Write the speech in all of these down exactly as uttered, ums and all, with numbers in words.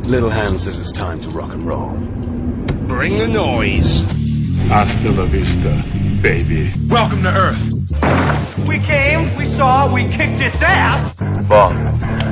Little Hand says it's time to rock and roll. Bring the noise. Hasta la vista, baby. Welcome to Earth. We came, we saw, we kicked its ass. Bond.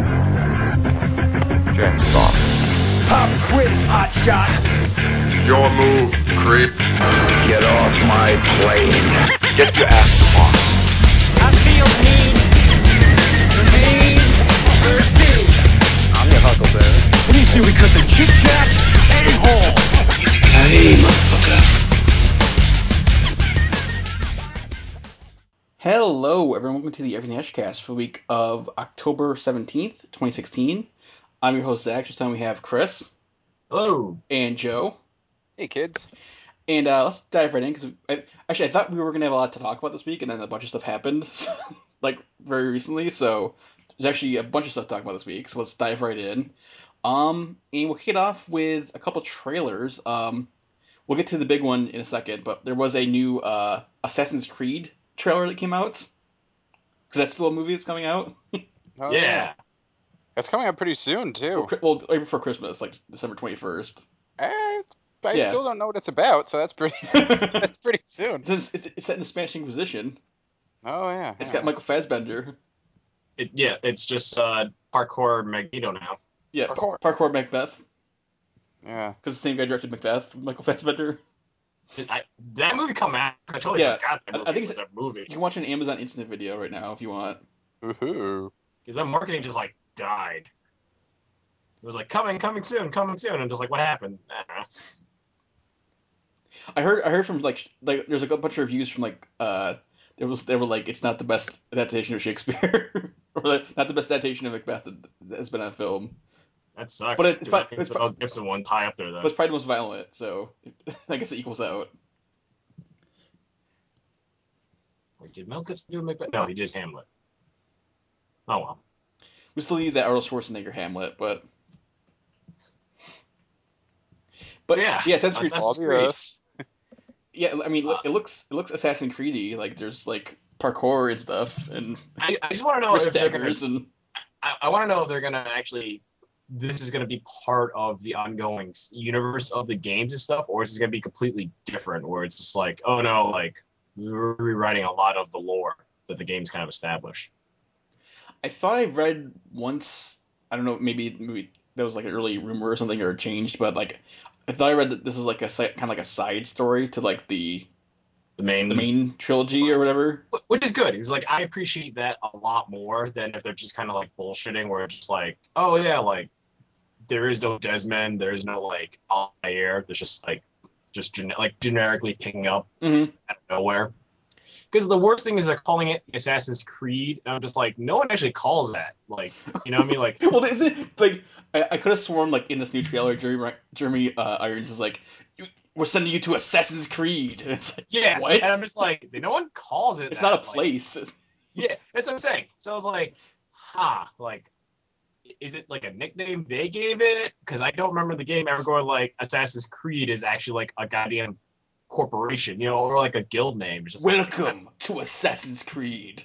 James Bond. Pop quiz, hot shot. Your move, creep. Get off my plane. Get your ass to Mars. I feel mean. Remain thirsty. I'm your Huckleberry. What do you say we cut the Kit Kat a-hole? Hey, motherfucker. Hello, everyone. Welcome to the Everything Ashcast for the week of October seventeenth, twenty sixteen. I'm your host, Zach. This time we have Chris. Hello. And Joe. Hey, kids. And uh, let's dive right in, because actually I thought we were going to have a lot to talk about this week, and then a bunch of stuff happened, like, very recently, so there's actually a bunch of stuff to talk about this week, so let's dive right in. Um, and we'll kick it off with a couple trailers. Um, we'll get to the big one in a second, but there was a new uh, Assassin's Creed trailer that came out. Because that's still a movie that's coming out. Oh, yeah. yeah. It's coming out pretty soon, too. Well, well, right before Christmas, like December twenty-first. Eh, but I Yeah. still don't know what it's about, so that's pretty that's pretty soon. It's, it's, it's set in the Spanish Inquisition. Oh, yeah. It's yeah. got Michael Fassbender. It, yeah, it's just uh, parkour Magneto now. Yeah, Parkour. Par- Parkour Macbeth. Yeah. Because the same guy directed Macbeth, Michael Fassbender. Did I, did that movie come out? I totally Yeah, forgot that I- movie I think was it's- a movie. You can watch an Amazon Instant Video right now if you want. Woohoo. Because that marketing just, like, died. It was like, coming, coming soon, coming soon, and just like, what happened? I don't know. I heard I heard from, like, like there's like a bunch of reviews from, like, uh, there was, they were like, it's not the best adaptation of Shakespeare. Or, like, not the best adaptation of Macbeth that that has been on film. That sucks. But it's Dude, fi- I think it's the fi- Mel Gibson one tie up there, though. But it's probably the most violent, so I guess it equals out. Wait, did Mel Gibson do Macbeth? No, he did Hamlet. Oh, well. We still need that Arnold Schwarzenegger Hamlet, but... But Yeah, yeah, Assassin's Creed... Assassin's Creed. Obvious. Yeah, I mean, Uh, it looks it looks Assassin's Creed-y. Like, there's, like, parkour and stuff, and I, I just want to know wrist if they're gonna, staggers, and... I, I want to know if they're gonna actually, this is gonna be part of the ongoing s- universe of the games and stuff, or is it gonna be completely different, where it's just like, oh no, like we're rewriting a lot of the lore that the games kind of establish. I thought I read once, I don't know, maybe, maybe that was like an early rumor or something, or it changed, but like, I thought I read that this is like a si- kind of like a side story to like the The main, the main trilogy or whatever. Wh- which is good. It's like I appreciate that a lot more than if they're just kind of like bullshitting, where it's just like, oh yeah, like there is no Desmond, there is no like Altair. There's just like just gen- like generically picking up Mm-hmm. out of nowhere. Because the worst thing is they're calling it Assassin's Creed, and I'm just like, no one actually calls that. Like, you know what I mean? Like, Well, is it like I, I could have sworn like in this new trailer, Jeremy Jeremy uh, Irons is like, we're sending you to Assassin's Creed. And it's like, yeah. what? And I'm just like, no one calls it. It's that. not a Like, place. yeah, that's what I'm saying. So I was like, huh, like, is it like a nickname they gave it? Because I don't remember the game ever going like Assassin's Creed is actually like a goddamn corporation, you know, or like a guild name. It's just like- Welcome to Assassin's Creed.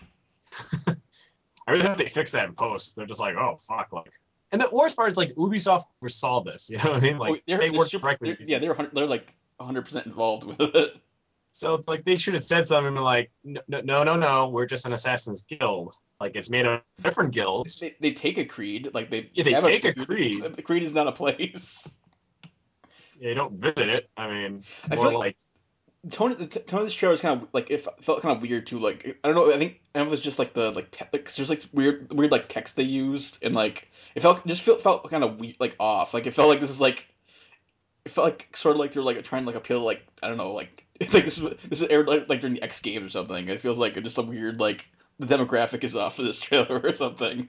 I really hope they fix that in post. They're just like, oh fuck, like. And the worst part is like Ubisoft foresaw this. You know what I mean? Like Oh, they're, they they're work super, directly. they're- with yeah, these they're hun- they're like one hundred percent involved with it. So it's like they should have said something like, no, no, no, no, we're just an Assassin's Guild. Like it's made of different guilds. They, they take a creed, like they Yeah, they have take a creed. It's- The creed is not a place. They don't visit it. I mean, it's I more feel like- like The tone, the t- tone of this trailer is kind of like it f- felt kind of weird too. Like I don't know. I think I don't know if it's just like the like, te- like 'cause there's like weird weird like text they used, and like it felt just felt felt kind of weird, like off. Like it felt like this is like it felt like sort of like they're like trying to like appeal to like I don't know like like this is this is aired like, like during the X Games or something. It feels like it's just some weird like the demographic is off for this trailer or something.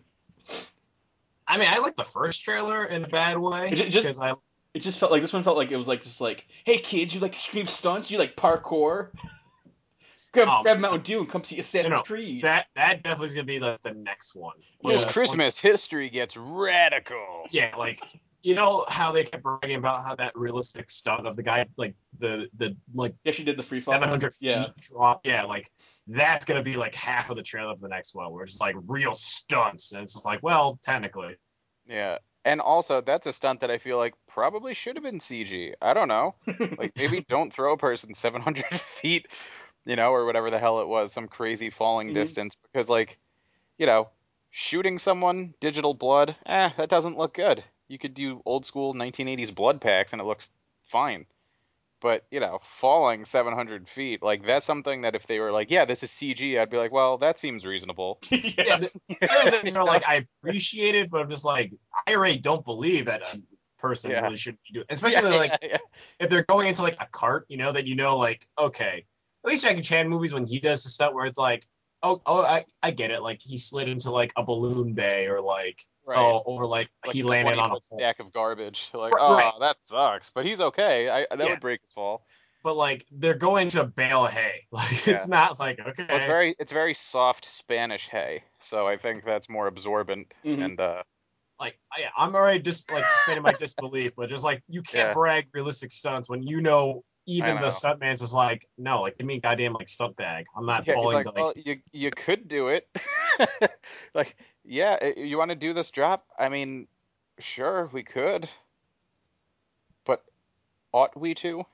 I mean, I like the first trailer in a bad way It ju- just- because I It just felt like this one felt like it was like just like, hey kids, you like extreme stunts, you like parkour. Grab, Um, grab Mountain Dew and come see Assassin's you know, Creed. that that definitely is gonna be like the next one. Yeah. This Christmas, history gets radical. Yeah, like you know how they kept bragging about how that realistic stunt of the guy, like the the like Yeah, she did the free fall. seven hundred Yeah. feet drop. Yeah, like that's gonna be like half of the trailer for the next one, where it's like real stunts, and it's just like, well, technically, Yeah. And also, that's a stunt that I feel like probably should have been C G. I don't know. Like, maybe don't throw a person seven hundred feet, you know, or whatever the hell it was, some crazy falling Mhm. distance. Because, like, you know, shooting someone, digital blood, eh, that doesn't look good. You could do old school nineteen eighties blood packs and it looks fine. But, you know, falling seven hundred feet, like, that's something that if they were like, yeah, this is C G, I'd be like, well, that seems reasonable. Yeah, yeah. the, certain things are like I appreciate it, but I'm just like I already don't believe that a person Yeah. really should be doing. Especially Yeah, like yeah, yeah. if they're going into like a cart, you know, that you know, like okay, at least Jackie Chan movies when he does the stuff where it's like, oh, oh, I, I get it, like he slid into like a balloon bay or like Right. oh, or like, Like he a landed twenty on a foot pole. stack of garbage. Like, Right, oh, right. that sucks. But he's okay. I that Yeah. would break his fall. But like they're going to a bale of hay, like Yeah. it's not like okay. Well, it's very it's very soft Spanish hay, so I think that's more absorbent Mhm. and uh Like I, I'm already just like suspending my disbelief, but just like you can't Yeah. brag realistic stunts when you know even I the know. stuntman's is like, no, like give me a goddamn like stunt bag. I'm not yeah, he's falling like, to like well, you you could do it. Like, yeah, i- you want to do this drop? I mean, sure, we could, but ought we to?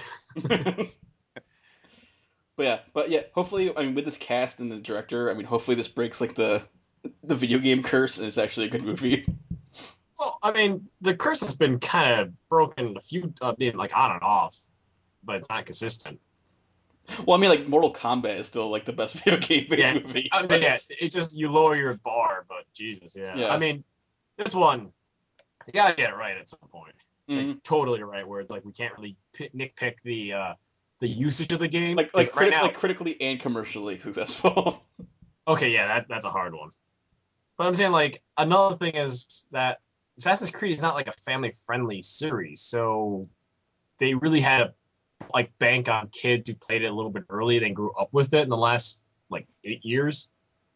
But yeah, but yeah, hopefully, I mean, with this cast and the director, I mean, hopefully this breaks like the the video game curse and it's actually a good movie. well, I mean, the curse has been kind of broken a few uh, being like on and off, but it's not consistent. Well, I mean, like Mortal Kombat is still like the best video game based Yeah. movie. I mean, but yeah, it's- it just you lower your bar, but Jesus, yeah. Yeah. I mean, this one, you gotta get it right at some point. Like, Mhm. totally right, where like we can't really pick, nitpick the uh, the usage of the game. like 'cause like, right criti- now, like critically and commercially successful. okay, yeah, that that's a hard one. But I'm saying like another thing is that Assassin's Creed is not like a family friendly series, so they really had to like bank on kids who played it a little bit early and grew up with it in the last like eight years.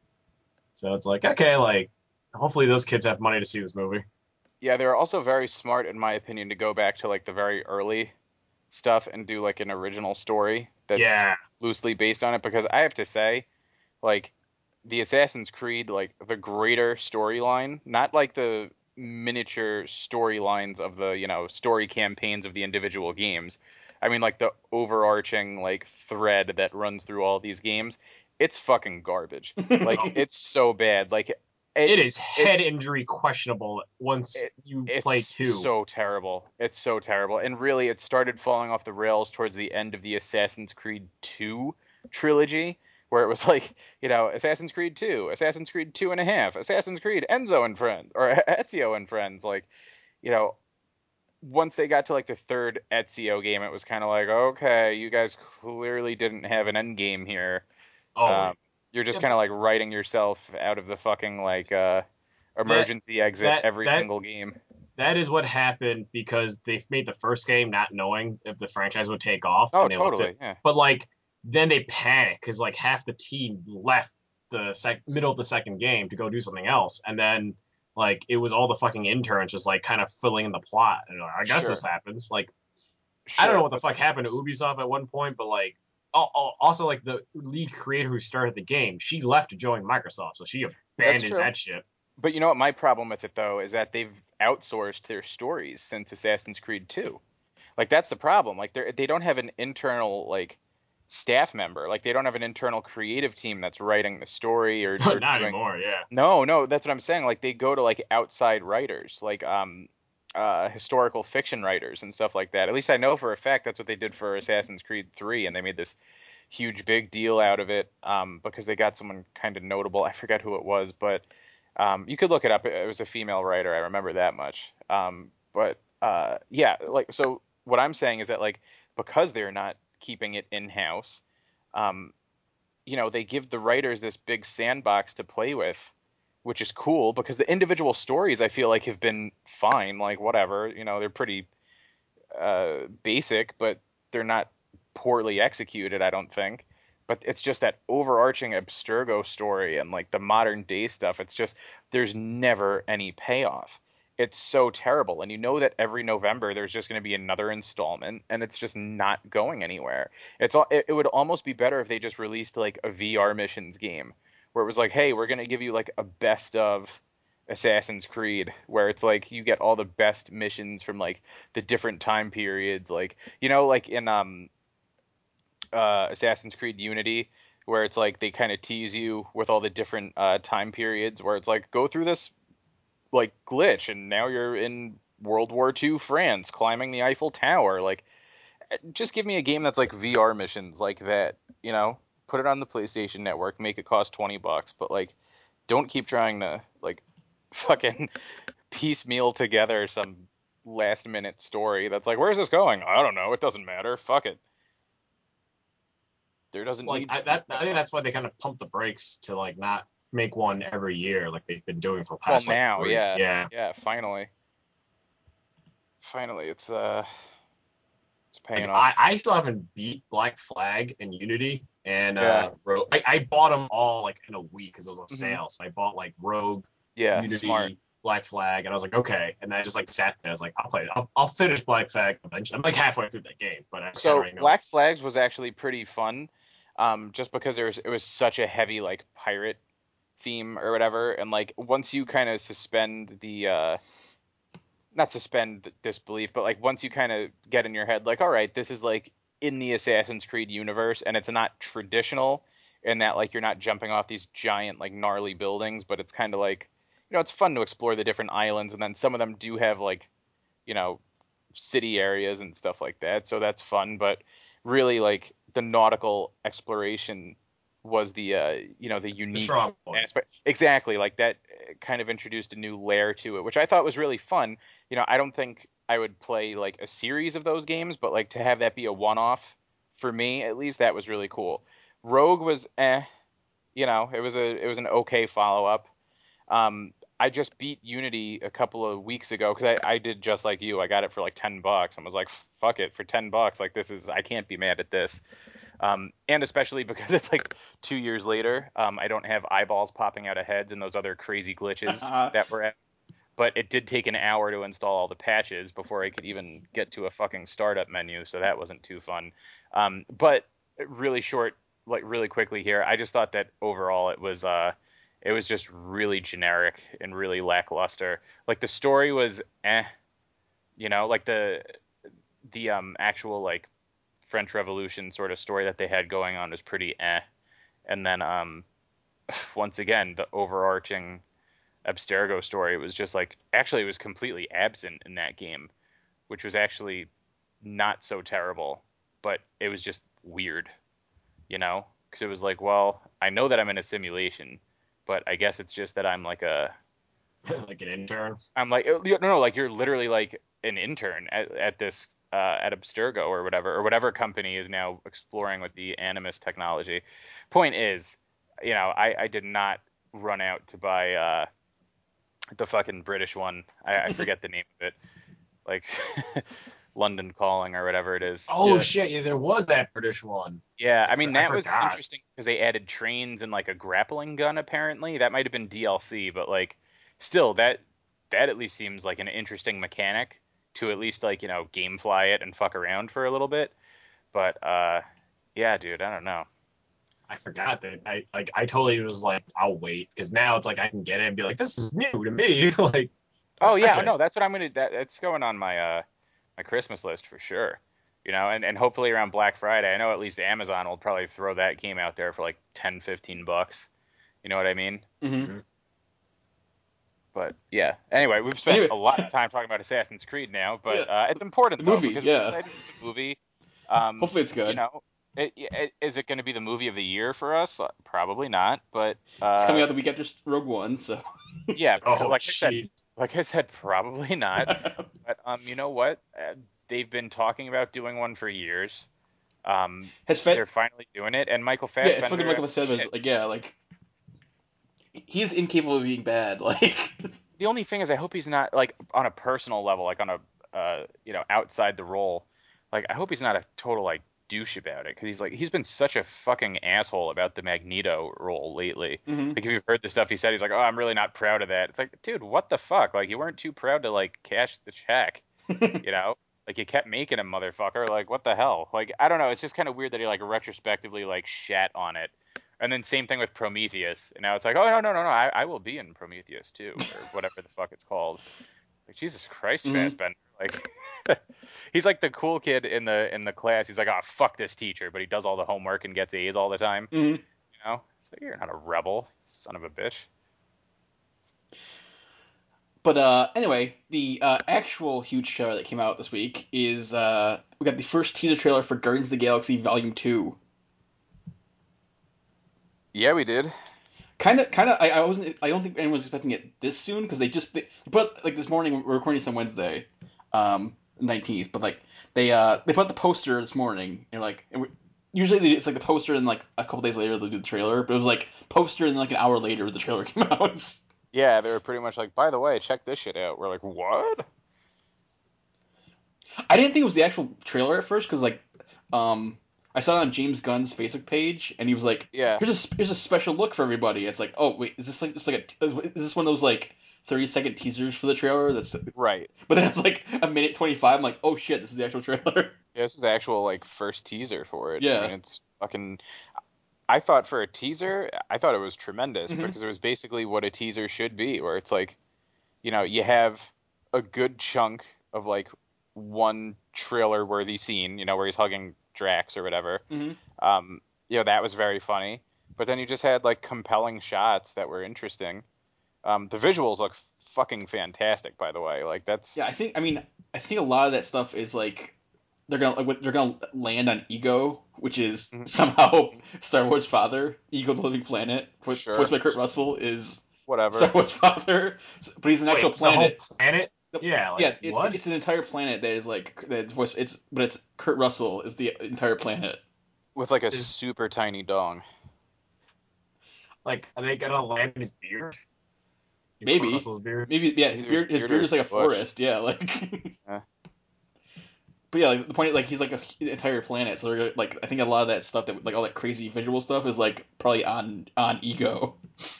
So it's like okay, like hopefully those kids have money to see this movie. Yeah, they're also very smart, in my opinion, to go back to like the very early stuff and do like an original story that's Yeah, loosely based on it. Because I have to say, like, the Assassin's Creed, like the greater storyline, not like the miniature storylines of the, you know, story campaigns of the individual games. I mean, like the overarching like thread that runs through all these games. It's fucking garbage. Like, it's so bad. Like, it, it is head injury questionable once it- you it's play two. so terrible. It's so terrible. And really, it started falling off the rails towards the end of the Assassin's Creed two trilogy, where it was like, you know, Assassin's Creed two, Assassin's Creed two and a half, Assassin's Creed Enzo and Friends, or Ezio and Friends. Like, you know, once they got to like the third Ezio game, it was kind of like, okay, you guys clearly didn't have an end game here. oh, Um, you're just Yeah, kind of like writing yourself out of the fucking like uh, emergency exit that- every that- single game. that is what happened because they made the first game not knowing if the franchise would take off. Oh, and they left totally. it. Yeah. But like then they panicked because like half the team left the sec- middle of the second game to go do something else, and then like it was all the fucking interns just like kind of filling in the plot. And like, I guess Sure. this happens. Like Sure. I don't know what the fuck happened to Ubisoft at one point, but like al- al- also like the lead creator who started the game, she left to join Microsoft, so she abandoned true. that shit. But you know what my problem with it though is that they've outsourced their stories since Assassin's Creed two. Like, that's the problem. Like, they they don't have an internal like staff member. Like, they don't have an internal creative team that's writing the story or, or Not doing... anymore, yeah. No, no, that's what I'm saying. Like, they go to like outside writers, like um uh historical fiction writers and stuff like that. At least I know for a fact that's what they did for Assassin's Creed three, and they made this huge big deal out of it um because they got someone kind of notable. I forget who it was, but um you could look it up. It was a female writer. I remember that much. Um but uh yeah, like, so what I'm saying is that, like, because they're not keeping it in-house, um you know, they give the writers this big sandbox to play with, which is cool because the individual stories I feel like have been fine, like whatever, you know, they're pretty uh, basic, but they're not poorly executed, I don't think. But it's just that overarching Abstergo story and like the modern day stuff. It's just there's never any payoff. It's so terrible, and you know that every November there's just going to be another installment, and it's just not going anywhere. It's all. It, it would almost be better if they just released like a V R missions game where it was like, hey, we're going to give you like a best of Assassin's Creed, where it's like you get all the best missions from like the different time periods, like you know, like in um uh, Assassin's Creed Unity, where it's like they kind of tease you with all the different uh, time periods, where it's like go through this like glitch, and now you're in World War Two France, climbing the Eiffel Tower. Like, just give me a game that's like V R missions like that. You know, put it on the PlayStation Network, make it cost twenty bucks, but like, don't keep trying to like fucking piecemeal together some last minute story that's like, where's this going? I don't know. It doesn't matter. Fuck it. There doesn't Like need I, to that, be. I think that's why they kind of pump the brakes to like not make one every year like they've been doing for the Well, past like now, three. yeah, Yeah. yeah. Finally, finally, it's uh, it's paying Like off. I, I still haven't beat Black Flag and Unity and Yeah. uh, Rogue. I, I bought them all like in a week because it was on Mhm. sale. So I bought like Rogue, Yeah, Unity, smart. Black Flag, and I was like, okay. And then I just like sat there. I was like, I'll play it. I'll, I'll finish Black Flag eventually. I'm like halfway through that game, but I So already know. Black Flags was actually pretty fun, um, just because there was it was such a heavy like pirate theme or whatever, and like once you kind of suspend the uh, not suspend the disbelief, but like once you kind of get in your head, like, all right, this is like in the Assassin's Creed universe, and it's not traditional in that like you're not jumping off these giant like gnarly buildings, but it's kind of like, you know, it's fun to explore the different islands, and then some of them do have like, you know, city areas and stuff like that, so that's fun. But really, like the nautical exploration was the uh, you know, the The unique strong point. aspect. Exactly, like that uh, kind of introduced a new layer to it, which I thought was really fun. You know, I don't think I would play like a series of those games, but like to have that be a one-off for me, at least, that was really cool. Rogue was eh, you know, it was a it was an okay follow-up. Um, I just beat Unity a couple of weeks ago because I, I did just like you. I got it for like ten bucks. I was like, fuck it, for ten bucks. Like, this is, I can't be mad at this. Um, and especially because it's like two years later, um, I don't have eyeballs popping out of heads and those other crazy glitches that were at. But it did take an hour to install all the patches before I could even get to a fucking startup menu, so that wasn't too fun. Um, but really short, like really quickly here, I just thought that overall it was uh, it was just really generic and really lackluster. Like the story was eh, you know, like the the um actual like French Revolution sort of story that they had going on was pretty eh. And then um once again, the overarching Abstergo story was just like, actually it was completely absent in that game, which was actually not so terrible, but it was just weird, you know? Because it was like, well, I know that I'm in a simulation, but I guess it's just that I'm like a Like an intern. I'm like, no, no, like you're literally like an intern at, at this uh, at Abstergo or whatever, or whatever company is now exploring with the Animus technology. Point is, you know, I, I did not run out to buy uh, the fucking British one. I, I forget the name of it, like London Calling or whatever it is. Oh Yeah. shit! Yeah, there was that British one. Yeah, I I mean for- I that was forgot. interesting because they added trains and like a grappling gun apparently. That might have been D L C, but like still that that at least seems like an interesting mechanic to at least like, you know, gamefly it and fuck around for a little bit. But uh yeah, dude, I don't know. I forgot that. I like. I totally was like, I'll wait because now it's like I can get it and be like, this is new to me. Like, Oh yeah, okay. no, that's what I'm gonna that it's going on my uh my Christmas list for sure. You know, and, and hopefully around Black Friday, I know at least Amazon will probably throw that game out there for like ten, fifteen bucks. You know what I mean? Mm-hmm. But yeah. Anyway, we've spent Anyway. a lot of time talking about Assassin's Creed now, but Yeah. uh, it's important The though movie, because yeah. we're excited for the movie. Um, Hopefully it's You good. know, it, it, is it going to be the movie of the year for us? Uh, Probably not. But It's coming uh, out the week after Rogue One, so. yeah, Oh like I said, shit. like I said, probably not. But um, you know what? Uh, they've been talking about doing one for years. Um, Has Fed? they're finally doing it, and Michael Yeah, it's fucking Fassbender. Michael Fassbender. shit. Like, yeah, like he's incapable of being bad. Like, The only thing is, I hope he's not like on a personal level, like on a uh, you know, outside the role. Like, I hope he's not a total like douche about it because he's like he's been such a fucking asshole about the Magneto role lately. Mhm. Like, if you've heard the stuff he said, he's like, oh, I'm really not proud of that. It's like, dude, what the fuck? Like, you weren't too proud to like cash the check, you know? Like, you kept making him, motherfucker. Like, what the hell? Like, I don't know. It's just kind of weird that he like retrospectively like shat on it And then same thing with Prometheus. And now it's like, oh no no no no, I, I will be in Prometheus too, or whatever the fuck it's called. Like Jesus Christ, Mhm. Fassbender. Like he's like the cool kid in the in the class. He's like, oh fuck this teacher, but he does all the homework and gets A's all the time. Mhm. You know, it's like you're not a rebel, son of a bitch. But uh, anyway, the uh, actual huge trailer that came out this week is uh, we got the first teaser trailer for Guardians of the Galaxy Volume Two. Yeah, we did. Kind of, kind of. I, I wasn't. I don't think anyone was expecting it this soon because they just they put like this morning. We're recording this on Wednesday, um, nineteenth. But like they uh they put out the poster this morning and like and we, usually they, it's like the poster and like a couple days later they'll do the trailer. But it was like poster and like an hour later the trailer came out. Yeah, they were pretty much like, by the way, check this shit out. We're like, what? I didn't think it was the actual trailer at first because like um I saw it on James Gunn's Facebook page and he was like, Yeah. here's a here's a special look for everybody. It's like, oh wait, is this like just like a, is this one of those like thirty second teasers for the trailer? That's Right. But then it was like a minute twenty five. I'm like, oh shit, this is the actual trailer. Yeah, this is the actual like first teaser for it. Yeah. I mean, it's fucking. I thought for a teaser, I thought it was tremendous Mhm. because it was basically what a teaser should be, where it's like, you know, you have a good chunk of like one trailer worthy scene, you know, where he's hugging Drax or whatever. Mhm. Um, you know, that was very funny. But then you just had like compelling shots that were interesting. Um, the visuals look fucking fantastic, by the way. Like that's Yeah, I think I mean I think a lot of that stuff is like they're gonna like, they're gonna land on Ego, which is Mhm. somehow Star Wars' father. Ego, the Living Planet, voiced Sure. voiced by Kurt Russell, is whatever. Star Wars' father, but he's an actual Wait, planet. The whole planet? Yeah, like, yeah, it's what? it's an entire planet that is like that's voiced. It's but it's Kurt Russell is the entire planet. With like a Is- super tiny dong. Like, are they gonna land his beard? Maybe. Russell's beard? Maybe yeah, Is his it beard his beard beard or is like a bush? forest. Yeah, like. Yeah. But yeah, like, the point like he's like a, an entire planet, so they're gonna, like I think a lot of that stuff that like all that crazy visual stuff is like probably on on Ego.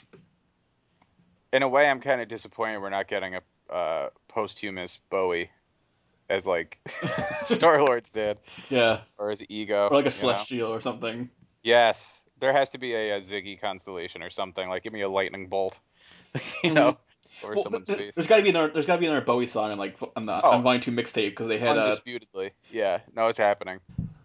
In a way, I'm kind of disappointed we're not getting a uh, posthumous Bowie as like Star Lord's did, Yeah, or as Ego, or like a you know? celestial or something. Yes, there has to be a, a Ziggy constellation or something. Like, give me a lightning bolt, you Mhm. know, over Well, someone's th- face. There's got to be another. There's got to be another Bowie song on like on the Oh. on Volume Two mixtape because they had uh Undisputedly, yeah. No, it's happening.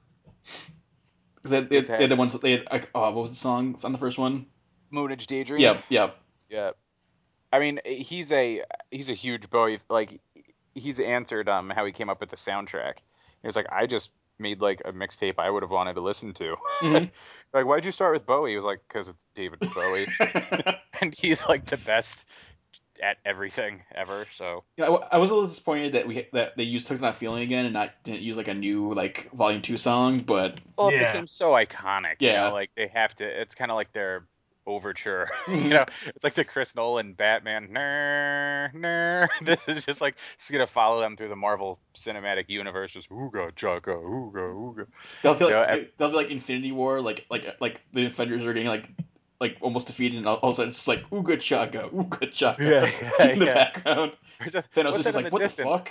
because they, they, It's they had the happening. ones that they had. Like, oh, what was the song on the first one? Moonage Daydream. Yep, yep. Yeah. I mean, he's a he's a huge Bowie. Like, he's answered um how he came up with the soundtrack. He was like, I just made like a mixtape I would have wanted to listen to. Mhm. Like, why'd you start with Bowie? He was like, because it's David Bowie, and he's like the best at everything ever. So Yeah, I, w- I was a little disappointed that we that they used "Took Not Feeling" again and not didn't use like a new like Volume Two song, but well, it Yeah. became so iconic. You Yeah. know, like they have to. It's kind of like their overture. Mhm. You know, it's like the Chris Nolan Batman. Ner, ner. This is just like it's gonna follow them through the Marvel Cinematic Universe. Just ooga chaka, ooga ooga. they'll be like Yeah, I- they'll be like Infinity War, like like like the Defenders are getting like like almost defeated, and all, all of a sudden it's just like ooga chaka, ooga chaka Yeah, yeah, in the yeah. background. Where's that- Thanos what's is that just in like, the what the distance? fuck?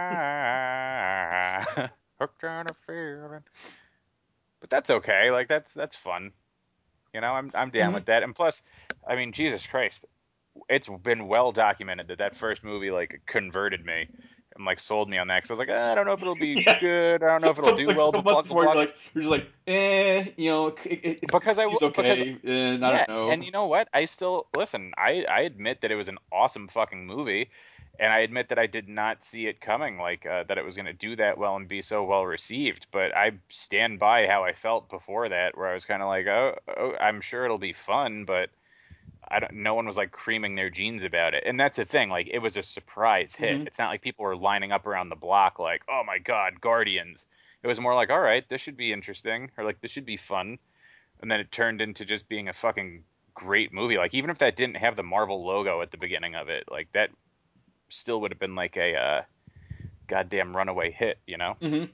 Ah, hooked on a feeling. But that's okay. Like that's that's fun. You know, I'm I'm down Mhm. with that. And plus, I mean, Jesus Christ, it's been well documented that that first movie like converted me and like sold me on that. Cause I was like, ah, I don't know if it'll be Yeah. good. I don't know if it'll But, do like, well. a But couple blah, months blah, before blah. you're like you're just like eh, you know, it, it, it's, Because I it seems w- because- okay, and I yeah, don't know. and you know what? I still listen. I I admit that it was an awesome fucking movie, and I admit that I did not see it coming, like uh, that it was going to do that well and be so well received. But I stand by how I felt before that, where I was kind of like, oh, oh, I'm sure it'll be fun, but I don't. No one was like creaming their jeans about it, and that's the thing. Like, it was a surprise hit. Mhm. It's not like people were lining up around the block like, oh my god, Guardians. It was more like, all right, this should be interesting, or like this should be fun. And then it turned into just being a fucking great movie. Like, even if that didn't have the Marvel logo at the beginning of it, like that still would have been like a uh, goddamn runaway hit, you know? Mm-hmm.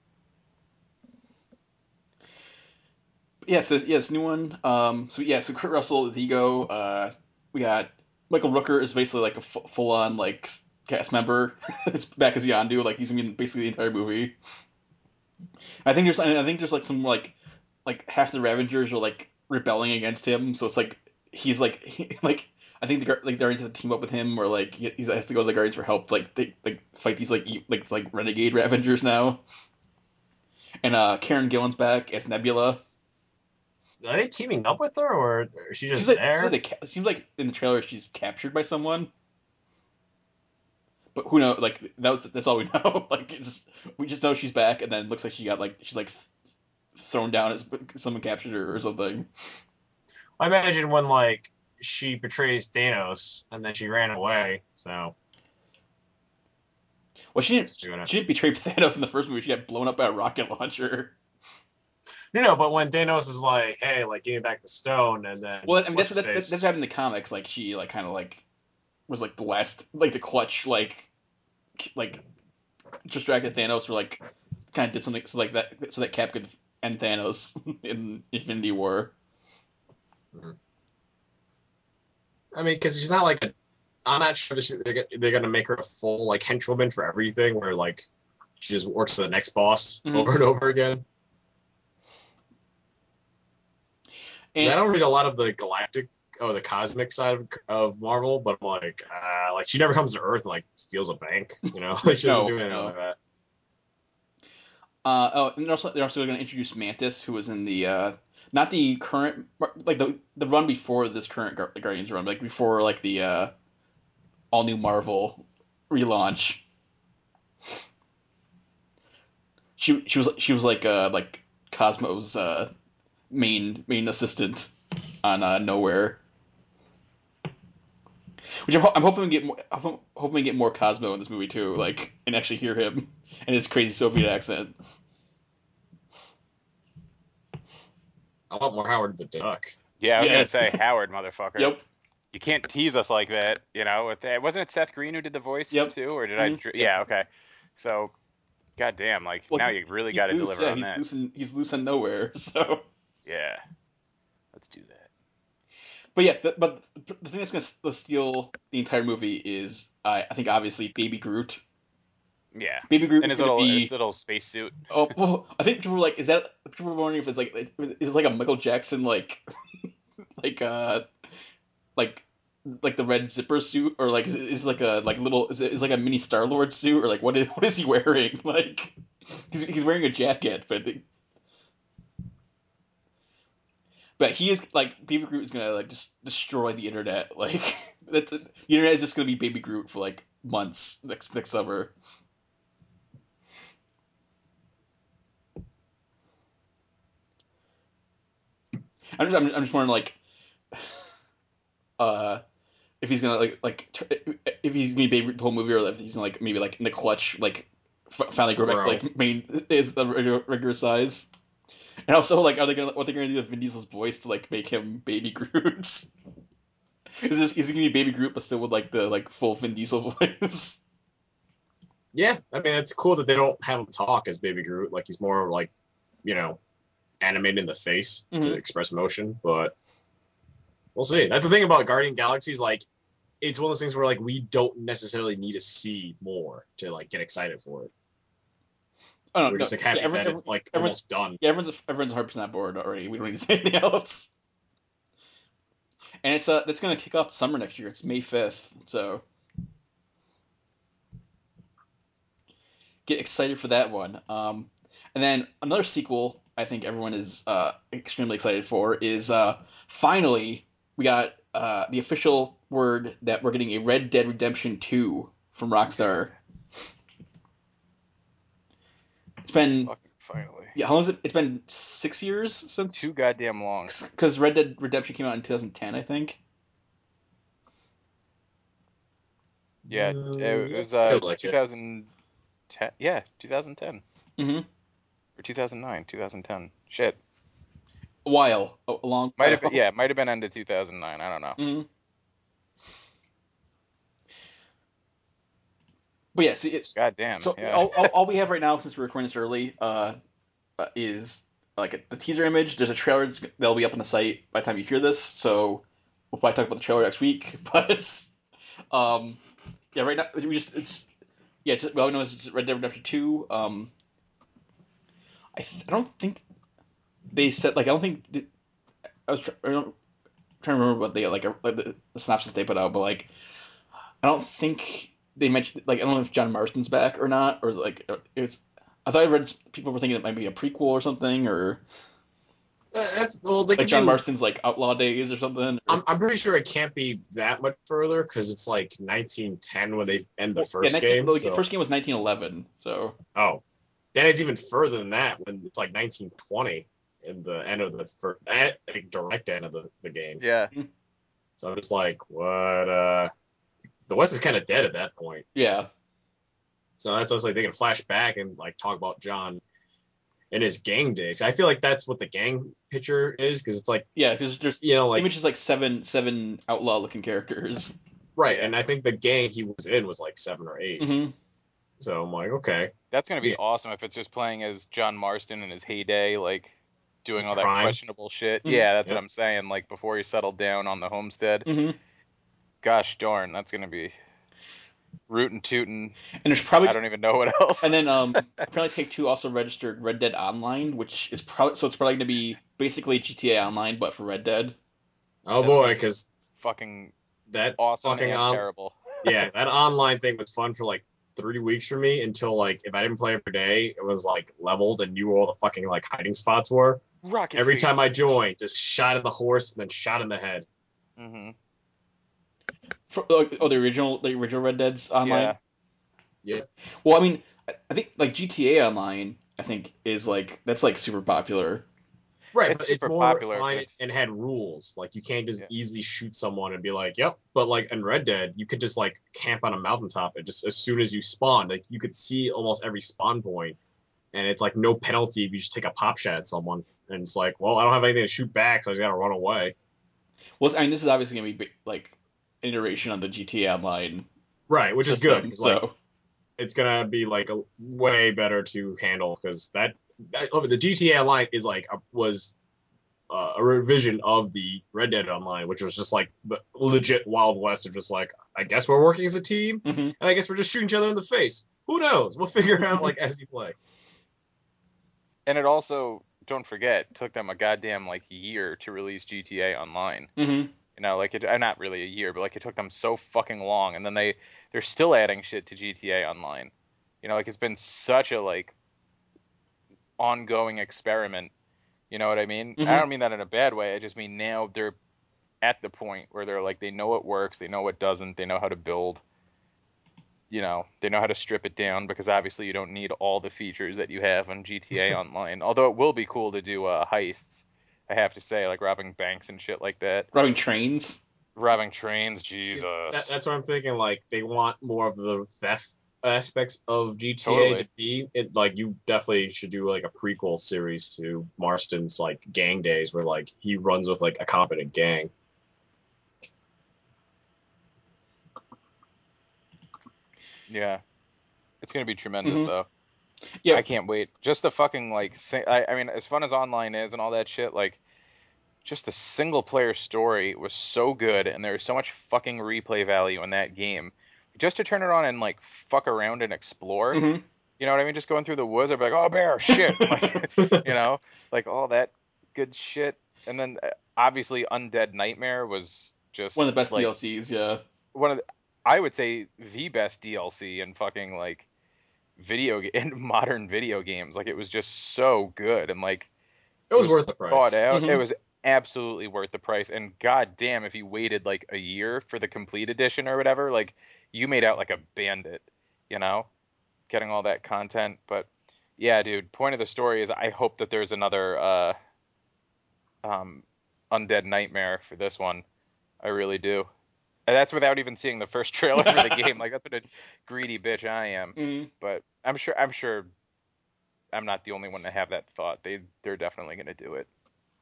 Yeah, so yeah, this new one. Um, so yeah, so Kurt Russell is Ego. Uh, we got Michael Rooker is basically like a f- full on like cast member. It's back as Yondu, like he's gonna be in basically the entire movie. I think there's I think there's like some like like half the Ravengers are like rebelling against him. So it's like he's like he, like I think the Guar- like Guardians have to team up with him, or like he he has to go to the Guardians for help, like they like fight these like e- like like renegade Ravengers now. And uh, Karen Gillan's back as Nebula. Are they teaming up with her, or is she just Seems like, there? seems like, they ca- it seems like in the trailer she's captured by someone. But who knows? Like that was that's all we know. Like it's just, we just know she's back, and then it looks like she got like she's like th- thrown down as someone captured her or something. I imagine when like she betrays Thanos and then she ran away. So Well, she didn't. Just doing it. She didn't betray Thanos in the first movie. She got blown up by a rocket launcher. no, no. But when Thanos is like, "Hey, like, give me back the stone," and then Well, I mean that's what's that's, his that's face? that's what happened in the comics. Like she like kind of like was like the last like the clutch like like distracted Thanos or like kind of did something so like that so that Cap could end Thanos in Infinity War. I mean, because she's not like a. I'm not sure that they're, they're gonna make her a full like henchwoman for everything, where like she just works for the next boss Mhm. over and over again. 'Cause I And don't read a lot of the galactic or the cosmic side of, of Marvel, but I'm like, uh, like she never comes to Earth and like steals a bank, you know? Like she doesn't No, do anything no. like that. Uh, oh, and they're also they're also going to introduce Mantis, who was in the uh, not the current like the the run before this current Gar- Guardians run, like before like the uh, all new Marvel relaunch. She she was she was like uh like Cosmo's uh, main main assistant on uh, Nowhere, which I'm, ho- I'm hoping we get more I'm ho- hoping we get more Cosmo in this movie too, like and actually hear him and his crazy Soviet accent. I want more Howard the Duck. Yeah, I was Yeah. gonna say Howard, motherfucker. Yep. You can't tease us like that, you know. With that, wasn't it Seth Green who did the voice Yep. too, or did Mhm. I? Dr- Yep. Yeah, okay. So, goddamn, like Well, now he's- you really he's got to loose, deliver yeah, on he's that. loose in, he's loose in Nowhere. So, Yeah, let's do that. but yeah, but, but the thing that's going to steal the entire movie is, uh, I think, obviously, Baby Groot. Yeah, Baby Groot and is his going to little be. his little spacesuit. Oh, well, I think people were like, is that people were wondering if it's like, is it like a Michael Jackson like, like uh, like. Like the red zipper suit, or like is it is it like a like little is it is it like a mini Star Lord suit, or like what is what is he wearing? Like he's he's wearing a jacket, but But he is like Baby Groot is gonna like just destroy the internet. Like that's the internet is just gonna be Baby Groot for like months next next summer. I'm just I'm, I'm just wondering like, uh, if he's gonna like like tr- if he's gonna be Baby Groot the whole movie, or if he's gonna like maybe like in the clutch like f- finally grow back to Grow. like main is the regular, regular size. And also like are they gonna what they're gonna do with Vin Diesel's voice to like make him Baby Groot? Is this is he gonna be Baby Groot but still with like the like full Vin Diesel voice? Yeah, I mean, it's cool that they don't have him talk as Baby Groot. Like, he's more like, you know, animated in the face Mhm. to express emotion, but we'll see. That's the thing about Guardian Galaxies. Like, it's one of those things where, like, we don't necessarily need to see more to, like, get excited for it. Oh, no, We're no. just, like, happy yeah, every, that every, it's, like, everyone- almost done. Yeah, everyone's everyone's one hundred percent bored already. We don't need to say anything else. And it's uh that's gonna kick off the summer next year. It's May fifth, so get excited for that one. Um, and then another sequel I think everyone is uh extremely excited for is uh finally we got uh the official word that we're getting a Red Dead Redemption two from Rockstar. It's been Fucking finally. yeah, how long is it? It's been six years since Too goddamn long. because Red Dead Redemption came out in twenty ten, I think. Yeah, Mm, it was it uh feels like it. twenty ten. Yeah, twenty ten Mm-hmm. or two thousand nine, twenty ten. Shit, A while, a a long might while. have been, yeah, might have been end of two thousand nine. I don't know. Mm-hmm. But yeah, see, it's God damn. so Yeah. all, all, all we have right now, since we're recording this early, uh, uh, is like a, the teaser image. There's a trailer that's, that'll be up on the site by the time you hear this. So we'll probably talk about the trailer next week. But um, yeah, right now we just it's yeah, it's, well, we know it's Red Dead Redemption two. Um, I th- I don't think they said like I don't think. th- I was try, I don't, trying to remember what they like, like the, the synopsis they put out, but like I don't think they mentioned like I don't know if John Marston's back or not, or like it's. I thought I read people were thinking it might be a prequel or something, or That's well, they like could John do- Marston's like Outlaw Days or something. Or, I'm, I'm pretty sure it can't be that much further because it's like nineteen ten when they end the first yeah, nineteen, game. like, so- the first game was nineteen eleven, so Oh, then it's even further than that when it's like nineteen twenty in the end of the first, like, direct end of the, the game. Yeah. So I'm just like, what? Uh, the West is kind of dead at that point. yeah. So that's why I was like, they can flash back and like talk about John in his gang days. I feel like that's what the gang picture is because it's like, Yeah, because there's you know, like images like seven seven outlaw looking characters. right, and I think the gang he was in was like seven or 8 Mm-hmm. So I'm like, okay, That's gonna be Yeah. awesome if it's just playing as John Marston in his heyday, like doing His all that prime. questionable shit. Mhm. Yeah, that's Yep. what I'm saying. Like before he settled down on the homestead. Mm-hmm. Gosh darn, that's gonna be rootin' tootin'. And there's probably I don't even know what else. and then um apparently Take Two also registered Red Dead Online, which is probably so it's probably going to be basically G T A Online but for Red Dead. oh That's boy, gonna be because fucking that awesome fucking and on, terrible. yeah, that online thing was fun for like three weeks for me until like if I didn't play every day, it was like leveled and knew where all the fucking like hiding spots were. Rocket Every face. time I joined, just shot at the horse and then shot in the head. Mm-hmm. For, like, oh, the original the original Red Dead's Online. Yeah. Yeah. Well, I mean, I- I think like G T A Online, I think is like that's like super popular. Right, It's but it's super more popular, but refined it's- and had rules. Like you can't just Yeah. easily shoot someone and be like, "Yep." But like in Red Dead, you could just like camp on a mountaintop and just as soon as you spawn, like you could see almost every spawn point, and it's like no penalty if you just take a pop shot at someone. And it's like, well, I don't have anything to shoot back, so I just gotta run away. Well, I mean, this is obviously going to be like an iteration on the G T A Online Right, which system, is good. 'Cause, like, so it's gonna be like a way better to handle because that, that oh, the G T A Online is like a, was uh, a revision of the Red Dead Online, which was just like the legit Wild West of just like I guess we're working as a team, Mhm. and I guess we're just shooting each other in the face. Who knows? We'll figure it out like as you play. And it also, don't forget, took them a goddamn like year to release G T A Online. hmm You know, like it, uh, not really a year, but like it took them so fucking long, and then they they're still adding shit to G T A Online. You know, like it's been such a like ongoing experiment. You know what I mean? Mhm. I don't mean that in a bad way. I just mean now they're at the point where they're like they know what works, they know what doesn't, they know how to build. You know, they know how to strip it down because obviously you don't need all the features that you have on G T A Online. Although it will be cool to do uh, heists. I have to say, like robbing banks and shit like that. robbing trains. Robbing trains, See, Jesus. that, that's what I'm thinking. Like they want more of the theft aspects of G T A Totally. to be. It like you definitely should do like a prequel series to Marston's like gang days, where like he runs with like a competent gang. Yeah. It's gonna be tremendous Mhm. though. Yeah. I can't wait. Just the fucking like, sing- I, I mean, as fun as online is and all that shit, like, just the single player story was so good, and there was so much fucking replay value in that game. Just to turn it on and like fuck around and explore, Mhm. you know what I mean? Just going through the woods, I'd be like, oh bear, shit, like, you know, like all that good shit. And then uh, obviously, Undead Nightmare was just One of the best like, D L Cs, yeah. one of the, I would say the best D L C in fucking like video ga- in modern video games. Like it was just so good and like It was worth the thought price. out. Mhm. It was absolutely worth the price. And god damn, if you waited like a year for the complete edition or whatever, like you made out like a bandit, you know, getting all that content. But yeah, dude, point of the story is I hope that there's another uh um Undead Nightmare for this one. I really do. And that's without even seeing the first trailer for the game. Like that's what a greedy bitch I am. Mhm. But I'm sure I'm sure I'm not the only one to have that thought. They they're definitely gonna do it.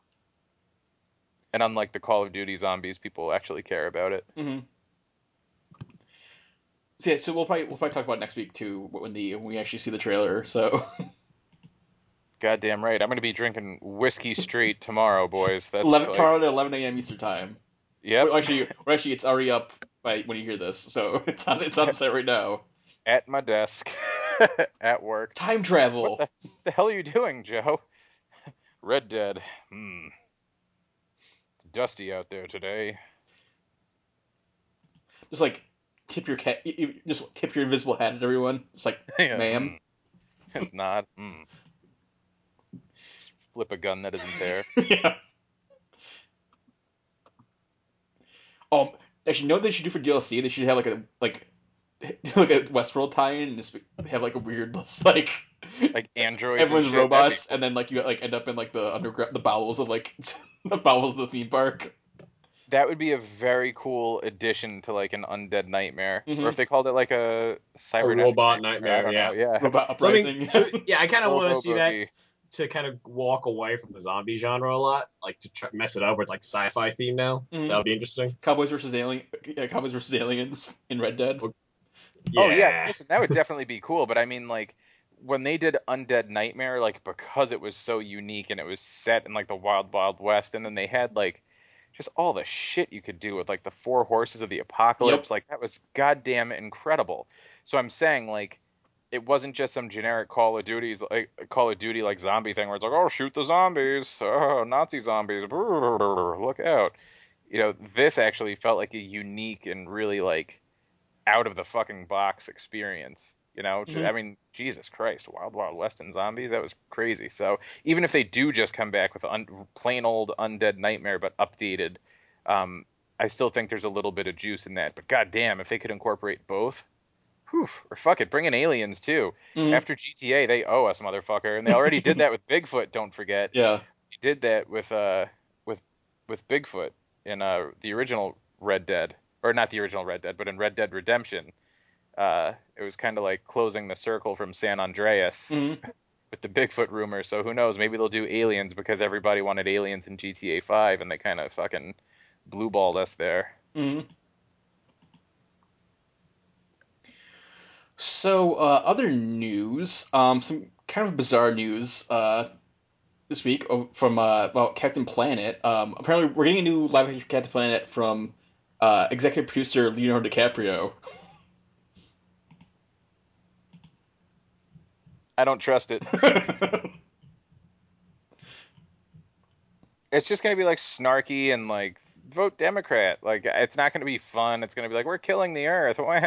And unlike the Call of Duty zombies, people actually care about it. Mhm. So, yeah, so we'll probably we'll probably talk about it next week too when the when we actually see the trailer. So Goddamn right. I'm gonna be drinking whiskey straight tomorrow, boys. That's eleven like, tomorrow at eleven a.m. Eastern time. yep, Well, actually, or actually, it's already up by when you hear this, so it's on it's on the site right now. at my desk at work. Time travel. What the, the hell are you doing, Joe? Red Dead. Hmm. dusty out there today. Just like tip your cat, you, you just tip your invisible hat at everyone. It's like, Yeah, ma'am. mm. It's not. Mm. Just flip a gun that isn't there. Yeah. Um, actually, you know what they should do for D L C? They should have like a like like a Westworld tie-in and just have like a weird like Like androids. everyone's and shit. That'd be robots, cool. and then like you like end up in like the underground, the bowels of like the bowels of the theme park. That would be a very cool addition to like an Undead Nightmare, Mhm. or if they called it like a A cybernetic robot nightmare. I nightmare, don't yeah. know. Yeah. Robot Something, uprising. yeah, I kind of want to see that Robo-boogie. to kind of walk away from the zombie genre a lot, like to try, mess it up where it's like sci-fi theme now. Mhm. That would be interesting. Cowboys versus alien, yeah, Cowboys versus aliens in Red Dead. Yeah. Oh yeah, listen, that would definitely be cool. But I mean, like when they did Undead Nightmare, like because it was so unique and it was set in like the Wild Wild West, and then they had like just all the shit you could do with like the four horses of the apocalypse. Yep. Like that was goddamn incredible. So I'm saying like it wasn't just some generic Call of Duty's like Call of Duty like zombie thing where it's like, oh, shoot the zombies, oh, Nazi zombies, look out. You know, this actually felt like a unique and really like out of the fucking box experience. You know, Mhm. I mean, Jesus Christ, Wild Wild West and zombies, that was crazy. So even if they do just come back with un- plain old Undead Nightmare but updated, um, I still think there's a little bit of juice in that. But goddamn, if they could incorporate both, whew, or fuck it, bring in aliens too. Mhm. After G T A, they owe us, motherfucker, and they already did that with Bigfoot. Don't forget, Yeah. they did that with uh with with Bigfoot in uh the original Red Dead, or not the original Red Dead, but in Red Dead Redemption. Uh, it was kind of like closing the circle from San Andreas Mhm. with the Bigfoot rumor. So who knows? Maybe they'll do aliens because everybody wanted aliens in G T A five, and they kind of fucking blue balled us there. Mhm. So, uh, other news, um, some kind of bizarre news, uh, this week oh, from uh, about Captain Planet. Um, apparently, we're getting a new live action Captain Planet from uh, executive producer Leonardo DiCaprio. I don't trust it. It's just gonna be like snarky and like vote Democrat. Like it's not gonna be fun. It's gonna be like we're killing the Earth. Like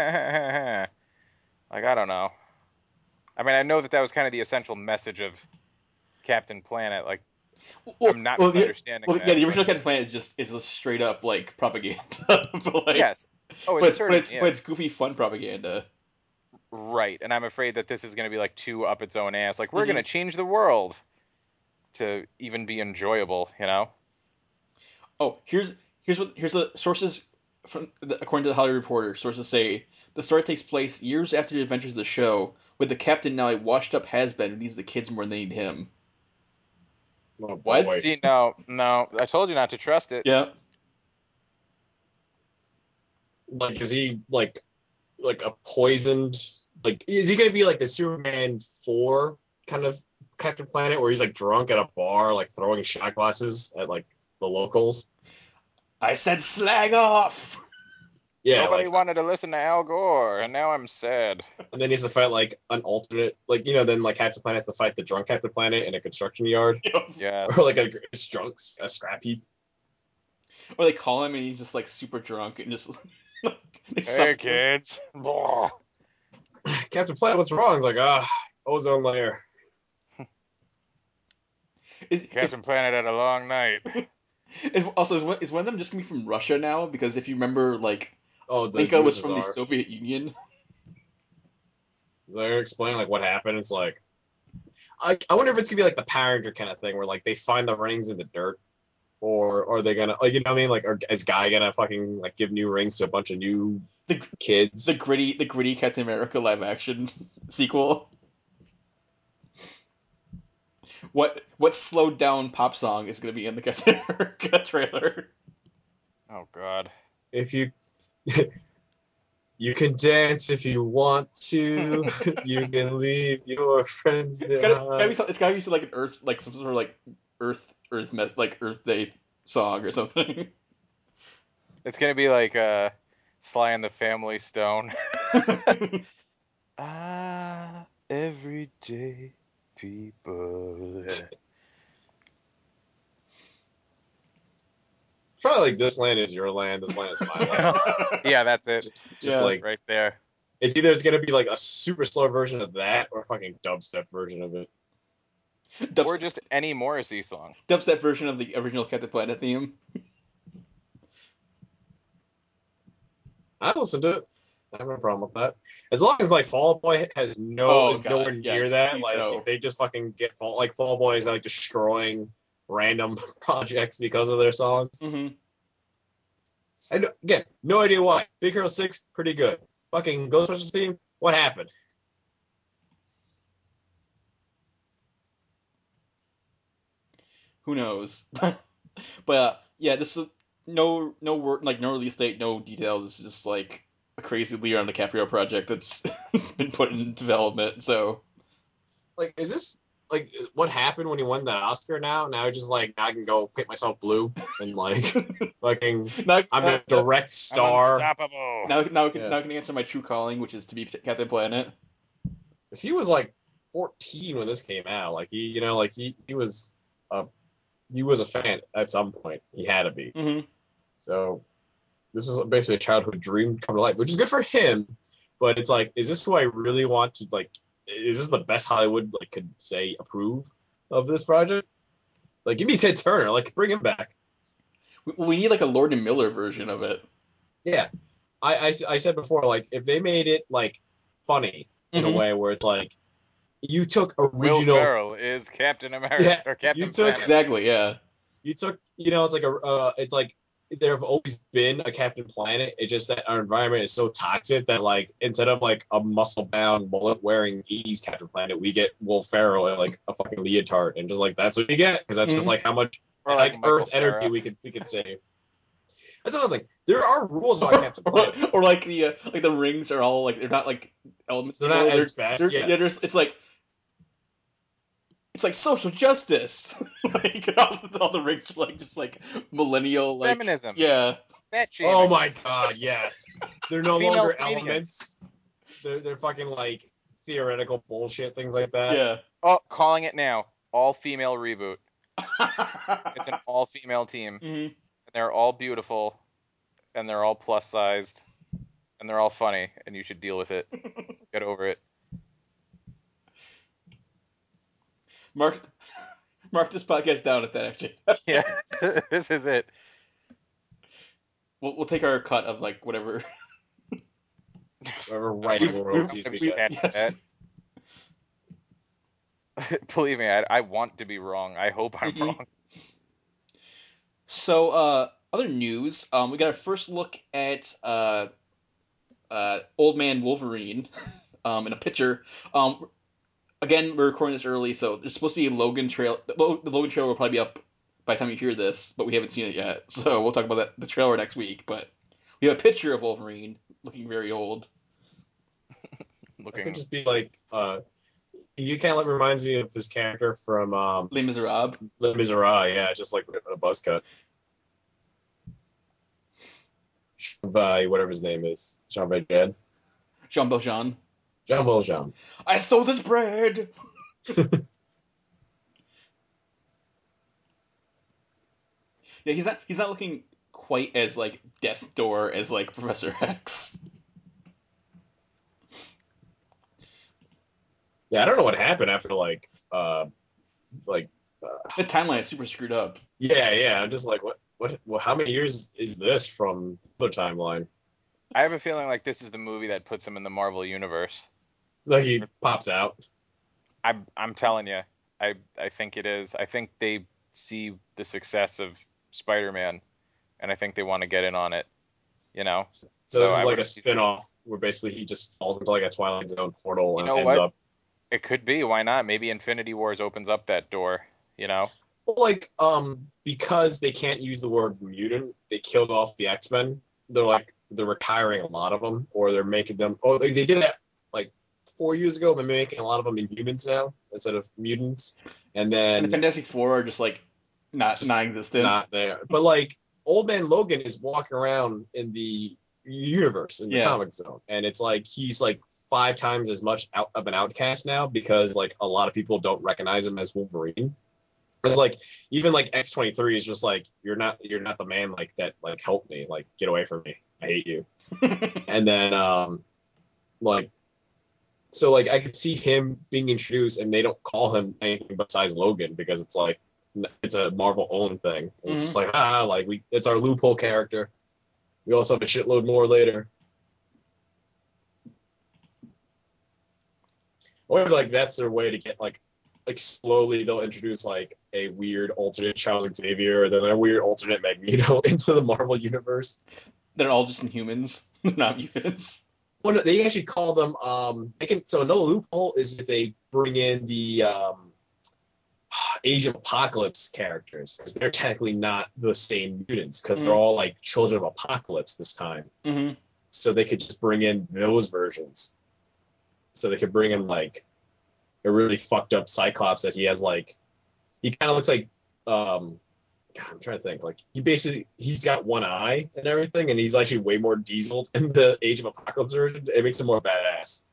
I don't know. I mean, I know that that was kind of the essential message of Captain Planet. Like well, I'm not well, the, misunderstanding well, yeah, that. the But original Captain Planet is just is a straight up like propaganda, but like, yes. Oh, it but it's, but certainly it's is. but it's goofy fun propaganda. Right, and I'm afraid that this is going to be like too up its own ass. Like we're Mhm. going to change the world to even be enjoyable, you know? Oh, here's here's what here's the sources from the, according to the Hollywood Reporter. Sources say the story takes place years after the adventures of the show, with the captain now a washed-up has-been who needs the kids more than they need him. Oh, What? boy. See, no, no, I told you not to trust it. Yeah. Like, is he like like a poisoned? Like, is he gonna be like the Superman four kind of Captain Planet, where he's like drunk at a bar, like throwing shot glasses at like the locals? I said slag off. Yeah, Nobody like, wanted to listen to Al Gore, and now I'm sad. and then he has to fight like an alternate, like you know, then like Captain Planet has to fight the drunk Captain Planet in a construction yard, Yes. or like a, a drunk a scrap heap. Or they call him and he's just like super drunk and just they Hey, summon him. kids. Blah. Captain Planet, what's wrong? It's like, ah, ozone layer. Is, is, Captain Planet had a long night. is, also, is one, is one of them just gonna be from Russia now? Because if you remember, like, Oh, the Linka was U S S from the R. Soviet Union. They're explaining like what happened. It's like, I, I wonder if it's gonna be like the Power Ranger kind of thing, where like they find the rings in the dirt, or are they gonna like you know what I mean? Like, are, is Guy gonna fucking like give new rings to a bunch of new The kids? the gritty the gritty Captain America live action sequel. What what slowed down pop song is gonna be in the Captain America trailer? Oh God. If you you can dance if you want to, you can leave your friends It's gotta it's gotta be behind. some, it's gotta be some, like an Earth like some sort of like Earth Earth met like Earth Day song or something. It's gonna be like uh, Sly and the Family Stone. Ah, everyday people. Probably like this land is your land, this land is my land. Yeah, that's it. Just, just Yeah. like Right there. it's either it's gonna be like a super slow version of that or a fucking dubstep version of it. Dubstep, Or just any Morrissey song. dubstep version of the original Captain Planet theme. I listen to it. I have no problem with that. As long as like Fall Out Boy has no Oh, is God, nowhere near yes, that. please Like no. if they just fucking get Fall like Fall Out Boy is like destroying random projects because of their songs. Mm-hmm. And again, no idea why. Big Hero Six, pretty good. Fucking Ghostbusters theme, what happened? Who knows? But uh, yeah, this is no no word like no release date, no details. It's just like a crazy Leonardo DiCaprio project that's been put in development. So Like, is this like what happened when he won that Oscar? Now, now he's just like now I can go paint myself blue and like fucking now, I'm uh, a direct star. Unstoppable. now now I can Yeah. now I can answer my true calling, which is to be Captain Planet. 'Cause he was like fourteen when this came out. Like he, you know, like he he was a he was a fan at some point. He had to be. Mm-hmm. So this is basically a childhood dream come to life, which is good for him. But it's like, is this who I really want to like? Is this the best Hollywood like could say approve of this project? Like, give me Ted Turner. Like, bring him back. We, we need like a Lord and Miller version of it. Yeah, I, I, I said before, like if they made it like funny in Mhm. a way where it's like you took Will original, Ferrell is Captain America Yeah, or Captain you took- Planet. Exactly. Yeah. you took you know it's like a uh, it's like there have always been a Captain Planet. It's just that our environment is so toxic that like instead of like a muscle bound bullet wearing eighties Captain Planet, we get Will Ferrell in like a fucking leotard, and just like that's what you get because that's just Mhm. like how much Or like, like Michael Earth energy Cera. we could we could save. That's another thing. There are rules about Captain or, Planet. or like the uh, like the rings are all like they're not like elements. They're not anymore. as There's- best, they're- yeah. yeah, there's it's like it's like social justice. Like all the, all the rings are like just like millennial like Feminism. Yeah. Fat shaming. Oh my god, yes. They're no Female longer comedians. elements. They're they're fucking like theoretical bullshit things like that. Yeah. Oh, calling it now. All female reboot. It's an all female team. Mhm. And they're all beautiful. And they're all plus sized. And they're all funny. And you should deal with it. Get over it. Mark mark this podcast down if that actually. Yeah. This is it. We'll we'll take our cut of like whatever. Whatever writing We've- royalties we've- we we've- get. Yes. Believe me, I, I want to be wrong. I hope I'm Mhm. wrong. So, uh, other news. Um, we got our first look at uh, uh, Old Man Wolverine, um, in a picture. Um, again, we're recording this early, so there's supposed to be a Logan trail. The Lo- the Logan trailer will probably be up by the time you hear this, but we haven't seen it yet. So we'll talk about that the trailer next week. But we have a picture of Wolverine looking very old. It Looking. could just be like uh he kind of like reminds me of his character from um Les Miserables. Les Miserables, yeah, just like with a buzz cut. Uh, whatever his name is. Jean Valjean. Jean Valjean. Jean Valjean. I stole this bread. Yeah, he's not. He's not looking quite as like Death Door as like Professor X. Yeah, I don't know what happened after like uh like The timeline is super screwed up. yeah, yeah. I'm just like what what well how many years is this from the timeline? I have a feeling like this is the movie that puts him in the Marvel universe. Like he pops out. I'm I'm telling you, I I think it is. I think they see the success of Spider-Man, and I think they want to get in on it. You know. So, So this is I like a wouldn't be spin-off where basically he just falls into like a Twilight Zone portal You and know ends what? up It could be. Why not? Maybe Infinity Wars opens up that door. You know. well, like um because they can't use the word mutant, they killed off the X-Men. They're like they're retiring a lot of them, or they're making them. Oh, they, they did that like four years ago. They're making a lot of them Inhumans now instead of mutants, and then And the Fantastic Four are just like not Just non-existent. not there. But like Old Man Logan is walking around in the universe in the Yeah. comic zone, and it's like he's like five times as much out of an outcast now because like a lot of people don't recognize him as Wolverine. It's like even like X twenty-three is just like you're not you're not the man like that like help me like get away from me, I hate you. And then um like so like I could see him being introduced and they don't call him anything besides Logan because it's like it's a Marvel owned thing. It's Mhm. just like ah like we it's our loophole character. We also have a shitload more later. Or like that's their way to get like like slowly they'll introduce like a weird alternate Charles Xavier or then a weird alternate Magneto into the Marvel universe. They're all just Inhumans. They're not mutants. Well, no, they actually call them um they can so another loophole is if they bring in the um Age of Apocalypse characters because they're technically not the same mutants because Mhm. they're all like children of Apocalypse this time. Mm-hmm. So they could just bring in those versions. So they could bring in like a really fucked up Cyclops that he has like he kind of looks like um God, I'm trying to think like he basically he's got one eye and everything and he's actually way more dieseled in the Age of Apocalypse version. It makes him more badass.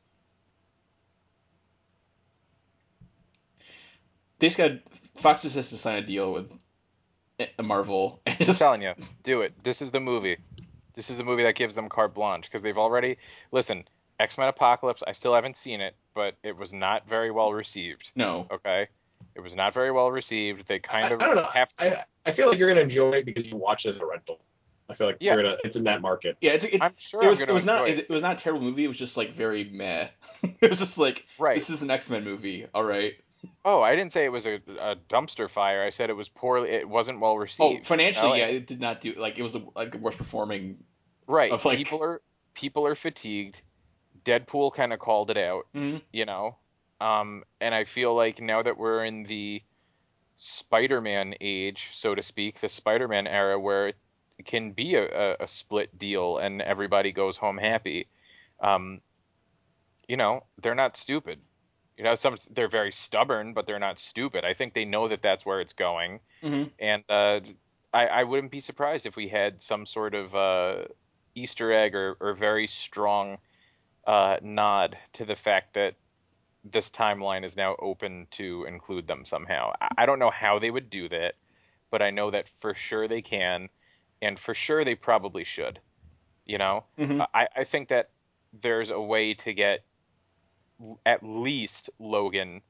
They just got Fox just has to sign a deal with a Marvel. And I'm just, telling you, do it. This is the movie. This is the movie that gives them carte blanche because they've already listen. X-Men Apocalypse. I still haven't seen it, but it was not very well received. No. Okay, it was not very well received. They kind I, of I don't know. have to. I, I feel like you're gonna enjoy it because you watch it as a rental. I feel like Yeah. you're gonna it's in that market. Yeah, it's it's I'm sure it was I'm it gonna was not enjoy it. it was not a terrible movie. It was just like very meh. It was just like Right. this is an X-Men movie. All right. Oh, I didn't say it was a, a dumpster fire. I said it was poorly. It wasn't well Oh, received. financially, you know? yeah, it did not do like it was the, like the worst performing. Right. Of, like- People are people are fatigued. Deadpool kind of called it out, Mhm. you know. Um, and I feel like now that we're in the Spider-Man age, so to speak, the Spider-Man era, where it can be a, a, a split deal and everybody goes home happy. Um, you know, they're not stupid. You know, some they're very stubborn, but they're not stupid. I think they know that that's where it's going, Mhm. and uh, I, I wouldn't be surprised if we had some sort of uh, Easter egg or, or very strong uh, nod to the fact that this timeline is now open to include them somehow. I, I don't know how they would do that, but I know that for sure they can, and for sure they probably should. You know, Mhm. I, I think that there's a way to get l- at least Logan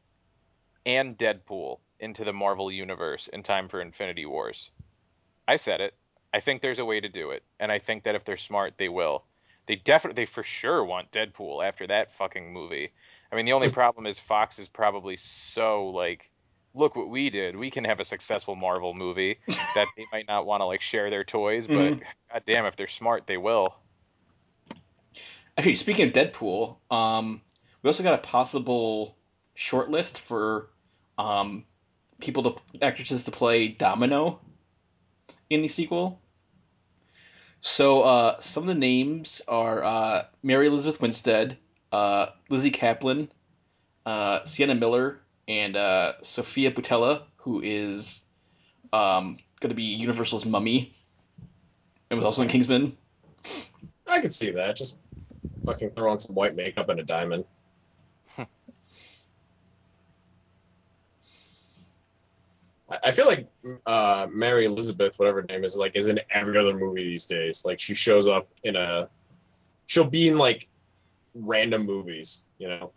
and Deadpool into the Marvel universe in time for Infinity Wars. I said it. I think there's a way to do it, and I think that if they're smart, they will. They definitely, they for sure want Deadpool after that fucking movie. I mean, the only problem is Fox is probably so like, look what we did. We can have a successful Marvel movie that they might not want to like share their toys, but Mhm. god damn, if they're smart, they will. Actually, speaking of Deadpool, um, we also got a possible shortlist for um people to actresses to play Domino in the sequel. So uh, some of the names are uh, Mary Elizabeth Winstead, uh, Lizzie Kaplan, uh, Sienna Miller, and uh, Sophia Boutella, who is um, going to be Universal's Mummy, and was also in Kingsman. I can see that. Just fucking throw on some white makeup and a diamond. I I feel like uh, Mary Elizabeth, whatever her name is, like is in every other movie these days. Like she shows up in a, she'll be in like random movies, you know.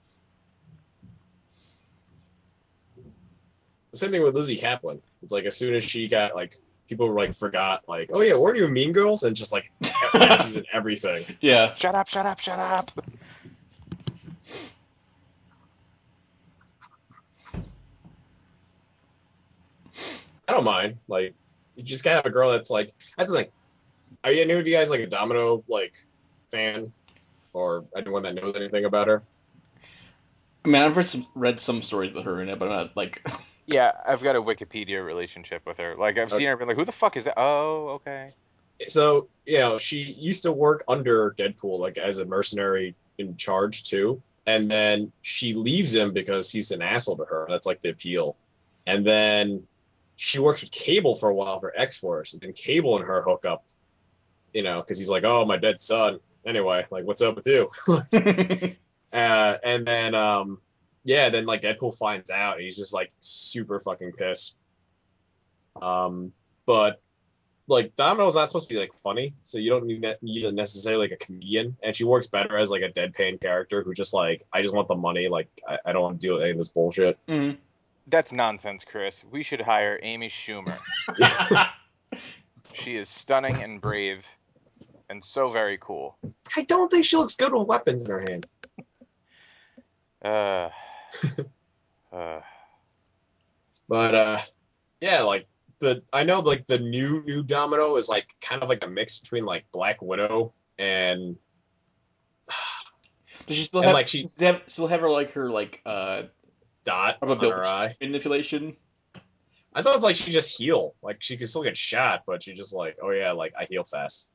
The same thing with Lizzie Kaplan. It's like as soon as she got like people were like forgot like oh yeah, weren't you Mean Girls? And just like now she's in everything. Yeah. Shut up! Shut up! Shut up! I don't mind. Like you just gotta have a girl that's like that's the thing. Are you any of you guys like a Domino like fan or anyone that knows anything about her? I mean, I've read some, read some stories with her in it, but I'm not like. Yeah, I've got a Wikipedia relationship with her. Like I've seen her, and been like, who the fuck is that? Oh, okay. So you know she used to work under Deadpool like as a mercenary in charge too, and then she leaves him because he's an asshole to her. That's like the appeal, and then she works with Cable for a while for X Force, and then Cable and her hook up, you know, because he's like, oh my dead son. Anyway, like what's up with you? uh, and then um, yeah, then like Deadpool finds out, and he's just like super fucking pissed. Um, but like Domino's not supposed to be like funny, so you don't need, need necessarily like a comedian, and she works better as like a deadpan character who just like I just want the money, like I, I don't want to deal with any of this bullshit. Mm-hmm. That's nonsense, Chris. We should hire Amy Schumer. She is stunning and brave, and so very cool. I don't think she looks good with weapons in her hand. Uh, uh, But uh, yeah, like the I know like the new new Domino is like kind of like a mix between like Black Widow and Does she still and have, like she still have still have her like her like uh dot on probability her eye. manipulation? I thought it's like she just heal, like she can still get shot, but she just like oh yeah, like I heal fast.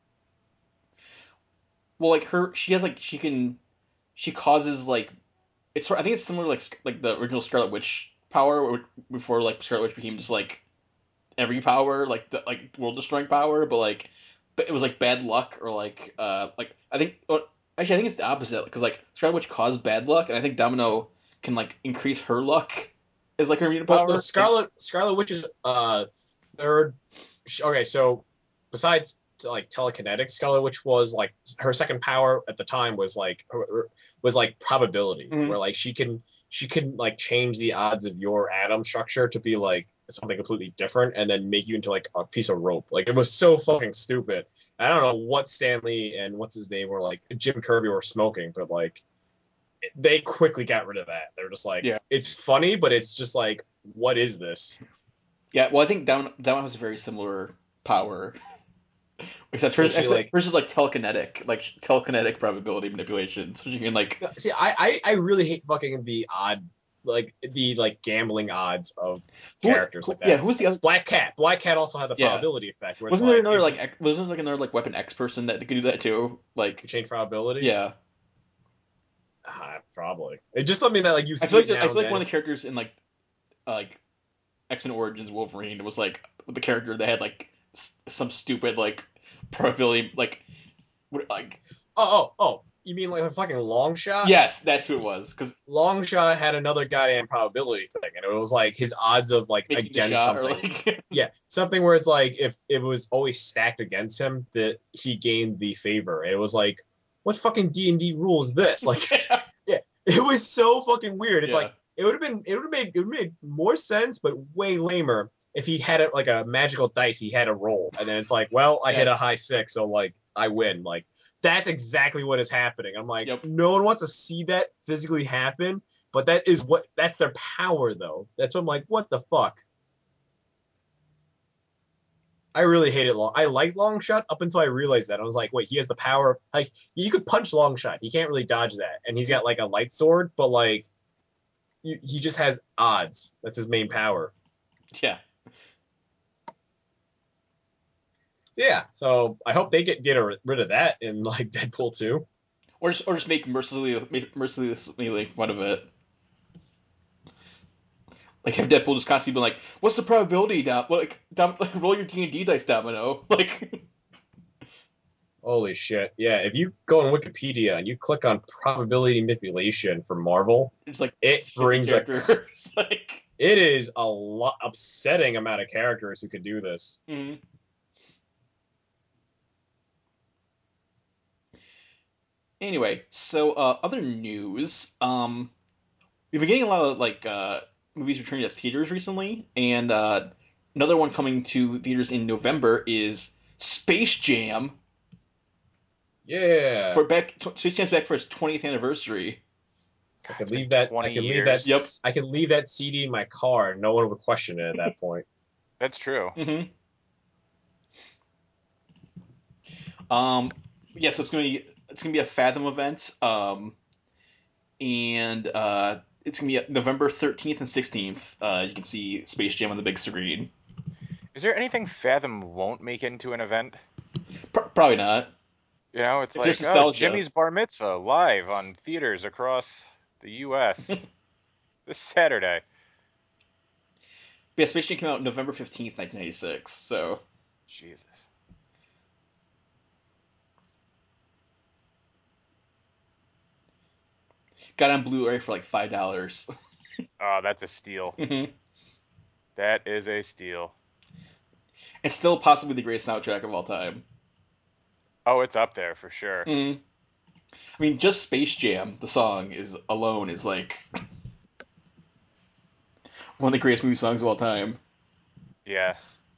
Well, like her, she has like she can, she causes like it's sort- I think it's similar to, like Sc- like the original Scarlet Witch power where- before like Scarlet Witch became just like every power like the like world destroying power, but like but it was like bad luck or like uh like I think or, actually I think it's the opposite because like Scarlet Witch caused bad luck and I think Domino can like increase her luck as like her mutant Well, power. the Scarlet Scarlet Witch's uh third. Okay, so besides like telekinetic, Scarlet Witch was like her second power at the time was like her- was like probability, Mhm. where like she can she can like change the odds of your atom structure to be like something completely different, and then make you into like a piece of rope. Like it was so fucking stupid. I don't know what Stanley and what's his name were like Jim Kirby were smoking, but like they quickly got rid of that. They're just like, Yeah. it's funny, but it's just like, what is this? Yeah, well I think that one, that one has a very similar power. Except So hers, she, except like- hers is like telekinetic, like telekinetic probability manipulation. So you can like See, I, I, I really hate fucking the odd, like the like gambling odds of who- characters who- like that. Yeah, who's the other? Black Cat. Black Cat also had the Yeah. probability effect. Where Wasn't it's there like, another if like you X, wasn't there like another like Weapon X person that could do that too? Like change probability? yeah, Ah, probably. It's just something that like you I see feel like it I now feel like and one of then. the characters in like uh, like X Men Origins Wolverine was like the character that had like s- some stupid like probability like what- like Oh, oh, oh. You mean like a fucking long shot? yes, that's who it was because Long shot had another goddamn probability thing, and it was like his odds of like making the against shot something. or like Yeah, something where it's like if it was always stacked against him, that he gained the favor. And it was like, what fucking D and D rule is this? Like, yeah, it was so fucking weird. It's Yeah. like it would have been, it would have made, it would have made more sense, but way lamer if he had it like a magical dice. He had a roll, and then it's like, well, I hit a Yes. high six, so like I win. Like that's exactly what is happening. I'm like, Yep. no one wants to see that physically happen, but that is what that's their power though. That's what I'm like, what the fuck. I really hated long. I like long shot up until I realized that. I was like, wait, he has the power. Like you could punch long shot. He can't really dodge that, and he's got like a light sword, but like you, he just has odds. That's his main power. yeah. Yeah. So I hope they get get rid of that in like Deadpool two. Or just or just make mercilessly mercilessly like fun of it. Like have Deadpool just constantly been like, "What's the probability, Dom? Like, Dom, like roll your D and D dice, Domino." Like, Holy shit! Yeah. If you go on Wikipedia and you click on probability manipulation for Marvel, it's like it fifty brings a. characters. like, It is a lot upsetting amount of characters who could do this. mhm. Anyway, so uh, other news. Um, we've been getting a lot of like uh, movies returning to theaters recently, and uh, another one coming to theaters in November is Space Jam. Yeah. For back, Space Jam's back for its twentieth anniversary. I could It's been leave that. I twenty could leave that. years. Yep. I could leave that C D in my car. And no one would question it at that point. That's true. Mm-hmm. Um, yeah, so it's gonna be it's gonna be a Fathom event, um, and uh, it's gonna be November thirteenth and sixteenth. Uh, you can see Space Jam on the big screen. Is there anything Fathom won't make into an event? Pro- probably not. You know, it's If like, there's oh, nostalgia. Jimmy's Bar Mitzvah live on theaters across the U S this Saturday. But yeah, Space Jam came out November fifteenth, nineteen ninety six. So Jesus. got on Blu-ray for like five dollars. Oh, that's a steal. Mm-hmm. That is a steal. It's still possibly the greatest soundtrack of all time. Oh, it's up there for sure. Mm-hmm. I mean, just Space Jam, the song is alone is like one of the greatest movie songs of all time. Yeah.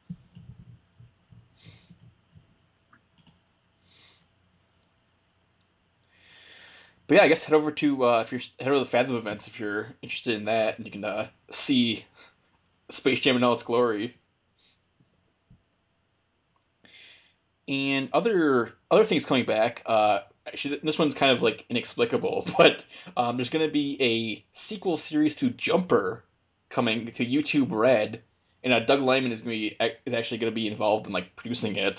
But yeah, I guess head over to uh, if you're head over to the Fathom events if you're interested in that, and you can uh, see Space Jam in all its glory. And other other things coming back. Uh, actually, this one's kind of like inexplicable, but um, there's going to be a sequel series to Jumper coming to YouTube Red, and uh, Doug Liman is going to be is actually going to be involved in like producing it.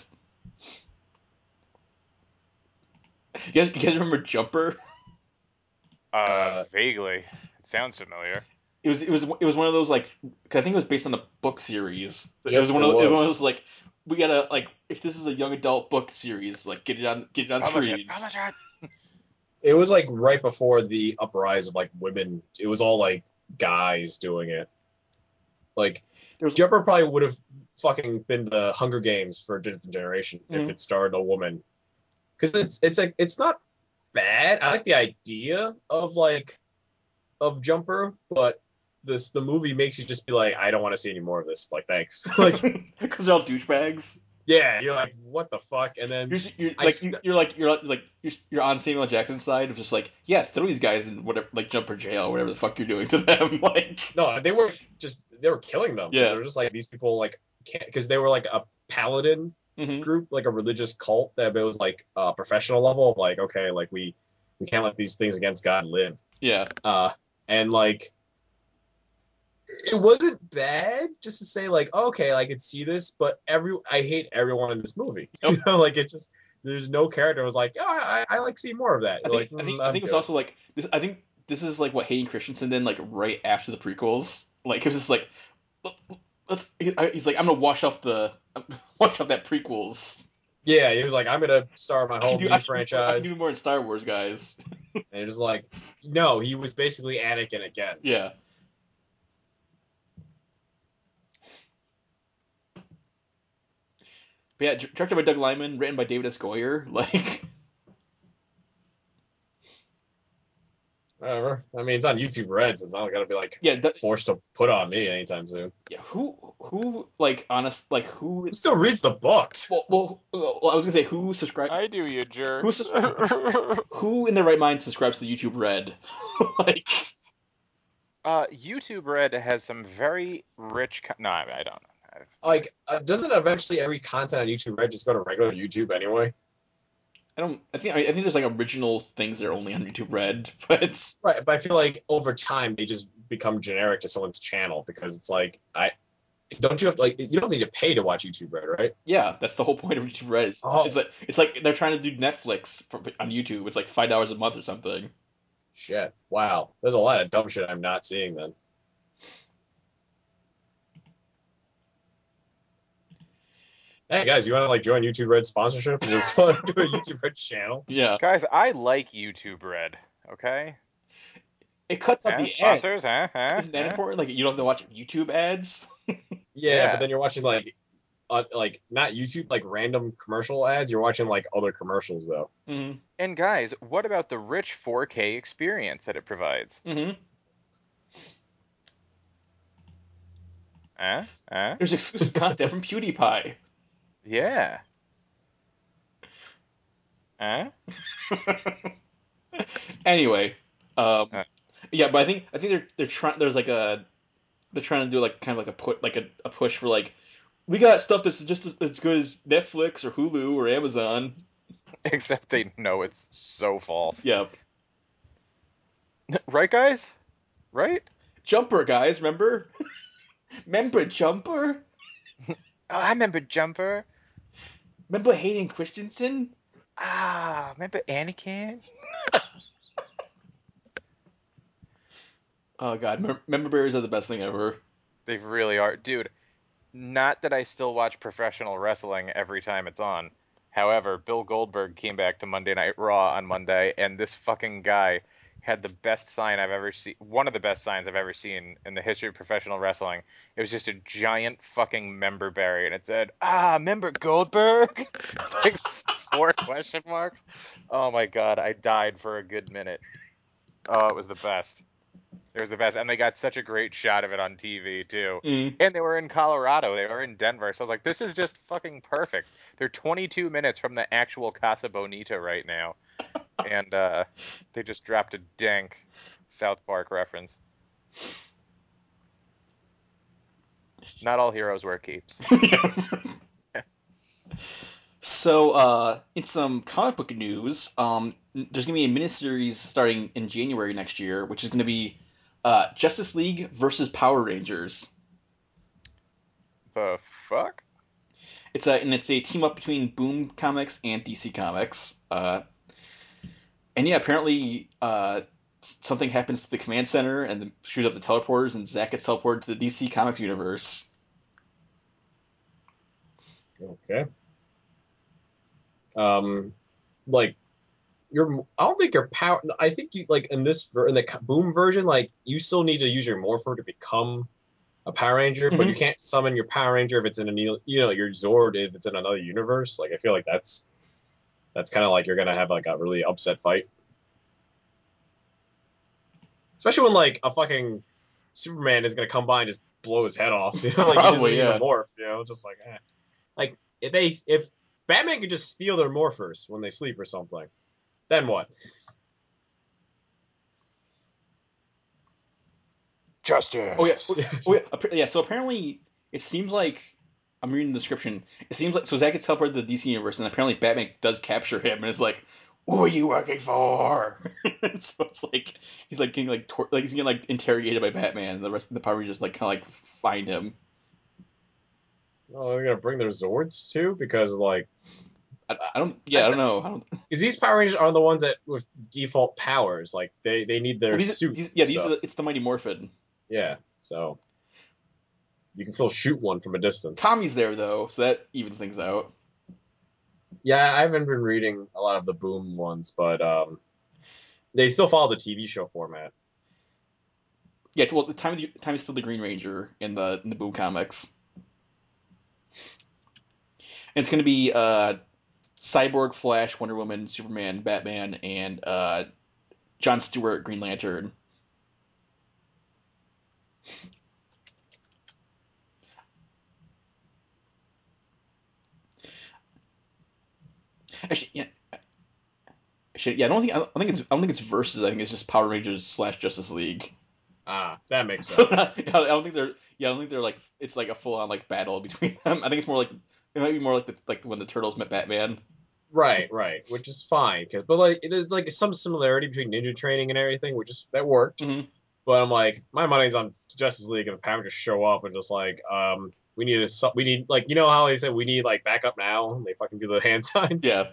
You guys, you guys remember Jumper? Uh, Uh, vaguely. It sounds familiar. It was it was it was one of those like, cause I think it was based on a book series. So it Yep, was one it of it was was. one of those like, we gotta like, if this is a young adult book series, like get it on get it on Publish it. screens. Publish it. It was like right before the uprise of like women. It was all like guys doing it. Like There was Jumper probably would have fucking been the Hunger Games for a different generation if Mhm. it starred a woman. Because it's it's like it's not bad. I like the idea of like of Jumper, but this the movie makes you just be like, I don't want to see any more of this. Like, thanks. Like, because they're all douchebags. yeah, you're like, what the fuck? And then You're, just- you're I like st- you're like you're like like you're, you're on Samuel L. Jackson's side of just like, yeah, throw these guys in whatever, like Jumper jail, whatever the fuck you're doing to them. Like, no, they were just they were killing them. 'Cause Yeah. they were just like these people like can't because they were like a paladin mhm. group, like a religious cult that it was like a professional level of like, okay, like we we can't let these things against God live. Yeah, Uh, and like it wasn't bad just to say like, okay, I could see this, but every I hate everyone in this movie. Yep. You know, like it just there's no character was like, oh, I, I like seeing more of that. I You're think like, I think "Mm, I I'm think it was good." also like this. I think this is like what Hayden Christensen did like right after the prequels. Like it was just like, let's. He's like, I'm gonna wash off the wash off that prequels. Yeah, he was like, I'm gonna start my I can whole do new I can do more- I can franchise, do more in Star Wars, guys. and it was like, no, he was basically Anakin again. Yeah. But yeah, dir- directed by Doug Liman, written by David S. Goyer. Like, Whatever. I mean, it's on YouTube Red, so it's not gonna be like yeah, that, forced to put on me anytime soon. yeah. Who, who, like, honest, like, who? Who still reads the books? Well, well, well I was gonna say who subscribe. I do, you jerk. Who sus- Who in their right mind subscribes to YouTube Red? Like, uh, YouTube Red has some very rich. Co- no, I, I don't know. I've- Like, uh, doesn't eventually every content on YouTube Red just go to regular YouTube anyway? I don't. I think. I, I think there's like original things that are only on YouTube Red, but it's Right, but I feel like over time they just become generic to someone's channel because it's like I don't you have to, like you don't need to pay to watch YouTube Red, right? yeah. That's the whole point of YouTube Red. It's, Oh. it's like it's like they're trying to do Netflix for, on YouTube. It's like five dollars a month or something. Shit. Wow. There's a lot of dumb shit I'm not seeing then. Hey guys, you want to like join YouTube Red sponsorship and just want to do a YouTube Red channel? Yeah, Guys, I like YouTube Red. Okay. it cuts out Huh? the Sponsors, ads. huh? Huh? Isn't that Huh? important? Like you don't have to watch YouTube ads. Yeah, Yeah. but then you're watching like, uh, like not YouTube, like random commercial ads. You're watching like other commercials though. Mm-hmm. And guys, what about the rich four K experience that it provides? Mm-hmm. Huh? Huh? There's exclusive content from PewDiePie. Yeah. Huh? Anyway, um, Uh. yeah, but I think I think they're they're trying. There's like a they're trying to do like kind of like a put like a, a push for like, we got stuff that's just as, as good as Netflix or Hulu or Amazon. Except they know it's so false. Yeah, Right, guys? Right? Jumper guys, remember? Remember Jumper? Oh, I remember Jumper. Remember Hayden Christensen? Ah, remember Anakin? Oh god, mem- member berries are the best thing ever. They really are. Dude, not that I still watch professional wrestling every time it's on. However, Bill Goldberg came back to Monday Night Raw on Monday, and this fucking guy had the best sign I've ever seen, one of the best signs I've ever seen in the history of professional wrestling. It was just a giant fucking member berry, and it said, "Ah, member Goldberg?" Like four question marks. Oh my god, I died for a good minute. Oh, it was the best. It was the best, and they got such a great shot of it on T V too. Mm. And they were in Colorado, they were in Denver, so I was like, this is just fucking perfect. They're twenty-two minutes from the actual Casa Bonita right now, and uh, they just dropped a dank South Park reference. Not all heroes wear capes. So, uh, in some comic book news, um, there's going to be a miniseries starting in January next year, which is going to be uh, Justice League versus Power Rangers. The fuck? It's a and it's a team up between Boom Comics and D C Comics. Uh, and yeah, apparently uh, something happens to the command center and the, shoots up the teleporters, and Zack gets teleported to the D C Comics universe. Okay. Um, like your, I don't think your power. I think you like in this ver- in the co- Boom version, like you still need to use your Morpher to become a Power Ranger, but Mhm. you can't summon your Power Ranger if it's in a new- you know your Zord if it's in another universe. Like I feel like that's that's kind of like you're gonna have like a really upset fight, especially when like a fucking Superman is gonna come by and just blow his head off. You know, like he doesn't Probably, even yeah. morph. You know, just like eh. Like if they if Batman could just steal their morphers when they sleep or something, then what? Justice. Oh yeah, oh, yeah. appa- yeah. So apparently, it seems like I'm reading the description. It seems like so Zack gets teleported to the D C universe, and apparently Batman does capture him, and is like, "Who are you working for?" And so it's like he's like getting like tor- like he's getting like interrogated by Batman, and the rest of the Power Rangers like kind of like find him. Oh, they're gonna bring their Zords too because like I, I don't. Yeah, I don't know. I don't. because these Power Rangers are the ones that with default powers. Like they they need their Well, these, suits. these, and yeah, these stuff. are it's the Mighty Morphin. Yeah, so you can still shoot one from a distance. Tommy's there though, so that evens things out. Yeah, I haven't been reading a lot of the Boom ones, but um, they still follow the T V show format. Yeah, it's- well, the time time is still the Green Ranger in the in the Boom comics. And it's going to be uh, Cyborg, Flash, Wonder Woman, Superman, Batman, and uh, John Stewart, Green Lantern. Actually, yeah, actually, yeah. I don't think I don't think it's I don't think it's versus. I think it's just Power Rangers slash Justice League. Ah, that makes So sense. I don't think they're yeah I don't think they're like it's like a full on like battle between them. I think it's more like it might be more like the like when the Turtles met Batman. Right, right, which is fine. 'Cause- but like, there's like some similarity between Ninja Training and everything, which is that worked. Mm-hmm. But I'm like, my money's on Justice League if Power just show up and just like, um, we need a, su- we need like, you know how they said we need like backup now, and they fucking do the hand signs. Yeah.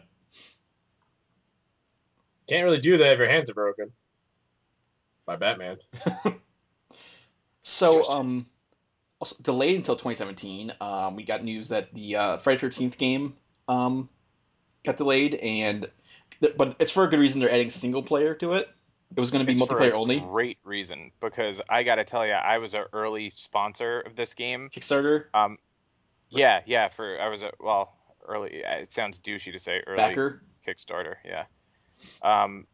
Can't really do that if your hands are broken. By Batman. So Just- um, also delayed until twenty seventeen. Um, we got news that the uh, Friday thirteenth game um got delayed, and but it's for a good reason. They're adding single player to it. It was going to be It's for multiplayer a only. great reason, because I gotta tell you, I was an early sponsor of this game. Kickstarter Um, yeah, yeah. For I was a well early. It sounds douchey to say early backer. Kickstarter. Yeah. Um,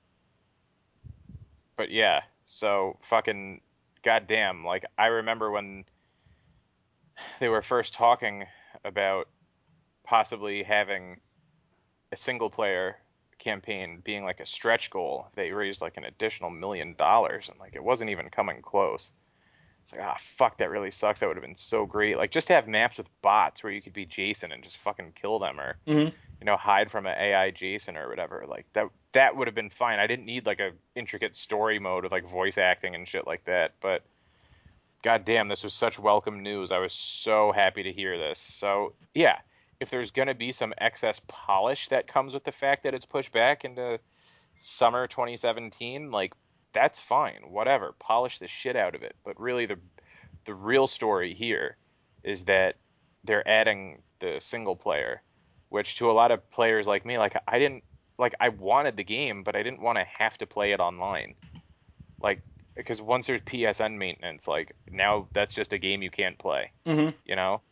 but yeah. So fucking goddamn. Like I remember when they were first talking about possibly having a single player campaign being like a stretch goal. They raised like an additional million dollars, and like it wasn't even coming close. It's like, ah, fuck, that really sucks. That would have been so great. Like just to have maps with bots where you could be Jason and just fucking kill them, or Mm-hmm. you know, hide from an A I Jason or whatever. Like that that would have been fine. I didn't need like a intricate story mode with like voice acting and shit like that. But goddamn, this was such welcome news. I was so happy to hear this. So yeah, if there's gonna be some excess polish that comes with the fact that it's pushed back into summer twenty seventeen, like that's fine. Whatever, polish the shit out of it. But really, the the real story here is that they're adding the single player, which to a lot of players like me, like I didn't like I wanted the game, but I didn't want to have to play it online. Like, because once there's P S N maintenance, like now that's just a game you can't play. Mm-hmm. You know?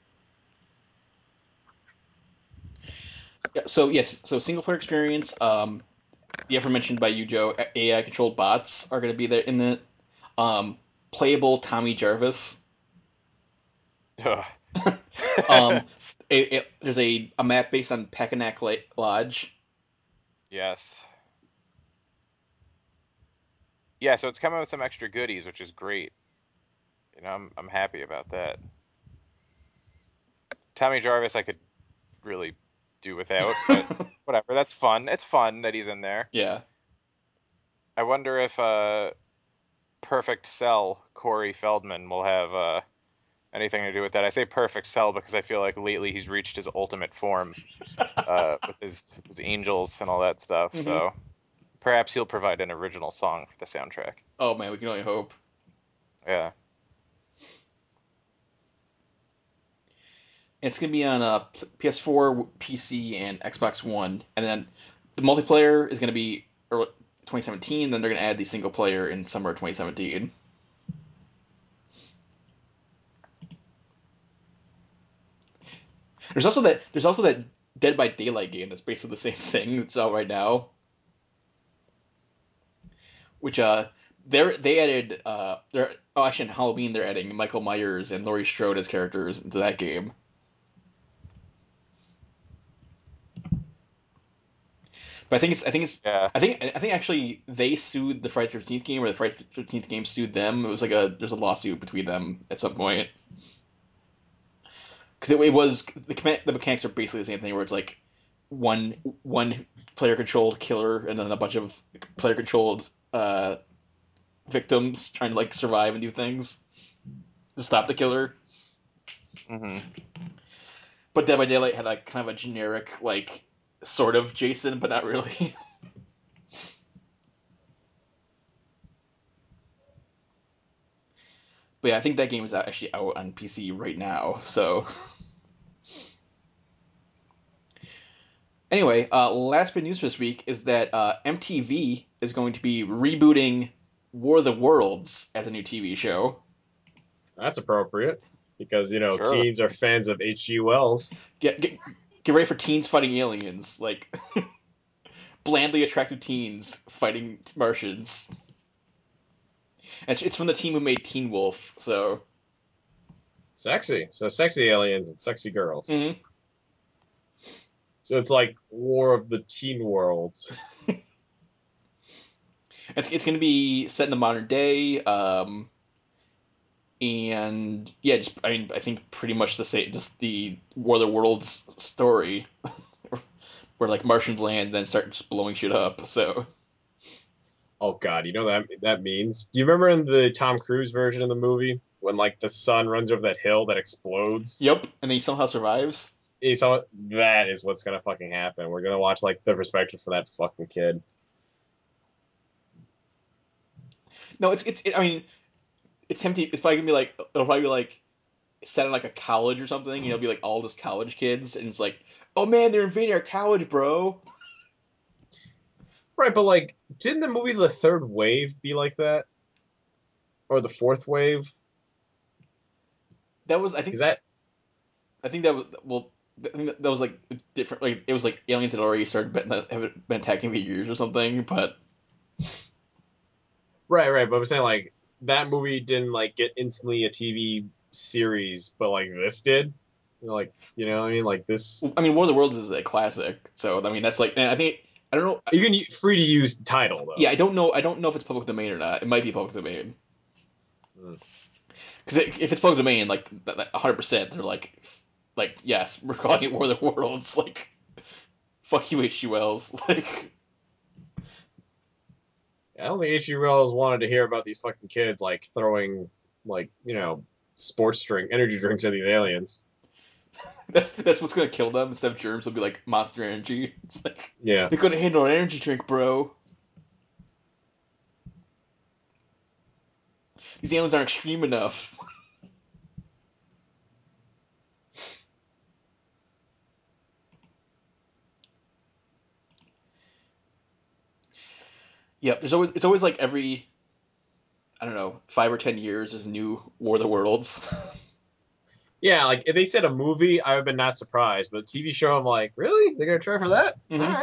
Yeah, so yes, so single player experience. Um, the aforementioned by you, Joe, A I controlled bots are going to be there in the um playable Tommy Jarvis. Ugh. um, it, it, there's a, a map based on Packanack Lodge. Yes. Yeah, so it's coming with some extra goodies, which is great. You know, I'm I'm happy about that. Tommy Jarvis, I could really do without, but whatever. That's fun. It's fun that he's in there. Yeah. I wonder if uh, Perfect Cell Corey Feldman will have uh, anything to do with that. I say Perfect Cell because I feel like lately he's reached his ultimate form uh, with his his angels and all that stuff. Mm-hmm. So perhaps he'll provide an original song for the soundtrack. Oh man, we can only hope. Yeah. It's gonna be on uh, P S four, P C, and Xbox One, and then the multiplayer is gonna be early twenty seventeen. Then they're gonna add the single player in summer twenty seventeen. There's also that there's also that Dead by Daylight game that's basically the same thing that's out right now. Which uh they they added uh they're oh actually on Halloween they're adding Michael Myers and Laurie Strode as characters into that game. But I think it's I think it's Yeah. I think I think actually they sued the Friday the thirteenth game, or the Friday the thirteenth game sued them. It was like a there's a lawsuit between them at some point. Because it, it was the the mechanics are basically the same thing, where it's like one one player controlled killer and then a bunch of player controlled uh, victims trying to like survive and do things to stop the killer. Mm-hmm. But Dead by Daylight had like kind of a generic like sort of Jason, but not really. But yeah, I think that game is actually out on P C right now. So anyway, uh, last bit of news for this week is that uh, M T V is going to be rebooting War of the Worlds as a new T V show. That's appropriate because you know Sure. teens are fans of H G. Wells. Get get get ready for teens fighting aliens, like blandly attractive teens fighting Martians. And it's, it's from the team who made Teen Wolf, so Sexy. So sexy aliens and sexy girls. Mhm. So it's like War of the Teen Worlds. it's it's going to be set in the modern day. Um, and yeah, just I mean, I think pretty much the same, just the War of the Worlds story, where like Martians land, then start just blowing shit up. So Oh god, you know that that means? Do you remember in the Tom Cruise version of the movie when like the sun runs over that hill that explodes? yep, and then he somehow survives. You saw that is what's gonna fucking happen. We're gonna watch like the perspective for that fucking kid. No, it's it's. It, I mean, it's empty. It's probably gonna be like it'll probably be like set in like a college or something. And it'll be like all those college kids, and it's like, oh man, they're invading our college, bro. Right, but like, didn't the movie The Third Wave be like that, or The Fourth Wave? That was I think Is that I think that was well. I think that was like different. Like it was like aliens had already started been, have been attacking for years or something. But right? Right, but I'm saying like that movie didn't like get instantly a T V series, but like this did. Like, you know what I mean? Like this, I mean, War of the Worlds is a classic. So I mean, that's like and I think I don't know. you can u- free to use title though. Yeah, I don't know. I don't know if it's public domain or not. It might be public domain. Mm. Because if it's public domain, like one hundred percent, they're like, like yes, we're calling it War of the Worlds. Like, fuck you, H G. Wells. Like, I don't think H G. Wells wanted to hear about these fucking kids like throwing like you know sports drink energy drinks at these aliens. that's that's what's gonna kill them. Instead of germs, it'll be like Monster Energy. It's like Yeah. they're gonna handle an energy drink, bro. These aliens aren't extreme enough. Yep. There's always it's always like every I don't know five or ten years is a new War of the Worlds. Yeah, like if they said a movie, I would have been not surprised. But a T V show, I'm like, really? They're gonna try for that? Mhm. All right.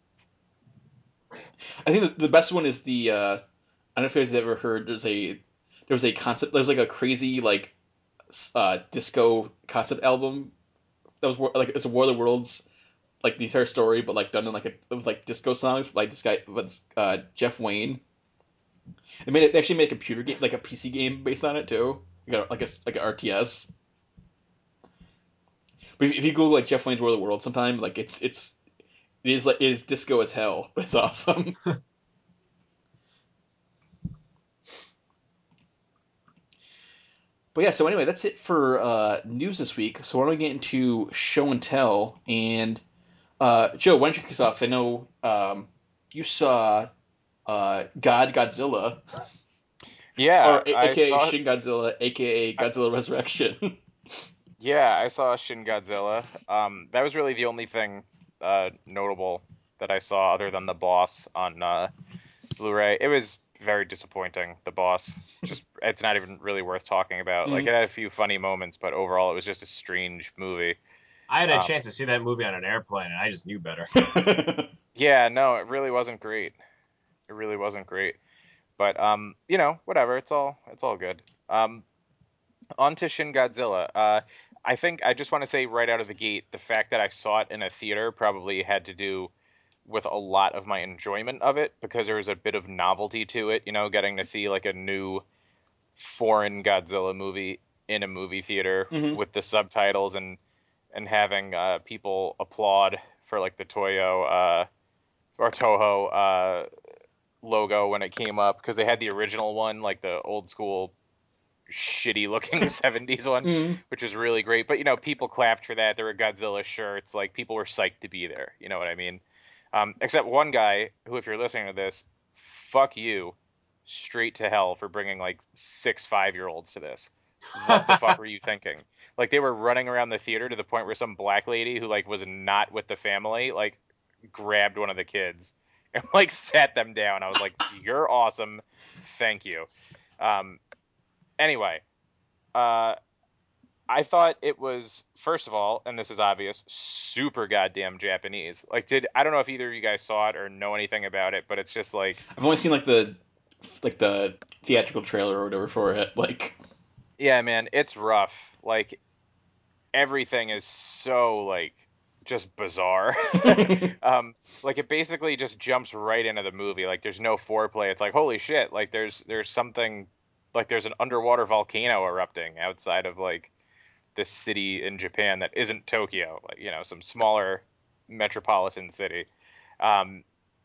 I think the, the best one is the. Uh, I don't know if you guys have ever heard. There's a there was a concept. There was like a crazy like uh, disco concept album that was like it's a War of the Worlds, like the entire story, but like done in like a it was like disco songs. Like this guy, was uh, Jeff Wayne. They made it. They actually made a computer game, like a P C game based on it too. You got like a like an R T S. But if, if you Google like Jeff Wayne's War of the World sometime, like it's it's it is like it is disco as hell, but it's awesome. But yeah, so anyway, that's it for uh, news this week. So why don't we get into show and tell? And uh, Joe, why don't you kick us off? Because I know um, you saw uh, God Godzilla, Yeah, or a- I aka saw. Shin Godzilla, aka Godzilla Resurrection. Yeah, I saw Shin Godzilla. Um, that was really the only thing uh, notable that I saw other than the boss on uh, Blu-ray. It was very disappointing. The boss, just it's not even really worth talking about. Like Mhm. it had a few funny moments, but overall it was just a strange movie. I had a Um, chance to see that movie on an airplane, and I just knew better. yeah, no, it really wasn't great. It really wasn't great. But um, you know, whatever. It's all it's all good. Um, on to Shin Godzilla. Uh, I think I just want to say right out of the gate, the fact that I saw it in a theater probably had to do with a lot of my enjoyment of it because there was a bit of novelty to it, you know, getting to see like a new foreign Godzilla movie in a movie theater Mhm. with the subtitles and and having uh, people applaud for like the Toyo uh, or Toho uh, logo when it came up because they had the original one, like the old school shitty looking seventies one, Mhm. which was really great. But you know, people clapped for that. There were Godzilla shirts. Like people were psyched to be there. You know what I mean? Um, except one guy who, if you're listening to this, fuck you, straight to hell for bringing like six five year olds to this. What the fuck were you thinking? Like they were running around the theater to the point where some black lady who like was not with the family like grabbed one of the kids and like sat them down. I was like, you're awesome, thank you. Um, anyway, uh, I thought it was, first of all, and this is obvious, super goddamn Japanese. Like, did I don't know if either of you guys saw it or know anything about it, but it's just like, I've only seen like the like the theatrical trailer or whatever for it. Like, yeah, man, it's rough. Like, everything is so like just bizarre. um, like it basically just jumps right into the movie. Like, there's no foreplay. It's like, holy shit! Like, there's there's something, like there's an underwater volcano erupting outside of like this city in Japan that isn't Tokyo, like, you know, some smaller metropolitan city. Um,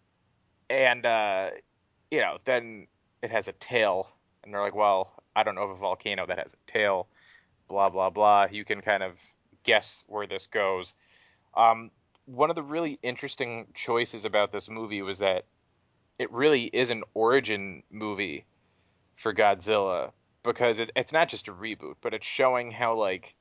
and, uh, you know, then it has a tail. And they're like, well, I don't know of a volcano that has a tail, blah, blah, blah. You can kind of guess where this goes. Um, one of the really interesting choices about this movie was that it really is an origin movie for Godzilla because it, it's not just a reboot, but it's showing how, like,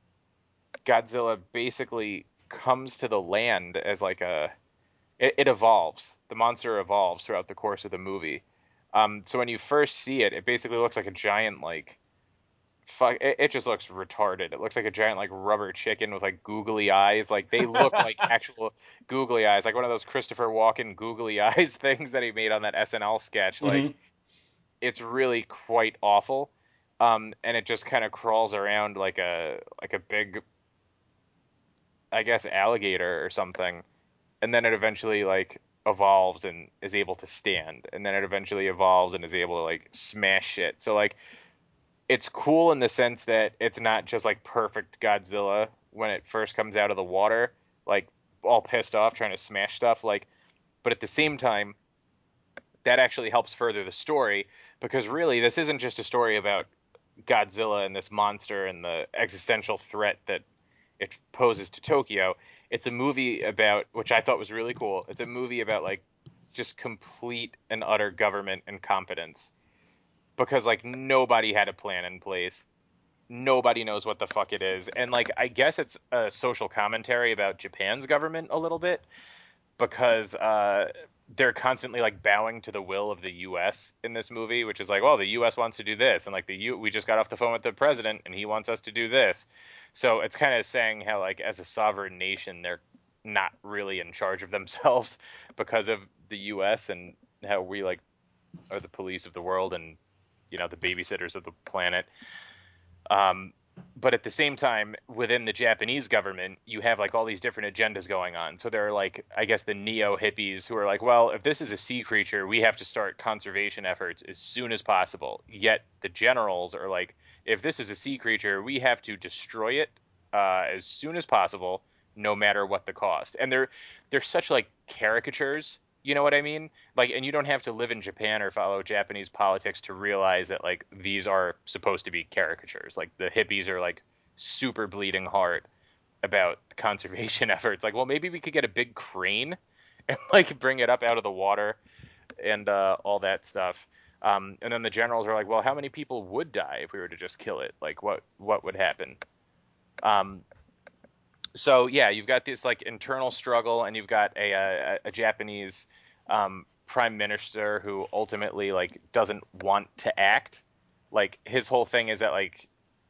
Godzilla basically comes to the land as like a it, it evolves. The monster evolves throughout the course of the movie. Um, so when you first see it, it basically looks like a giant like fuck. It, it just looks retarded. It looks like a giant like rubber chicken with like googly eyes. Like they look like actual googly eyes, like one of those Christopher Walken googly eyes things that he made on that S N L sketch. Like mhm. it's really quite awful. Um, and it just kind of crawls around like a like a big I guess alligator or something, and then it eventually like evolves and is able to stand, and then it eventually evolves and is able to like smash shit. So like it's cool in the sense that it's not just like perfect Godzilla when it first comes out of the water, like all pissed off trying to smash stuff, like, but at the same time that actually helps further the story because really this isn't just a story about Godzilla and this monster and the existential threat that it poses to Tokyo. It's a movie about, which I thought was really cool. It's a movie about like just complete and utter government incompetence because like nobody had a plan in place. Nobody knows what the fuck it is. And like I guess it's a social commentary about Japan's government a little bit because uh they're constantly like bowing to the will of the U S in this movie, which is like, well, the U S wants to do this, and like the U we just got off the phone with the president and he wants us to do this. So it's kind of saying how like as a sovereign nation they're not really in charge of themselves because of the U S and how we like are the police of the world and, you know, the babysitters of the planet. Um, but at the same time, within the Japanese government, you have like all these different agendas going on. So there are like, I guess, the neo hippies who are like, well, if this is a sea creature, we have to start conservation efforts as soon as possible. Yet the generals are like, if this is a sea creature, we have to destroy it uh, as soon as possible, no matter what the cost. And they're they're such like caricatures. You know what I mean? Like, and you don't have to live in Japan or follow Japanese politics to realize that, like, these are supposed to be caricatures. Like, the hippies are, like, super bleeding heart about conservation efforts. Like, well, maybe we could get a big crane and, like, bring it up out of the water and uh, all that stuff. Um, and then the generals are like, well, how many people would die if we were to just kill it? Like, what what would happen? Um, so, yeah, you've got this, like, internal struggle, and you've got a, a, a Japanese um, prime minister who ultimately, like, doesn't want to act. Like, his whole thing is that, like,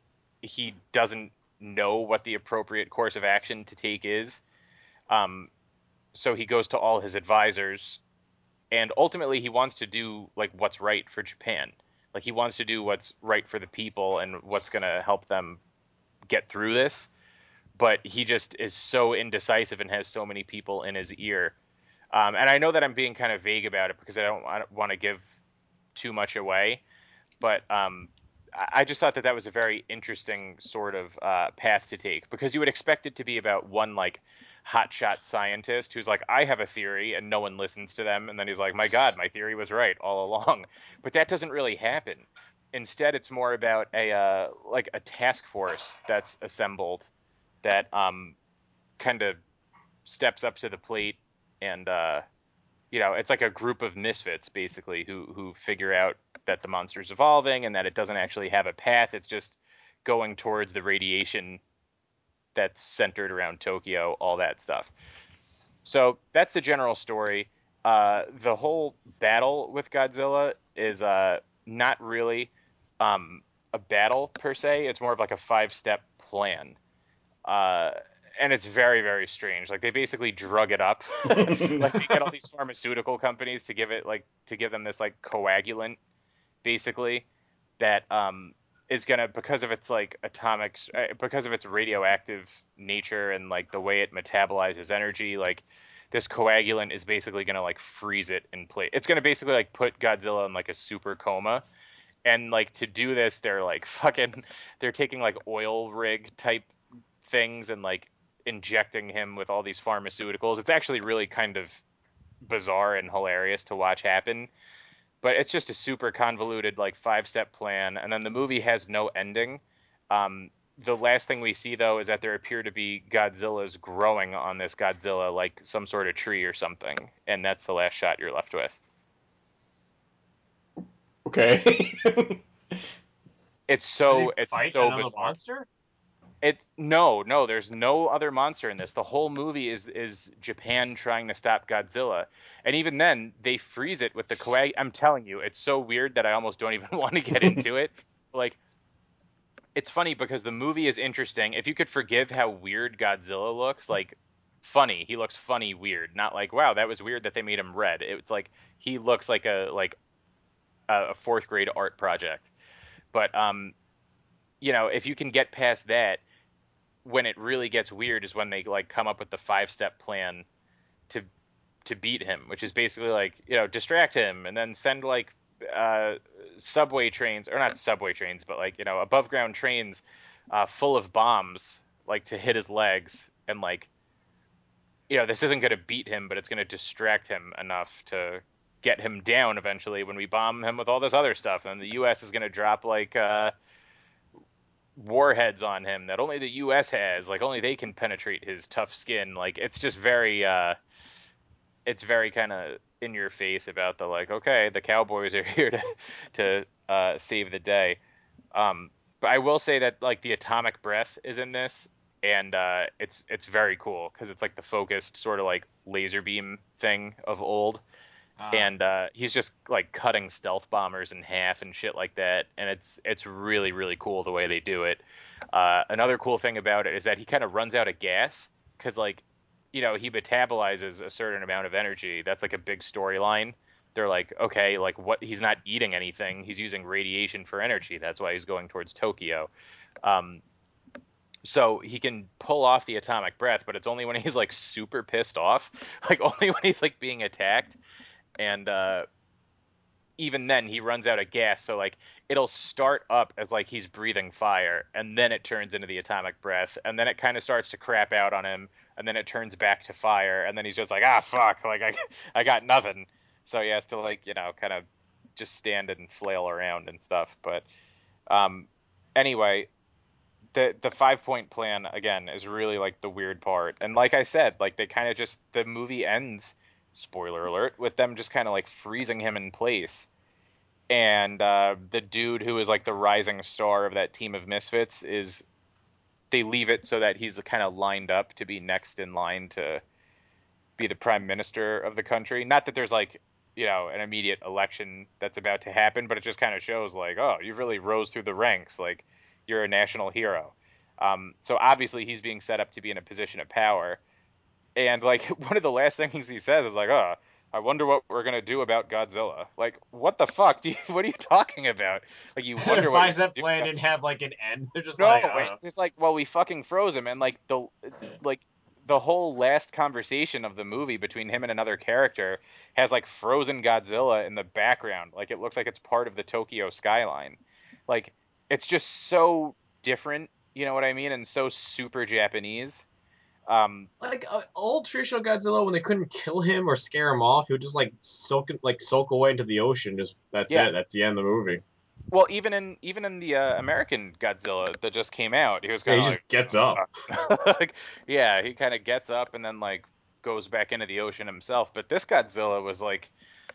he doesn't know what the appropriate course of action to take is. Um, so he goes to all his advisors, and ultimately he wants to do, like, what's right for Japan. Like, he wants to do what's right for the people and what's going to help them get through this. But he just is so indecisive and has so many people in his ear. Um, and I know that I'm being kind of vague about it because I don't, I don't want to give too much away. But um, I just thought that that was a very interesting sort of uh, path to take, because you would expect it to be about one, like, hotshot scientist who's like, I have a theory, and no one listens to them. And then he's like, my God, my theory was right all along. But that doesn't really happen. Instead, it's more about a uh, like a task force that's assembled that um, kind of steps up to the plate, and uh, you know, it's like a group of misfits basically who who figure out that the monster's evolving and that it doesn't actually have a path. It's just going towards the radiation that's centered around Tokyo, all that stuff. So that's the general story. Uh, the whole battle with Godzilla is uh, not really um, a battle per se. It's more of like a five-step plan. Uh, and it's very, very strange. Like, they basically drug it up. Like, they get all these pharmaceutical companies to give it, like, to give them this, like, coagulant, basically, that um, is gonna, because of its, like, atomic, because of its radioactive nature and, like, the way it metabolizes energy, like, this coagulant is basically gonna, like, freeze it in place. It's gonna basically, like, put Godzilla in, like, a super coma. And, like, to do this, they're, like, fucking, they're taking, like, oil rig type things and, like, injecting him with all these pharmaceuticals. It's actually really kind of bizarre and hilarious to watch happen, but it's just a super convoluted, like, five-step plan. And then the movie has no ending. Um, the last thing we see, though, is that there appear to be Godzillas growing on this Godzilla, like some sort of tree or something, and that's the last shot you're left with. Okay. It's Does so he it's fight so another bizarre. monster? It no, no, there's no other monster in this. The whole movie is is Japan trying to stop Godzilla. And even then, they freeze it with the coag. I'm telling you, it's so weird that I almost don't even want to get into it. Like, it's funny because the movie is interesting. If you could forgive how weird Godzilla looks, like, funny. He looks funny weird. Not like, wow, that was weird that they made him red. It's like he looks like a like a fourth grade art project. But um you know, if you can get past that, when it really gets weird is when they, like, come up with the five-step plan to to beat him, which is basically, like, you know, distract him and then send, like, uh, subway trains, or not subway trains, but, like, you know, above ground trains uh, full of bombs, like, to hit his legs. And, like, you know, this isn't going to beat him, but it's going to distract him enough to get him down eventually when we bomb him with all this other stuff. And the U S is going to drop, like, uh, warheads on him that only the U S has, like, only they can penetrate his tough skin. Like, it's just very uh it's very kind of in your face about the, like, okay, the cowboys are here to to uh save the day. Um but I will say that, like, the atomic breath is in this, and uh it's it's very cool because it's like the focused sort of like laser beam thing of old. Uh, and uh, he's just like cutting stealth bombers in half and shit like that, and it's it's really really cool the way they do it. Uh, another cool thing about it is that he kind of runs out of gas because like you know he metabolizes a certain amount of energy. That's like a big storyline. They're like, okay, like what? He's not eating anything. He's using radiation for energy. That's why he's going towards Tokyo. Um, so he can pull off the atomic breath, but it's only when he's like super pissed off, like only when he's like being attacked. And uh, even then, he runs out of gas. So like it'll start up as like he's breathing fire, and then it turns into the atomic breath, and then it kind of starts to crap out on him, and then it turns back to fire, and then he's just like, ah, fuck, like I, I got nothing. So he has to like you know kind of just stand and flail around and stuff. But um, anyway, the the five point plan again is really like the weird part, and like I said, like they kind of just the movie ends. Spoiler alert, with them just kind of like freezing him in place. And uh, the dude who is like the rising star of that team of misfits is, they leave it so that he's kind of lined up to be next in line to be the prime minister of the country. Not that there's like, you know, an immediate election that's about to happen, but it just kind of shows like, oh, you really rose through the ranks. Like you're a national hero. Um, so obviously he's being set up to be in a position of power. And like one of the last things he says is like, "Oh, I wonder what we're gonna do about Godzilla." Like, what the fuck? Do you, what are you talking about? Like, you wonder their what five step you're plan gonna didn't have like an end. They're just do. like, No, wait, uh, it's like, well, we fucking froze him, and like the like the whole last conversation of the movie between him and another character has like frozen Godzilla in the background. Like, it looks like it's part of the Tokyo skyline. Like, it's just so different. You know what I mean? And so super Japanese. Um, Like uh, old traditional Godzilla, when they couldn't kill him or scare him off, he would just like soak like soak away into the ocean. Just that's yeah. it. That's the end of the movie. Well, even in even in the uh, American Godzilla that just came out, he was Yeah, kind he of just gets up. like, like, yeah, he kind of gets up and then like goes back into the ocean himself. But this Godzilla was like,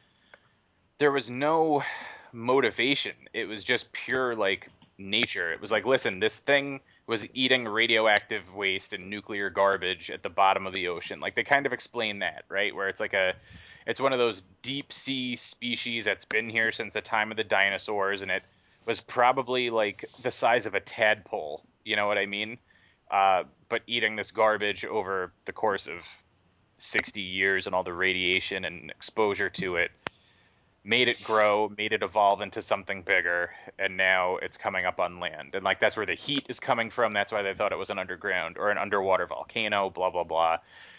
there was no motivation. It was just pure like nature. It was like, listen, this thing was eating radioactive waste and nuclear garbage at the bottom of the ocean. Like they kind of explain that, right? Where it's like a it's one of those deep sea species that's been here since the time of the dinosaurs, and it was probably like the size of a tadpole. You know what I mean? Uh, but eating this garbage over the course of sixty years and all the radiation and exposure to it made it grow, made it evolve into something bigger, and now it's coming up on land. And like that's where the heat is coming from. That's why they thought it was an underground or an underwater volcano, blah blah blah.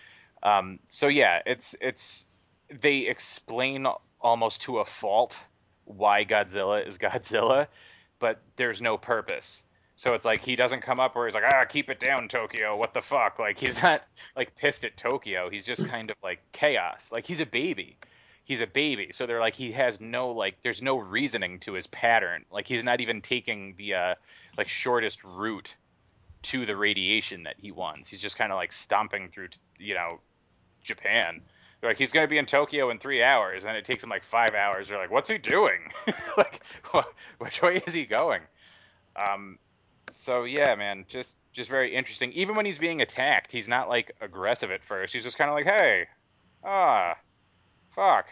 Um, so yeah, it's it's they explain almost to a fault why Godzilla is Godzilla, but there's no purpose. So it's like he doesn't come up where he's like, ah, keep it down, Tokyo. What the fuck? Like he's not like pissed at Tokyo. He's just kind of like chaos. Like he's a baby. He's a baby. So they're like he has no like there's no reasoning to his pattern. Like he's not even taking the uh like shortest route to the radiation that he wants. He's just kind of like stomping through, you know, Japan. They're like, he's going to be in Tokyo in three hours, and it takes him like five hours. They're like, what's he doing? Like, wh- which way is he going? Um, so yeah, man, just just very interesting. Even when he's being attacked, he's not like aggressive at first. He's just kind of like, hey, ah, fuck,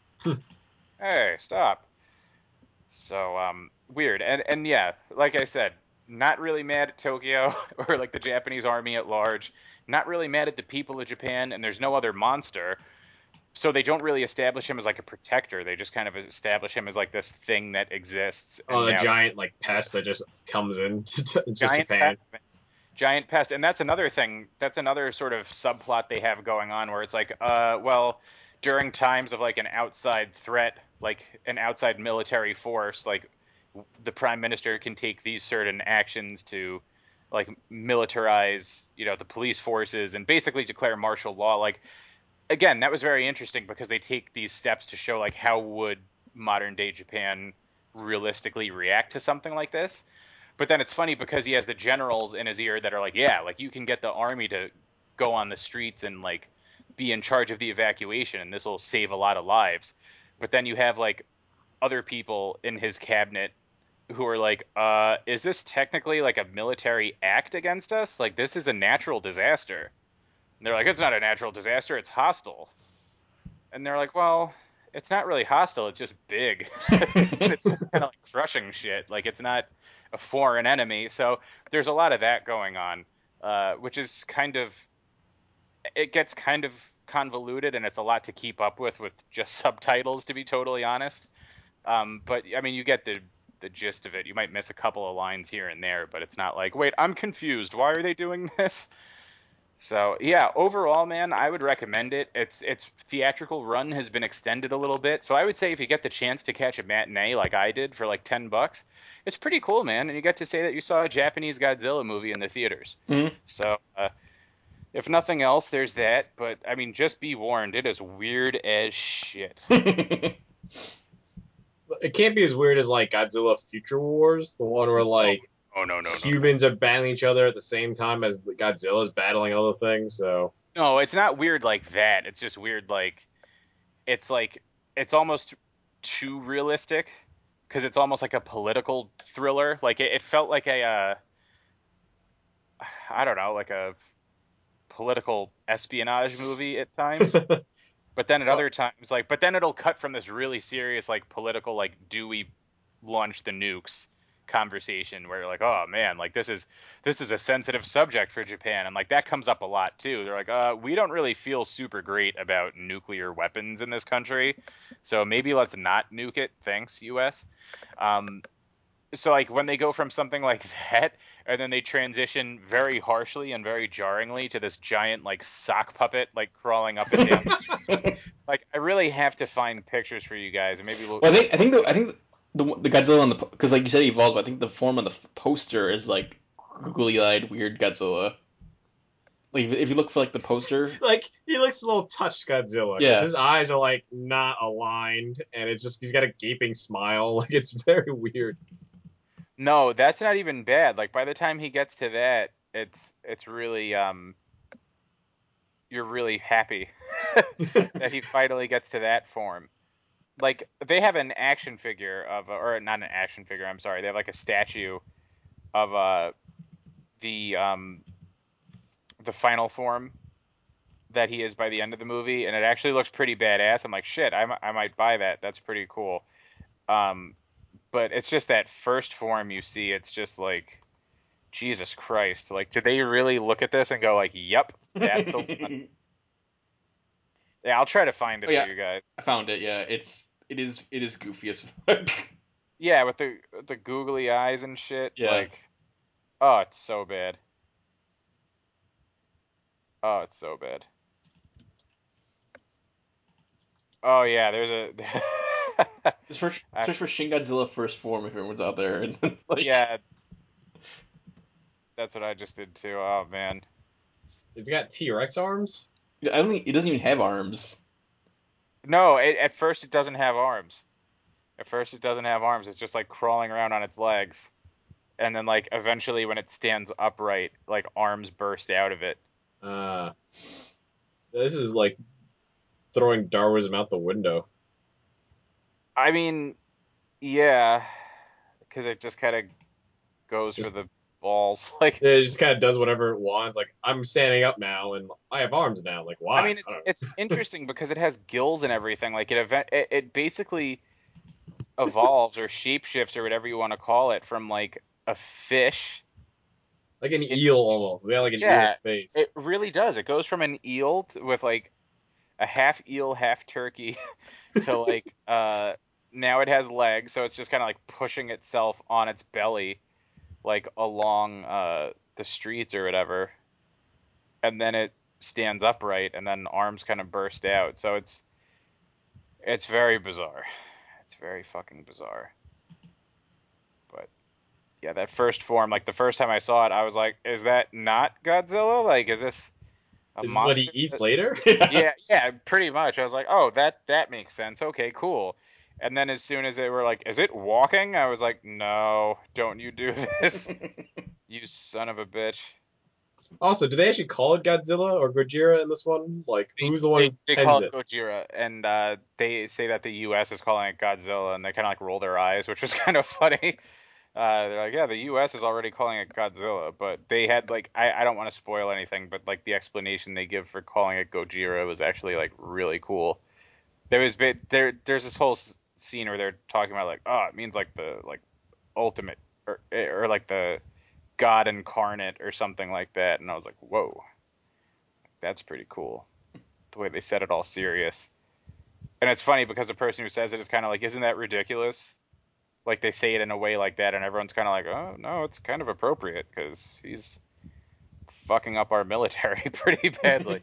hey, stop. So um, weird, and and yeah, like I said, not really mad at Tokyo or like the Japanese army at large. Not really mad at the people of Japan, and there's no other monster. So they don't really establish him as like a protector. They just kind of establish him as like this thing that exists. Oh, And the now giant like pest that just comes in to, to just giant Japan. pest, giant pest, and that's another thing. That's another sort of subplot they have going on where it's like, uh, well, during times of like an outside threat, like an outside military force, like the prime minister can take these certain actions to like militarize, you know, the police forces and basically declare martial law. Like again, that was very interesting because they take these steps to show like how would modern day Japan realistically react to something like this. But then it's funny because he has the generals in his ear that are like, yeah, like you can get the army to go on the streets and like be in charge of the evacuation and this will save a lot of lives. But then you have like other people in his cabinet who are like, uh, is this technically like a military act against us? Like this is a natural disaster. And they're like, it's not a natural disaster, it's hostile. And they're like, well, it's not really hostile. It's just big. It's just kind of like crushing shit. Like it's not a foreign enemy. So there's a lot of that going on, uh, which is kind of it gets kind of convoluted, and it's a lot to keep up with with just subtitles, to be totally honest. Um, but I mean, you get the the gist of it. You might miss a couple of lines here and there, but it's not like, wait, I'm confused. Why are they doing this? So yeah, overall, man, I would recommend it. Its its theatrical run has been extended a little bit, so I would say if you get the chance to catch a matinee like I did for like ten bucks, it's pretty cool, man. And you get to say that you saw a Japanese Godzilla movie in the theaters. Mhm. So uh, if nothing else, there's that. But I mean, just be warned, it is weird as shit. It can't be as weird as like Godzilla Future Wars, the one where like Oh no no no. humans are battling each other at the same time as Godzilla's battling other things. So No, it's not weird like that. It's just weird like it's like it's almost too realistic because it's almost like a political thriller. Like it, it felt like a uh, I don't know, like a political espionage movie at times. But then at other times, like, but then it'll cut from this really serious, like, political, like, do we launch the nukes conversation where you're like, oh man, like this is this is a sensitive subject for Japan, and like that comes up a lot too. They're like, uh, we don't really feel super great about nuclear weapons in this country, so maybe let's not nuke it. Thanks, U S. Um, so like when they go from something like that and then they transition very harshly and very jarringly to this giant like sock puppet like crawling up and down the street, like I really have to find pictures for you guys and maybe we'll, Well, I think I think the, I think the the Godzilla on the because like you said he evolved. But I think the form on the poster is like googly-eyed weird Godzilla. Like if, if you look for like the poster, like he looks a little touched Godzilla. 'Cause Yeah. his eyes are like not aligned, and it's just he's got a gaping smile. Like it's very weird. No, that's not even bad. Like by the time he gets to that, it's it's really um you're really happy that he finally gets to that form. Like they have an action figure of or not an action figure, I'm sorry. They have like a statue of uh the um the final form that he is by the end of the movie, and it actually looks pretty badass. I'm like, shit, I, I might buy that. That's pretty cool. Um But it's just that first form you see, it's just like, Jesus Christ. Like, did they really look at this and go like, yep, that's the one? Yeah, I'll try to find it Oh, yeah. for you guys. I found it. Yeah, it's it is it is goofy as fuck. Yeah, with the with the googly eyes and shit. Yeah. Like, oh, it's so bad. Oh, it's so bad. Oh yeah, there's a. Just search, search for Shin Godzilla first form if everyone's out there. And like, Yeah, that's what I just did too. Oh man. It's got T Rex arms. I don't think it doesn't even have arms. No, it, at first it doesn't have arms. At first it doesn't have arms. It's just like crawling around on its legs, and then like eventually when it stands upright, like arms burst out of it. Uh, this is like throwing Darwinism out the window. I mean, yeah, because it just kind of goes Just- for the balls. Like, It just kind of does whatever it wants. Like I'm standing up now and I have arms now. Like why? I mean, it's don't know. it's interesting because it has gills and everything. Like it event it, it basically evolves or shapeshifts or whatever you want to call it from like a fish. Like an it- eel almost. They got like an Yeah, eel face. It really does. It goes from an eel to, with like a half eel, half turkey to like uh now it has legs, so it's just kind of like pushing itself on its belly like along uh the streets or whatever. And then it stands upright and then arms kind of burst out. So it's it's very bizarre. It's very fucking bizarre. But yeah, that first form, like the first time I saw it, I was like, is that not Godzilla? Like, is this a This is monster? what he eats later. Yeah, yeah, pretty much. I was like, oh, that that makes sense. Okay, cool. And then as soon as they were like, is it walking? I was like, no, don't you do this, you son of a bitch. Also, do they actually call it Godzilla or Gojira in this one? Like, who's the one They, who they pens call it? it Gojira, and uh, they say that the U S is calling it Godzilla, and they kind of like roll their eyes, which is kind of funny. Uh, they're like, yeah, the U S is already calling it Godzilla, but they had like, I, I don't want to spoil anything, but like the explanation they give for calling it Gojira was actually like really cool. there was bit there. There's this whole s- scene where they're talking about like, oh, it means like the like ultimate or or like the God incarnate or something like that, and I was like, whoa, that's pretty cool. The way they said it all serious, and it's funny because the person who says it is kind of like, isn't that ridiculous? Like they say it in a way like that, and everyone's kind of like, oh no, it's kind of appropriate because he's fucking up our military pretty badly.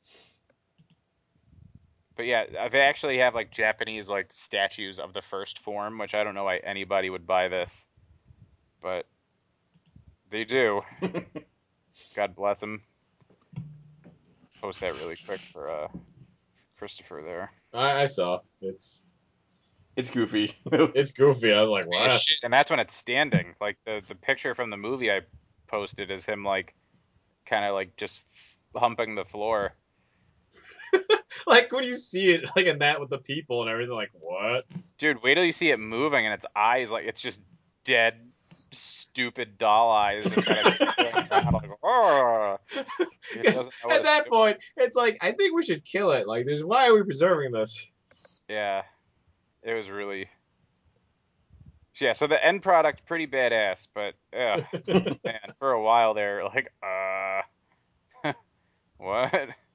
But yeah, uh, they actually have like Japanese like statues of the first form, which I don't know why anybody would buy this, but they do. God bless them. Post that really quick for uh, Christopher there. I, I saw. It's It's goofy. it's goofy. I was like, Yeah, wow. shit, and that's when it's standing. Like the the picture from the movie I posted is him like kind of like just humping the floor. Like when you see it like in that with the people and everything, like what? Dude, wait till you see it moving and its eyes like it's just dead, stupid doll eyes just kind of going around like, oh. It Because doesn't know what at it's that doing. point, it's like I think we should kill it. Like, there's why are we preserving this? Yeah, it was really. Yeah, so the end product pretty badass, but yeah, man, for a while there, like, uh, what?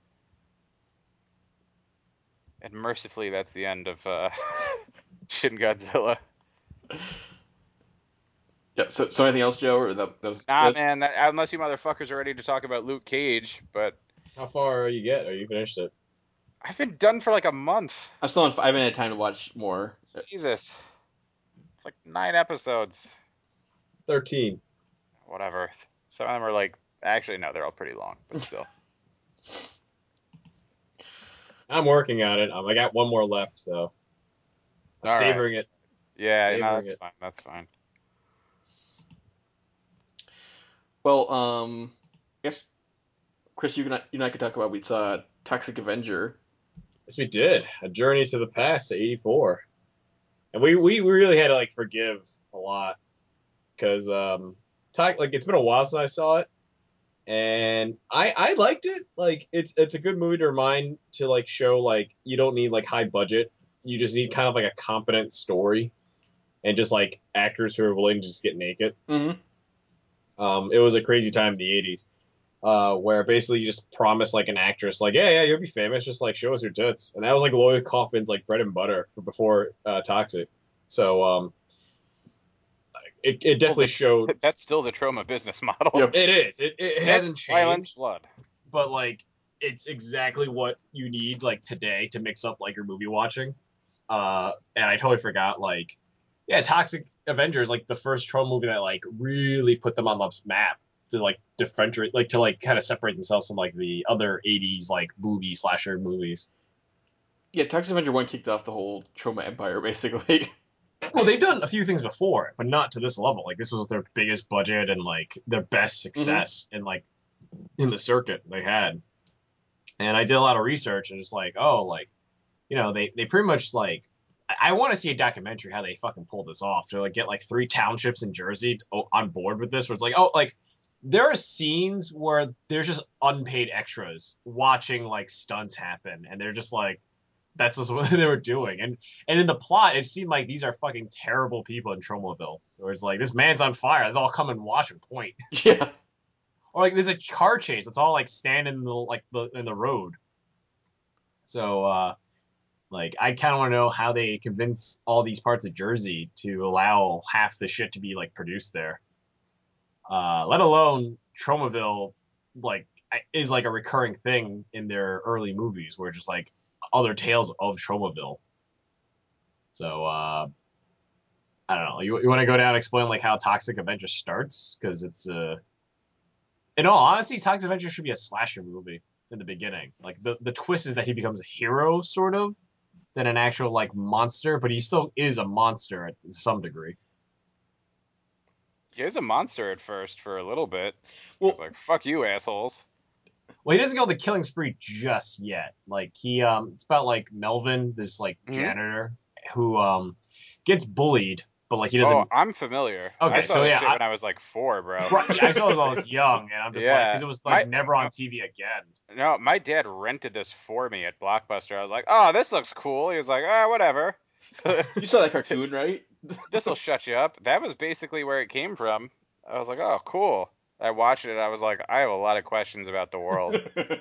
And mercifully, that's the end of uh, Shin Godzilla. Yeah. So, so anything else, Joe? Or that, that was Nah, it? man, that, unless you motherfuckers are ready to talk about Luke Cage, but How far are you get? Are you finished it? I've been done for like a month. I'm still on. I haven't had time to watch more. Jesus, it's like nine episodes. Thirteen. Whatever. Some of them are like, actually, no, they're all pretty long, but still. I'm working on it. Um, I got one more left, so I'm All right. savoring it. Yeah, no, Savoring that's it. fine. That's fine. Well, um, I guess Chris, you and I, you and I could talk about we saw Toxic Avenger. Yes, we did. A journey to the past to eighty-four, and we we really had to like forgive a lot because um, talk, like it's been a while since I saw it, and I I liked it. Like it's it's a good movie to remind to like show like you don't need like high budget. You just need kind of like a competent story, and just like actors who are willing to just get naked. Mm-hmm. Um, it was a crazy time in the eighties, uh, where basically you just promise like an actress, like, yeah, yeah, you'll be famous, just like show us your tits, and that was like Lloyd Kaufman's like bread and butter for before uh, Toxic. So um, it it definitely Well, showed. That's still the Trauma business model. Yep. It is. It it Tits, hasn't violence, changed, blood. but like it's exactly what you need like today to mix up like your movie watching. Uh, and I totally forgot like, yeah, Toxic Avenger is like the first Trauma movie that like really put them on the map to like differentiate, like to like kind of separate themselves from like the other eighties like movie slasher movies. Yeah, Toxic Avenger one kicked off the whole Trauma empire, basically. Well, they've done a few things before, but not to this level. Like this was their biggest budget and like their best success in like in the circuit they had. And I did a lot of research and it's like, oh, like, you know, they they pretty much like I, I want to see a documentary how they fucking pulled this off to like get like three townships in Jersey to, on board with this. Where it's like, oh, like there are scenes where there's just unpaid extras watching like stunts happen, and they're just like, that's just what they were doing. And and in the plot, it seemed like these are fucking terrible people in Tromaville, where it's like this man's on fire. Let's all come and watch and point. Yeah. Or like there's a car chase. It's all like standing in the like the in the road. So uh like I kind of want to know how they convince all these parts of Jersey to allow half the shit to be like produced there. Uh, let alone Tromaville, like is like a recurring thing in their early movies, where just like other tales of Tromaville. So uh, I don't know. You, you want to go down and explain like how Toxic Avenger starts? Because it's uh, in all honesty, Toxic Avenger should be a slasher movie in the beginning. Like the the twist is that he becomes a hero, sort of, than an actual like monster, but he still is a monster at, to some degree. He was a monster at first for a little bit. Well, I was like, fuck you, assholes. Well, he doesn't go the killing spree just yet. Like he, um, it's about like Melvin, this like Mhm. janitor who um gets bullied but like he doesn't. Oh, I'm familiar. Okay, I saw so that yeah, shit I- when I was like four, bro. Right, yeah, I saw it when I was young, and I'm just like, Yeah. because it was like My- never on T V again. No, my dad rented this for me at Blockbuster. I was like, oh, this looks cool. He was like, ah, whatever. You saw that cartoon, right? This will shut you up. That was basically where it came from. I was like, oh, cool. I watched it. I was like, I have a lot of questions about the world.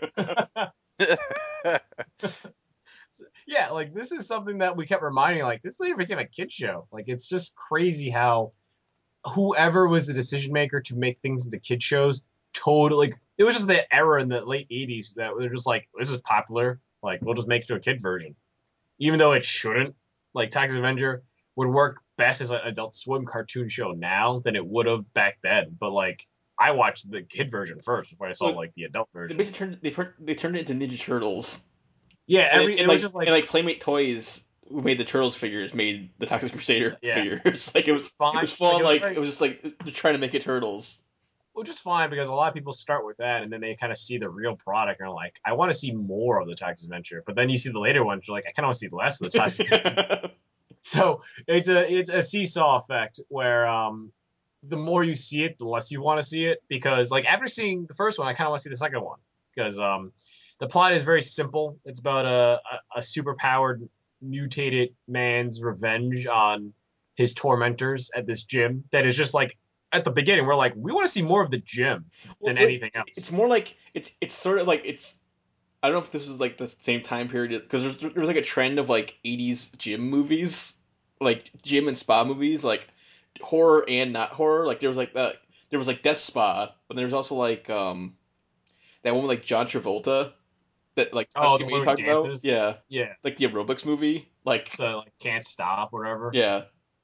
Yeah, like this is something that we kept reminding, like this later became a kid show. Like it's just crazy how whoever was the decision maker to make things into kid shows totally, like, it was just the era in the late eighties that they're just like, this is popular, like we'll just make it to a kid version, even though it shouldn't. Like Taxi Avenger would work best as an Adult Swim cartoon show now than it would have back then. But like I watched the kid version first before I saw Well, like the adult They version. basically turned they, turned they turned it into Ninja Turtles. Yeah, every and, it and was like, just like, and like Playmate Toys, who made the Turtles figures, made the Toxic Crusader Yeah. figures. Like it was Fine. it was full Like, on it was like very- it was just like they're trying to make it Turtles. which is fine because a lot of people start with that and then they kind of see the real product and are like, I want to see more of the Toxic Adventure. But then you see the later ones, you're like, I kind of want to see less of the Toxic Adventure. So it's a it's a seesaw effect where um the more you see it, the less you want to see it, because like after seeing the first one, I kind of want to see the second one because um the plot is very simple. It's about a a, a superpowered mutated man's revenge on his tormentors at this gym. That is just like at the beginning, we're like, we want to see more of the gym than Well, it- anything else. It's more like it's it's sort of like it's. I don't know if this is like the same time period because there's there was like a trend of like eighties gym movies, like gym and spa movies, like horror and not horror. Like there was like that there was like Death Spa, but there was also like um that one with like John Travolta that like Oh, Toxic the Mania one talked who about. dances? Yeah, Yeah, like the aerobics movie. Like so like can't stop, whatever. yeah,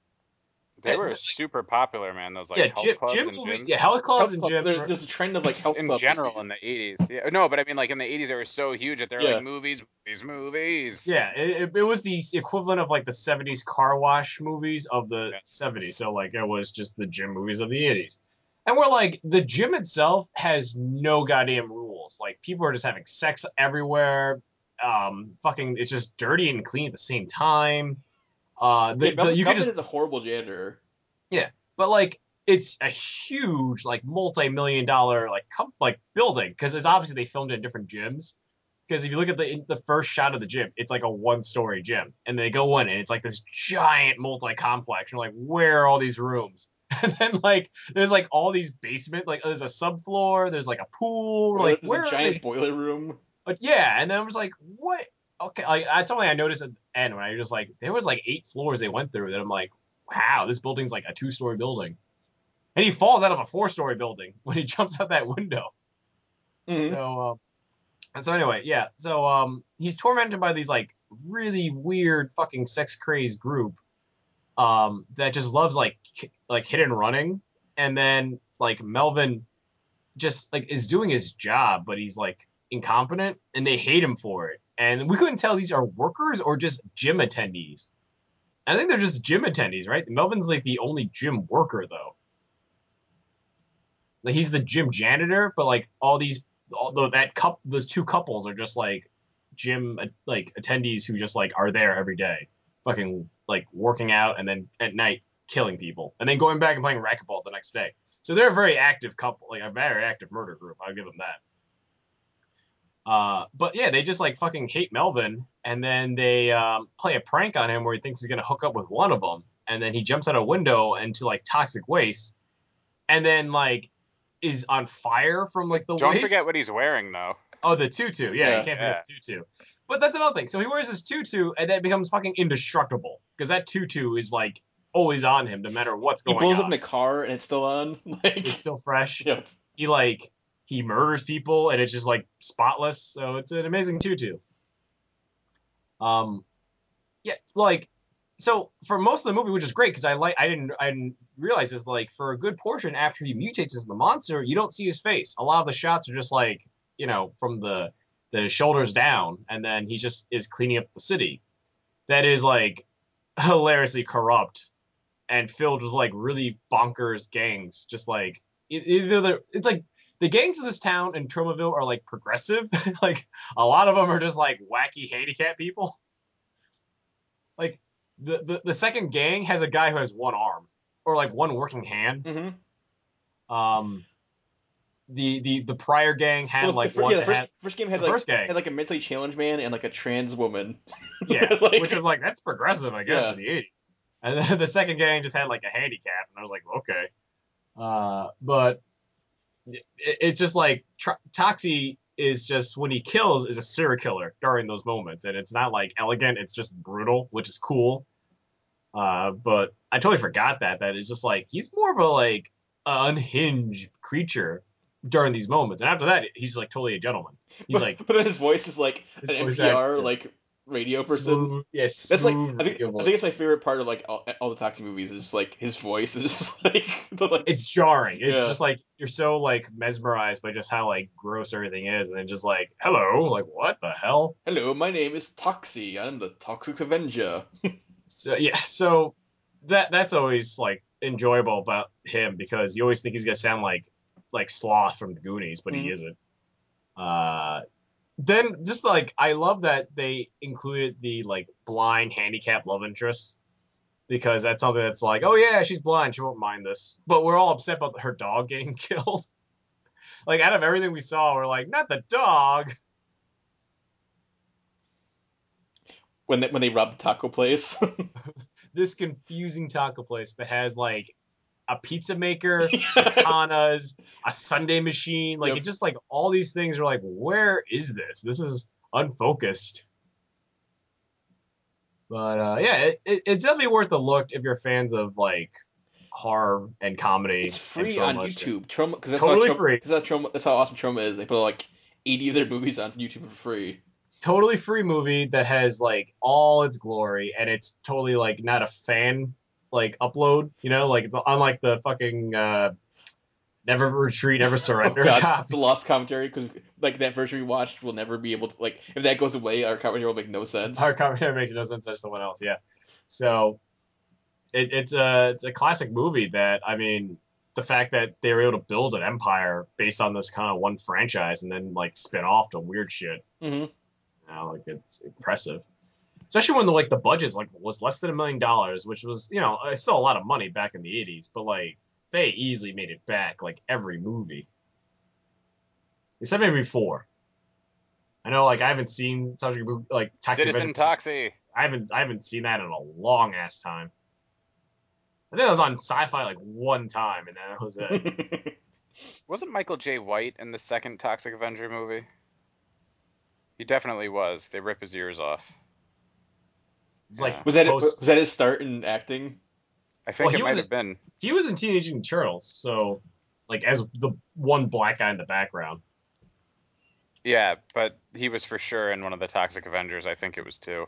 They Yeah, were like- super popular, man. Those like yeah, health gym, clubs gym and movie, gyms. yeah, health clubs health and club. gym. There, there's a trend of like Just health in club general movies. in the eighties. Yeah. No, but I mean, like in the eighties, they were so huge that they're Yeah. like movies, movies, movies. Yeah, it, it was the equivalent of like the seventies car wash movies of the Yes. seventies. So like it was just the gym movies of the eighties. And we're like, the gym itself has no goddamn rules. Like people are just having sex everywhere. Um, fucking, it's just dirty and clean at the same time. Uh, the, Yeah, the, Melvin, you can Melvin just, is a horrible janitor. but like it's a huge like multi-million dollar like com- like building because it's obviously they filmed it in different gyms. Because if you look at the the first shot of the gym, it's like a one-story gym, and they go in and it's like this giant multi-complex. You're like, where are all these rooms? And then like there's like all these basement, like there's a subfloor, there's like a pool, Boiler- like there's where a are giant they? boiler room. But yeah, and then I was like, what? Okay, like I told me I noticed at the end when I was just like, there was like eight floors they went through. That I'm like, wow, this building's like a two-story building, and he falls out of a four-story building when he jumps out that window. Mhm. So, um, so anyway, yeah. So, um, he's tormented by these like really weird fucking sex crazed group, um, that just loves like ki- like hit and running, and then like Melvin just like is doing his job, but he's like incompetent, and they hate him for it. And we couldn't tell these are workers or just gym attendees. I think they're just gym attendees, right? Melvin's like the only gym worker though. Like he's the gym janitor, but like all these, all the, that cup, those two couples are just like gym uh, like attendees who just like are there every day, fucking like working out, and then at night killing people, and then going back and playing racquetball the next day. So they're a very active couple, like a very active murder group. I'll give them that. Uh, but yeah, they just like fucking hate Melvin, and then they um, play a prank on him where he thinks he's gonna hook up with one of them, and then he jumps out a window into like toxic waste, and then like is on fire from like the Don't waste. forget what he's wearing though. Oh, the tutu. Yeah, Yeah. you can't forget Yeah. the tutu. But that's another thing. So he wears his tutu, and then becomes fucking indestructible because that tutu is like always on him, no matter what's He going blows on. up in a car and it's still on. Like It's still fresh. yep. He like he murders people, and it's just like spotless. So it's an amazing tutu. Um, yeah, like so for most of the movie, which is great because I like I didn't I didn't realize this, like for a good portion after he mutates as the monster, you don't see his face. A lot of the shots are just like, you know, from the the shoulders down, and then he just is cleaning up the city. That is like hilariously corrupt and filled with like really bonkers gangs. Just like e- either the it's like the gangs of this town in Tromaville are like progressive. Like a lot of them are just like wacky handicap people. Like the, the the second gang has a guy who has one arm or like one working hand. Mm-hmm. Um, the the the prior gang had Well, like the, fir- one yeah, the that first had first game had the like first gang. had like a mentally challenged man and like a trans woman. Yeah, It's like- which was like that's progressive, I guess, Yeah. in the eighties. And then the second gang just had like a handicap, and I was like, okay. Uh, but it, it's just like Tro- Toxie is just when he kills is a serial killer during those moments, and it's not like elegant; it's just brutal, which is cool. Uh, but I totally forgot that that it's just like he's more of a like unhinged creature during these moments, and after that, he's like totally a gentleman. He's but, like but then his voice is like his an voice N P R actor. like radio person. Smooth, yeah, That's like smooth I think, radio I think it's my voice. favorite part of like all, all the Toxic movies is just like his voice is just like, the, like It's jarring. It's Yeah. just like you're so like mesmerized by just how like gross everything is, and then just like hello, like what the hell? hello, my name is Toxie. I'm the Toxic Avenger. So yeah, so that that's always like enjoyable about him because you always think he's gonna sound like like Sloth from the Goonies, but Mhm. he isn't. Uh, then just like I love that they included the like blind handicap love interest because that's something that's like, oh yeah, she's blind, she won't mind this, but we're all upset about her dog getting killed. Like out of everything we saw, we're like, not the dog. When they, when they rob the taco place. This confusing taco place that has like a pizza maker, katanas, a Sunday machine. Like Yep. it just like all these things are like, where is this? This is unfocused. But uh, yeah, it, it, it's definitely worth a look if you're fans of like horror and comedy. It's and free on Troma shit. YouTube. Troma, because that's Totally how Troma, free. Cause that's, how Troma, that's how awesome Troma is. They put like eighty of their movies on YouTube for free. Totally free movie that has like all its glory, and it's totally like not a fan like upload. You know, like unlike the fucking uh, Never Retreat, Never Surrender Oh God, copy. the lost commentary, because like that version we watched will never be able to, like, if that goes away, our commentary will make no sense. Our commentary makes no sense to someone else. Yeah, so it, it's a it's a classic movie that I mean the fact that they were able to build an empire based on this kind of one franchise and then like spin off to weird shit. Mm-hmm. You know, like it's impressive, especially when the like the budget like was less than a million dollars, which was you know it's still a lot of money back in the eighties, but like they easily made it back like every movie. Except maybe four. I know, like I haven't seen such a movie like Toxic Citizen Avenger- Toxie. I haven't I haven't seen that in a long ass time. I think I was on Sci-Fi like one time, and that was it. Wasn't Michael J. White in the second Toxic Avenger movie? He definitely was. They rip his ears off. It's Yeah. like Was that it, post- was that his start in acting? I think Well, he it was might a- have been. he was in Teenage Mutant Turtles, so like as the one black guy in the background. Yeah, but he was for sure in one of the Toxic Avengers. I think it was two.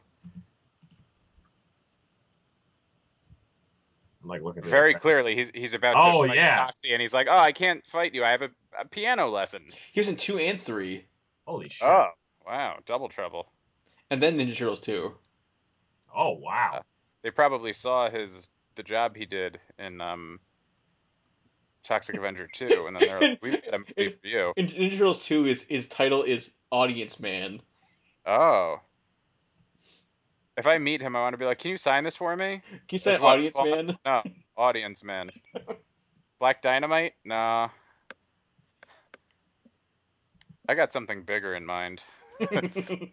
I'm like looking at the Very credits. clearly, he's he's about Oh, to fight yeah. Toxie, and he's like, "Oh, I can't fight you. I have a, a piano lesson." He was in two and three, Holy shit! Oh, wow, double trouble. and then Ninja Turtles two. Oh wow! They probably saw his the job he did in um, Toxic Avenger two, and then they're like, "We've got a movie for you." In Ninja Turtles two, his his title is Audience Man. Oh. If I meet him, I want to be like, "Can you sign this for me?" Can you say Which one's Audience Spawn? Man? No, Audience Man. Black Dynamite? Nah. I got something bigger in mind. But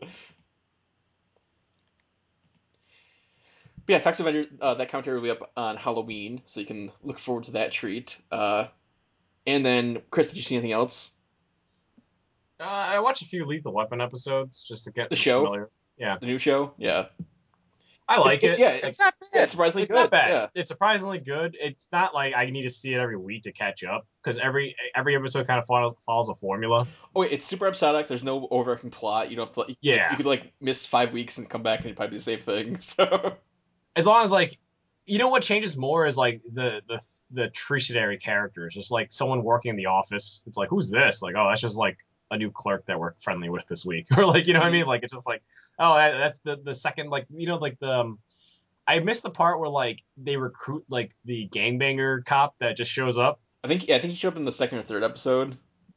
yeah, Toxic Avenger, uh, that commentary will be up on Halloween, so you can look forward to that treat. Uh, and then, Chris, did you see anything else? Uh, I watched a few Lethal Weapon episodes just to get The show? familiar. Yeah, The new show? Yeah. I like It's- it. yeah, Like, It's not bad. Yeah, it's surprisingly it's good. not bad. Yeah. It's surprisingly good. It's not like I need to see it every week to catch up because every every episode kind of follows follows a formula. Oh, wait, it's super episodic. There's no overarching plot. You don't have to. Like, Yeah. You could like miss five weeks and come back and it'd probably be the same thing. So. As long as like, you know what changes more is like the the the tertiary characters. Just like someone working in the office. It's like, who's this? Like, oh, that's just like a new clerk that we're friendly with this week, or like, you know what I mean? Like, it's just like, oh, that, that's the the second, like, you know, like the. Um, I missed the part where like they recruit like the gangbanger cop that just shows up. I think yeah, I think he showed up in the second or third episode.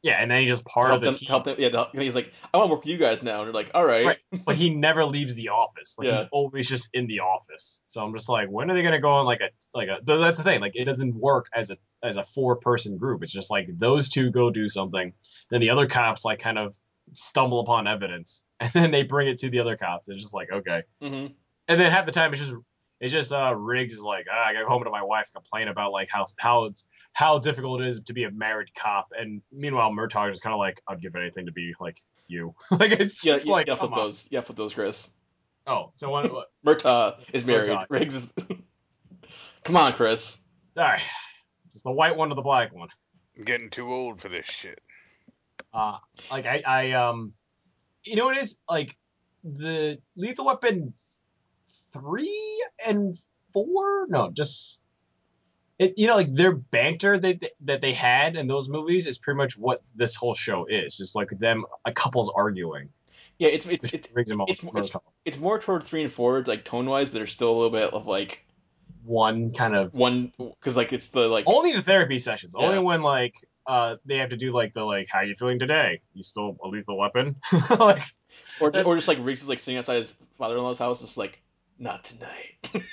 Yeah, and then he's just to part help of the them, team. to help them. Yeah, to help- and he's like, I want to work with you guys now, and they're like, all right. Right. But he never leaves the office. Like he's Yeah. always just in the office. So I'm just like, when are they gonna go on like a like a? th- That's the thing. Like it doesn't work as a as a four person group. It's just like those two go do something, then the other cops like kind of stumble upon evidence, and then they bring it to the other cops. It's just like okay, hmm and then half the time it's just it's just uh Riggs is like ah, I got home to my wife complain about like how how it's how difficult it is to be a married cop, and meanwhile Murtaugh is kind of like I'd give anything to be like you. Like it's Yeah, just yeah, like yeah, come flip on. those. Yeah, flip those, Chris. Oh, so what? what Murtaugh is married. Murtaugh. Riggs is. Come on, Chris. all right, just the white one or the black one. I'm getting too old for this shit. Uh, like I, I um, you know what it is like the Lethal Weapon three and four? No, just it. You know, like their banter that that they had in those movies is pretty much what this whole show is. Just like them, a couple's arguing. Yeah, it's it's Which it's brings them all it's it's, it's more toward three and four, like tone wise, but there's still a little bit of like one kind of one because like it's the like only the therapy sessions. Yeah. Only when like uh they have to do like the like how you feeling today? You still a lethal weapon? Like or or just like Riggs is like sitting outside his father-in-law's house, just like not tonight.